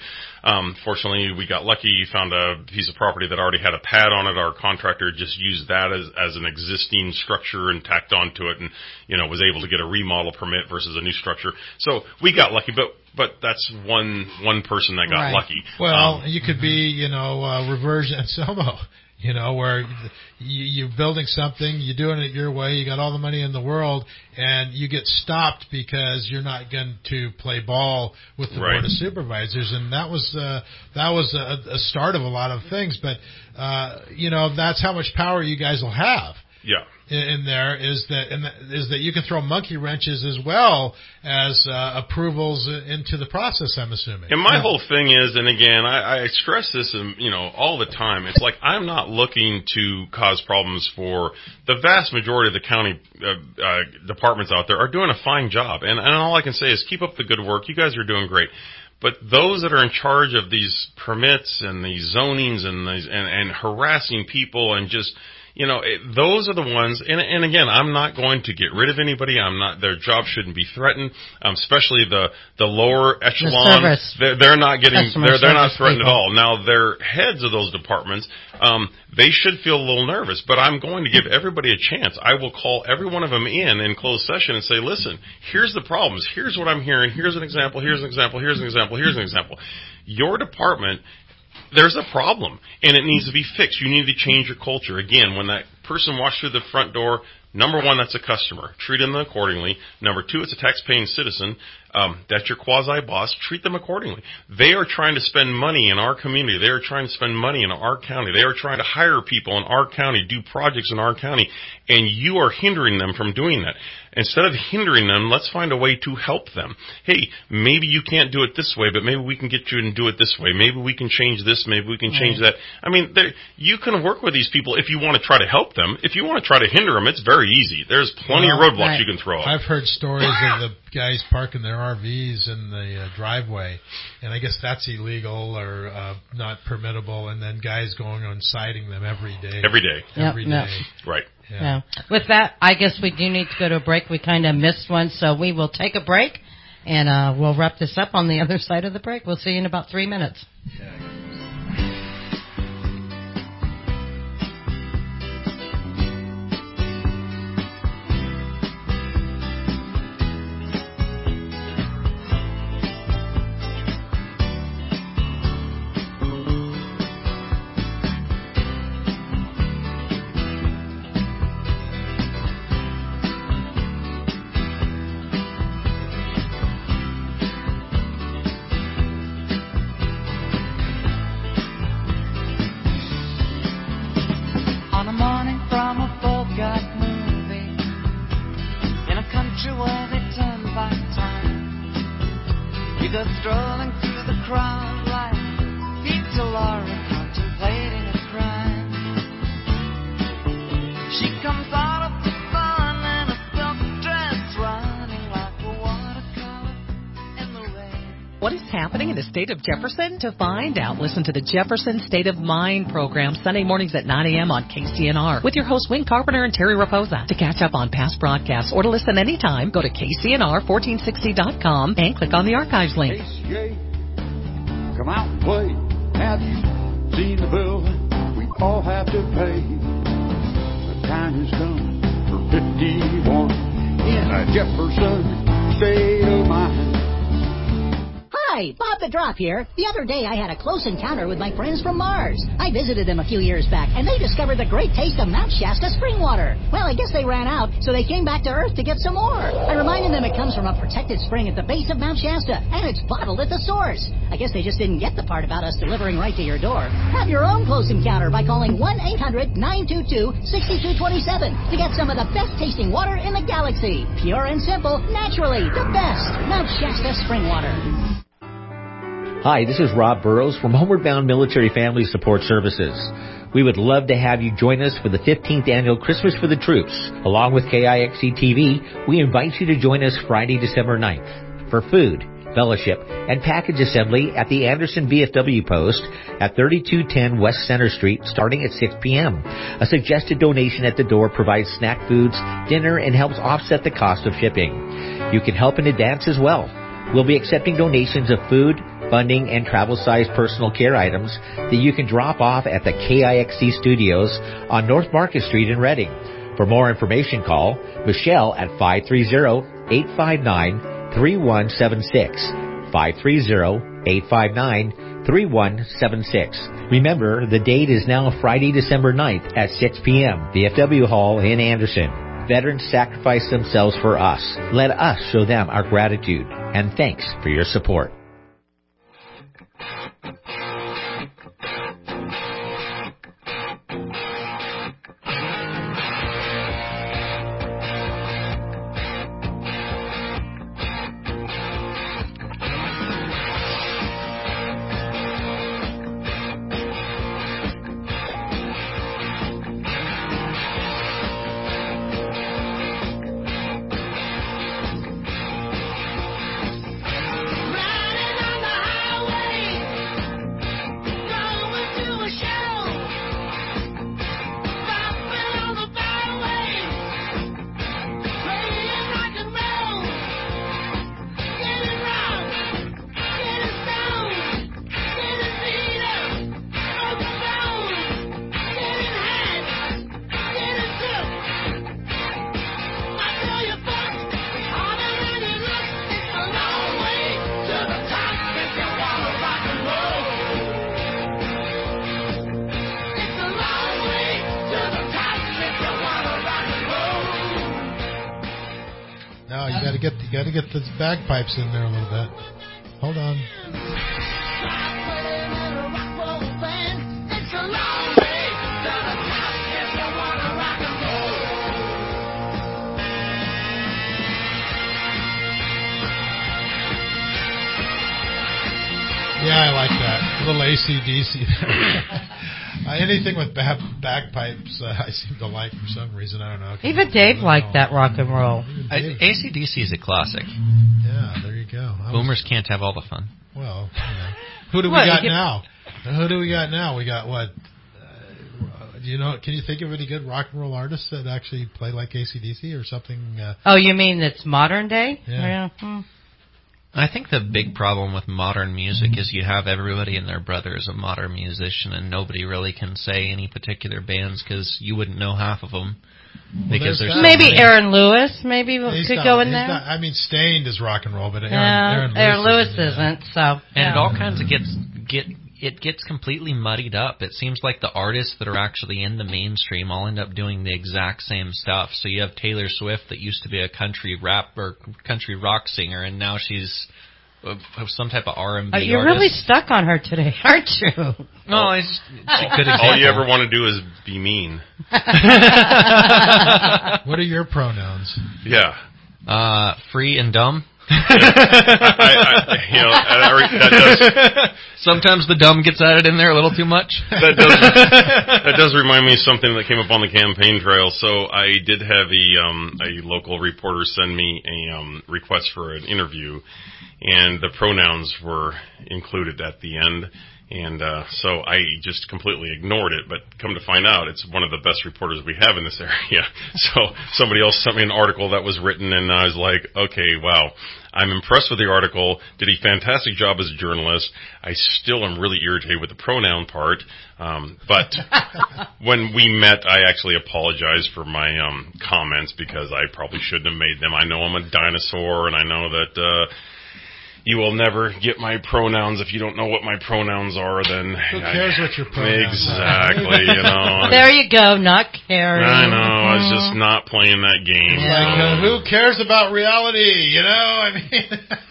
Um, fortunately, we got lucky, found a piece of property that already had a pad on it. Our contractor just used that as, as an existing structure and tacked onto it and, you know, was able to get a remodel permit versus a new structure. So we got lucky, but but that's one one person that got right. lucky. Well, um, you could be, you know, uh, reversion and Somo. You know, where you, you're building something, you're doing it your way, you got all the money in the world, and you get stopped because you're not going to play ball with the right. board of supervisors, and that was uh, that was a, a start of a lot of things. But uh, you know, that's how much power you guys will have. Yeah. In, in there is that and that, is that you can throw monkey wrenches as well as uh, approvals into the process. I'm assuming. And my yeah. whole thing is, and again, I, I stress this, um, you know, all the time. It's like I'm not looking to cause problems for the vast majority of the county uh, uh, departments out there are doing a fine job, and, and all I can say is keep up the good work. You guys are doing great. But those that are in charge of these permits and these zonings and these, and, and harassing people and just You know, it, those are the ones, and, and again, I'm not going to get rid of anybody. I'm not, their job shouldn't be threatened, um, especially the, the lower echelon. The they're, they're not getting, Customer they're, they're not threatened people. at all. Now, their heads of those departments, um, they should feel a little nervous, but I'm going to give everybody a chance. I will call every one of them in in closed session and say, listen, here's the problems. Here's what I'm hearing. Here's an example. Here's an example. Here's an example. Here's an example. Your department, there's a problem, and it needs to be fixed. You need to change your culture. Again, when that person walks through the front door, number one, that's a customer. Treat them accordingly. Number two, it's a tax-paying citizen. Um, that's your quasi-boss. Treat them accordingly. They are trying to spend money in our community. They are trying to spend money in our county. They are trying to hire people in our county, do projects in our county, and you are hindering them from doing that. Instead of hindering them, let's find a way to help them. Hey, maybe you can't do it this way, but maybe we can get you and do it this way. Maybe we can change this. Maybe we can change that. I mean, you can work with these people if you want to try to help them. If you want to try to hinder them, it's very easy. There's plenty well, of roadblocks right. you can throw up. I've heard stories of the guys parking their R Vs in the uh, driveway, and I guess that's illegal or uh, not permittable, and then guys going on citing them every day. Every day. Every yep, day. Yep. Right. Yeah. Yeah. With that, I guess we do need to go to a break. We kind of missed one, so we will take a break, and uh, we'll wrap this up on the other side of the break. We'll see you in about three minutes. Yeah. State of Jefferson? To find out, listen to the Jefferson State of Mind program Sunday mornings at nine a.m. on K C N R with your hosts Wayne Carpenter and Terry Raposa. To catch up on past broadcasts or to listen anytime, go to K C N R fourteen sixty dot com and click on the archives link. K C A, come out and play. Have you seen the bill we all have to pay? The time has come for fifty-one in a Jefferson State of Mind. Hi, Bob the Drop here. The other day I had a close encounter with my friends from Mars. I visited them a few years back, and they discovered the great taste of Mount Shasta spring water. Well, I guess they ran out, so they came back to Earth to get some more. I reminded them it comes from a protected spring at the base of Mount Shasta, and it's bottled at the source. I guess they just didn't get the part about us delivering right to your door. Have your own close encounter by calling one eight hundred nine two two six two two seven to get some of the best tasting water in the galaxy. Pure and simple, naturally, the best. Mount Shasta spring water. Hi, this is Rob Burrows from Homeward Bound Military Family Support Services. We would love to have you join us for the fifteenth Annual Christmas for the Troops. Along with K I X C T V, we invite you to join us Friday, December ninth for food, fellowship, and package assembly at the Anderson V F W post at thirty-two ten West Center Street starting at six p.m. A suggested donation at the door provides snack foods, dinner, and helps offset the cost of shipping. You can help in advance as well. We'll be accepting donations of food, funding, and travel-sized personal care items that you can drop off at the K I X C studios on North Market Street in Reading. For more information, call Michelle at five three zero, eight five nine, three one seven six, five three zero, eight five nine, three one seven six. Remember, the date is now Friday, December ninth at six p.m., V F W Hall in Anderson. Veterans sacrifice themselves for us. Let us show them our gratitude, and thanks for your support. Got to get the bagpipes in there a little bit. Hold on. Yeah, I like that. A little A C D C. Uh, anything with bag, bagpipes, uh, I seem to like for some reason. I don't know. Even Dave liked that rock and roll. A C D C is a classic. Yeah, there you go. I Boomers was, can't have all the fun. Well, you know. Who do we what, got get, now? Who do we got now? We got what? Uh, do you know? Can you think of any good rock and roll artists that actually play like A C D C or something? Uh, oh, you mean that's modern day? Yeah. yeah. Hmm. I think the big problem with modern music is you have everybody and their brother is a modern musician, and nobody really can say any particular bands because you wouldn't know half of them. Well, because there's maybe so Aaron Lewis, maybe he's could not, go in there. Not, I mean, Stained is rock and roll, but Aaron, yeah, Aaron Lewis, Aaron Lewis isn't, isn't. Yeah. So, and yeah. it all kinds of gets get it gets completely muddied up. It seems like the artists that are actually in the mainstream all end up doing the exact same stuff. So you have Taylor Swift that used to be a country rap or country rock singer, and now she's of some type of R and B. Uh, you're artist. really stuck on her today, aren't you? No, it's, it's a good example. All you ever want to do is be mean. What are your pronouns? Yeah. Uh, free and dumb. I, I, you know, that does. Sometimes the dumb gets added in there a little too much. That does. That does remind me of something that came up on the campaign trail. So I did have a um, a local reporter send me a um, request for an interview, and the pronouns were included at the end. And uh, so I just completely ignored it, but come to find out, it's one of the best reporters we have in this area. So somebody else sent me an article that was written, and I was like, okay, wow, I'm impressed with the article, did a fantastic job as a journalist. I still am really irritated with the pronoun part, um, but when we met, I actually apologized for my um, comments because I probably shouldn't have made them. I know I'm a dinosaur, and I know that... Uh, You will never get my pronouns if you don't know what my pronouns are. Then who cares I, what your pronouns exactly, are? You know. There you go, not caring. I know. I was just not playing that game. Yeah. Like, uh, who cares about reality? You know, I mean.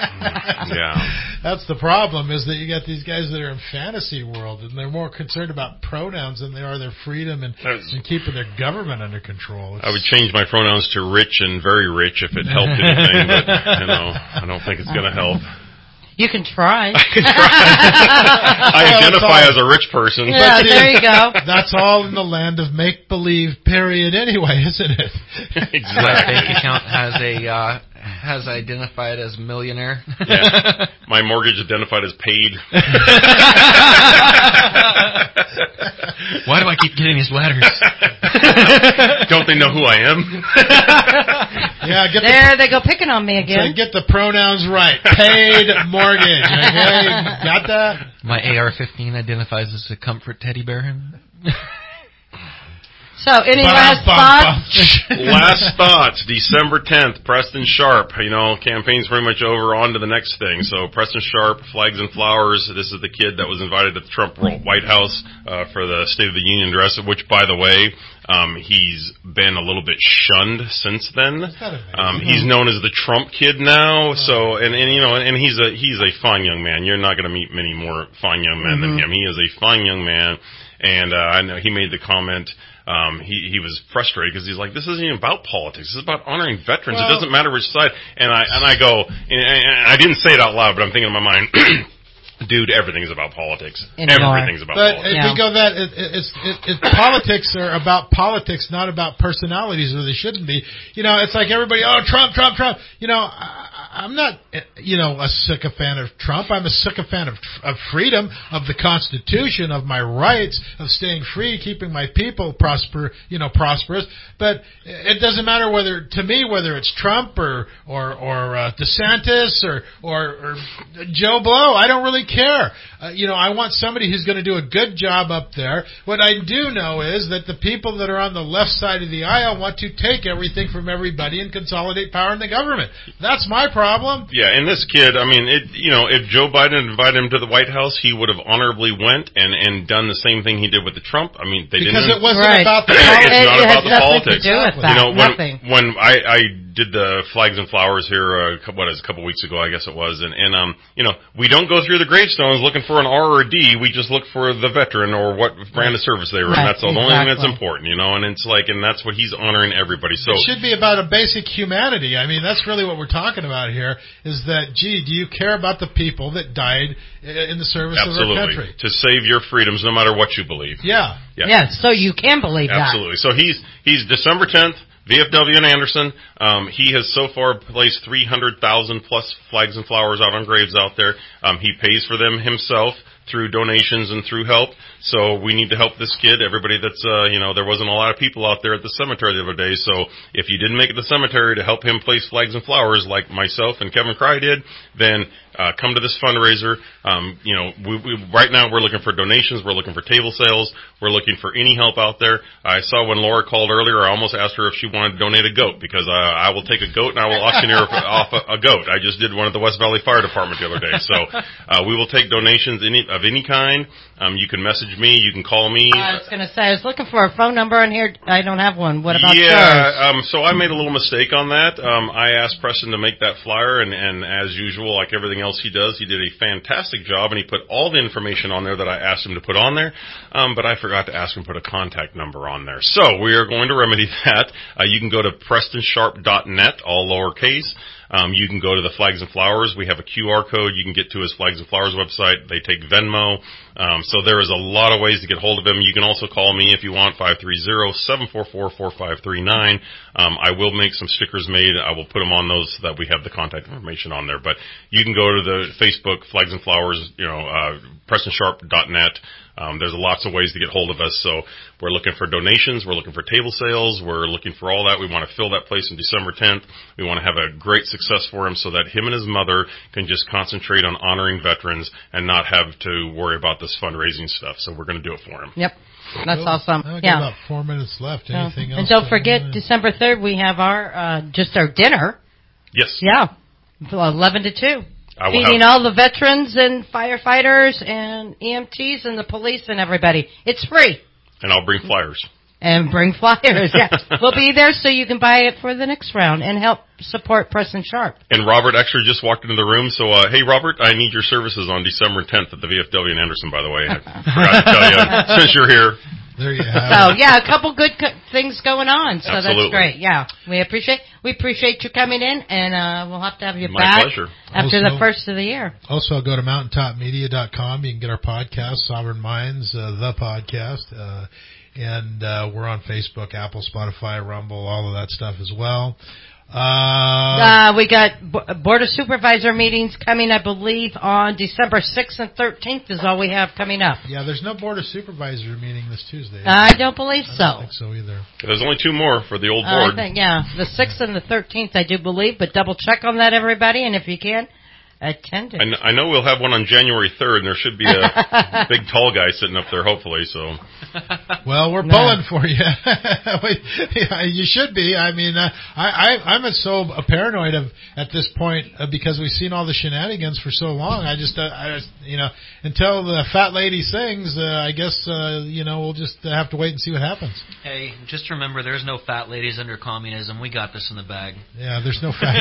Yeah. That's the problem, is that you got these guys that are in fantasy world, and they're more concerned about pronouns than they are their freedom and, and keeping their government under control. It's, I would change my pronouns to rich and very rich if it helped anything, but you know, I don't think it's going to help. You can try. I can try. I identify as a rich person. Yeah, but there you go. That's all in the land of make-believe, period, anyway, isn't it? Exactly. My bank account has a uh, has identified as millionaire. Yeah. My mortgage identified as paid. Why do I keep getting these letters? Don't they know who I am? Yeah, get there the, they go picking on me again. So get the pronouns right. Paid mortgage. Okay, got that? My A R fifteen identifies as a comfort teddy bear. So, any last thoughts? Last thoughts. December tenth, Preston Sharp. You know, campaign's pretty much over. On to the next thing. So, Preston Sharp, Flags and Flowers. This is the kid that was invited to the Trump White House uh, for the State of the Union address, which, by the way, um, he's been a little bit shunned since then. Um, he's known as the Trump kid now. So, and, and you know, and he's a he's a fine young man. You're not going to meet many more fine young men mm-hmm. than him. He is a fine young man. And uh, I know he made the comment. Um, he, he was frustrated because he's like, this isn't even about politics. This is about honoring veterans. Well, it doesn't matter which side. And I, and I go, and, and I didn't say it out loud, but I'm thinking in my mind, dude, everything's about politics. Anymore. Everything's about but politics. But if we go that, it, it, it's, it, it, politics are about politics, not about personalities, or they shouldn't be. You know, it's like everybody, oh, Trump, Trump, Trump. You know, I, I'm not, you know, a sycophant of Trump. I'm a sycophant of, of freedom, of the Constitution, of my rights, of staying free, keeping my people prosper, you know, prosperous. But it doesn't matter whether, to me, whether it's Trump or or or uh, DeSantis or, or or Joe Blow. I don't really care. Uh, you know, I want somebody who's going to do a good job up there. What I do know is that the people that are on the left side of the aisle want to take everything from everybody and consolidate power in the government. That's my problem. Problem? Yeah, and this kid, I mean, it. You know, if Joe Biden invited him to the White House, he would have honorably went and, and done the same thing he did with the Trump. I mean, they because didn't. Because it wasn't right. about the politics. politics. It's not it about the politics. To do with that. You know, when, Nothing. when I, I did the Flags and Flowers here, uh, what is a couple weeks ago, I guess it was, and, and um, you know, we don't go through the gravestones looking for an R or a D. We just look for the veteran or what brand of service they were, right. and that's the exactly. only thing that's important, you know. And it's like, and that's what he's honoring everybody. So it should be about a basic humanity. I mean, that's really what we're talking about here. Is that, gee, do you care about the people that died in the service Absolutely. of our country to save your freedoms, no matter what you believe? Yeah. Yeah. Yeah. So you can believe Absolutely. that. So he's he's December tenth. V F W in Anderson. Um, he has so far placed three hundred thousand plus flags and flowers out on graves out there. Um, he pays for them himself through donations and through help. So we need to help this kid. Everybody that's, uh, you know, there wasn't a lot of people out there at the cemetery the other day. So if you didn't make it to the cemetery to help him place flags and flowers like myself and Kevin Cry did, then uh, come to this fundraiser. Um, you know, we, we, right now we're looking for donations. We're looking for table sales. We're looking for any help out there. I saw when Laura called earlier, I almost asked her if she wanted to donate a goat because uh, I will take a goat and I will auctioneer off a, a goat. I just did one at the West Valley Fire Department the other day. So uh, we will take donations any, of any kind. Um, you can message me. You can call me. I was going to say, I was looking for a phone number on here. I don't have one. What about yeah, yours? um, so I made a little mistake on that. Um, I asked Preston to make that flyer, and, and as usual, like everything else he does, he did a fantastic job, and he put all the information on there that I asked him to put on there, um, but I forgot to ask him to put a contact number on there. So we are going to remedy that. Uh, you can go to preston sharp dot net, all lowercase. Um, you can go to the Flags and Flowers. We have a Q R code. You can get to his Flags and Flowers website. They take Venmo. Um, so there is a lot of ways to get hold of him. You can also call me if you want, five three zero, seven four four, four five three nine. Um, I will make some stickers made. I will put them on those so that we have the contact information on there. But you can go to the Facebook, Flags and Flowers, you know, uh, preston sharp dot net. Um, there's lots of ways to get hold of us. So we're looking for donations. We're looking for table sales. We're looking for all that. We want to fill that place on December tenth. We want to have a great success for him so that him and his mother can just concentrate on honoring veterans and not have to worry about this fundraising stuff. So we're going to do it for him. Yep. That's well, awesome. I've got yeah. about four minutes left. Anything yeah. else? And don't forget, uh, December third, we have our, uh, just our dinner. Yes. Yeah. eleven to two. Feeding have... all the veterans and firefighters and E M Ts and the police and everybody. It's free. And I'll bring flyers. And bring flyers, yeah. We'll be there so you can buy it for the next round and help support Preston Sharp. And Robert actually just walked into the room, so, uh, hey, Robert, I need your services on December tenth at the V F W in Anderson, by the way. I forgot to tell you, since you're here. There you have so, it. yeah, a couple good co- things going on, so Absolutely. That's great. Yeah, we appreciate we appreciate you coming in, and uh, we'll have to have you My back pleasure. after Also- the first of the year. Also, go to mountain top media dot com. You can get our podcast, Sovereign Minds, uh, the podcast. Uh, and uh, we're on Facebook, Apple, Spotify, Rumble, all of that stuff as well. Uh, uh, we got b- Board of Supervisor meetings coming, I believe, on December sixth and thirteenth is all we have coming up. Yeah, there's no Board of Supervisor meeting this Tuesday. I don't believe so. I don't think so either. There's only two more for the old Uh, board. I think, yeah, the sixth and the thirteenth, I do believe, but double check on that, everybody, and if you can, attend it. I, kn- I know we'll have one on January third, and there should be a big tall guy sitting up there, hopefully. So, well, we're pulling for you. Yeah, you should be. I mean, uh, I, I I'm so paranoid of at this point uh, because we've seen all the shenanigans for so long. I just, uh, I just, you know, until the fat lady sings, uh, I guess uh, you know we'll just have to wait and see what happens. Hey, just remember, there's no fat ladies under communism. We got this in the bag. Yeah, there's no fat.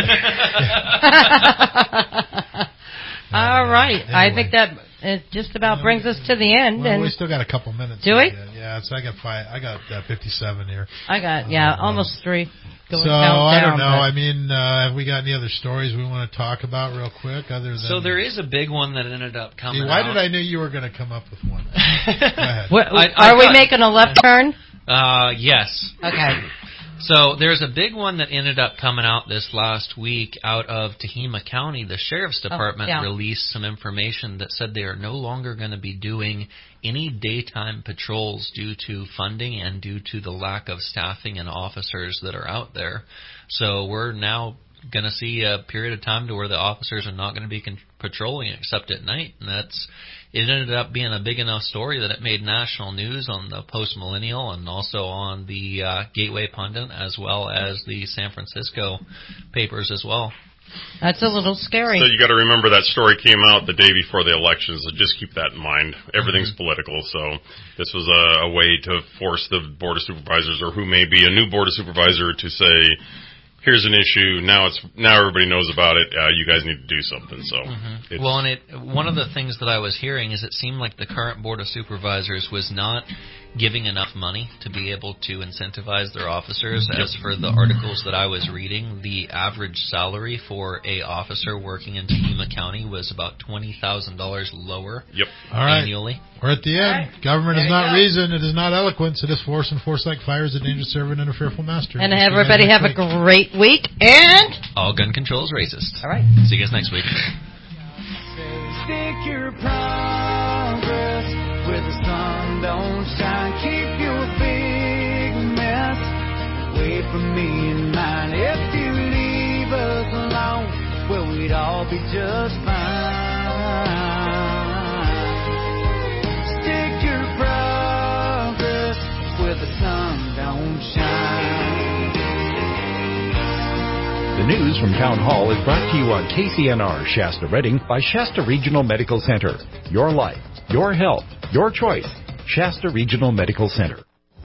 All right. Anyway. I think that it just about Well, brings us to the end. Well, and we still got a couple minutes. Do we? Yeah, yeah, so I got five. I got uh, fifty-seven here. I got, yeah, Uh, almost three. Going so down, I don't know. but- I mean, uh, have we got any other stories we want to talk about real quick? Other than So there is a big one that ended up coming See, why out. did I know you were going to come up with one? Go ahead. What, I- I are we got- making a left turn? Uh, yes. Okay. So there's a big one that ended up coming out this last week out of Tehama County. The Sheriff's Department Oh, yeah. released some information that said they are no longer going to be doing any daytime patrols due to funding and due to the lack of staffing and officers that are out there. So we're now going to see a period of time to where the officers are not going to be con- patrolling except at night, and that's it ended up being a big enough story that it made national news on the Post Millennial and also on the uh, Gateway Pundit as well as the San Francisco papers as well. That's a little scary. So you got to remember that story came out the day before the elections. So just keep that in mind. Everything's mm-hmm. political, so this was a, a way to force the Board of Supervisors or who may be a new Board of Supervisor to say, here's an issue. Now it's now everybody knows about it. Uh, you guys need to do something. So, mm-hmm. it's, well, and it one of the things that I was hearing is it seemed like the current Board of Supervisors was not giving enough money to be able to incentivize their officers. Yep. As for the articles that I was reading, the average salary for a officer working in Tehama County was about twenty thousand dollars lower yep. All right. annually. We're at the end. Right. Government there is not go. reason. It is not eloquence. It is force, and force like fire is a dangerous servant and a fearful master. And we'll everybody have a great week. And all gun control is racist. All right. See you guys next week. Stick your progress where the sun don't shine. Keep your big mess away from me and mine. If you leave us alone, well, we'd all be just fine. Stick your progress where the sun don't shine. The news from Town Hall is brought to you on K C N R Shasta Redding by Shasta Regional Medical Center. Your life, your health, your choice. Shasta Regional Medical Center.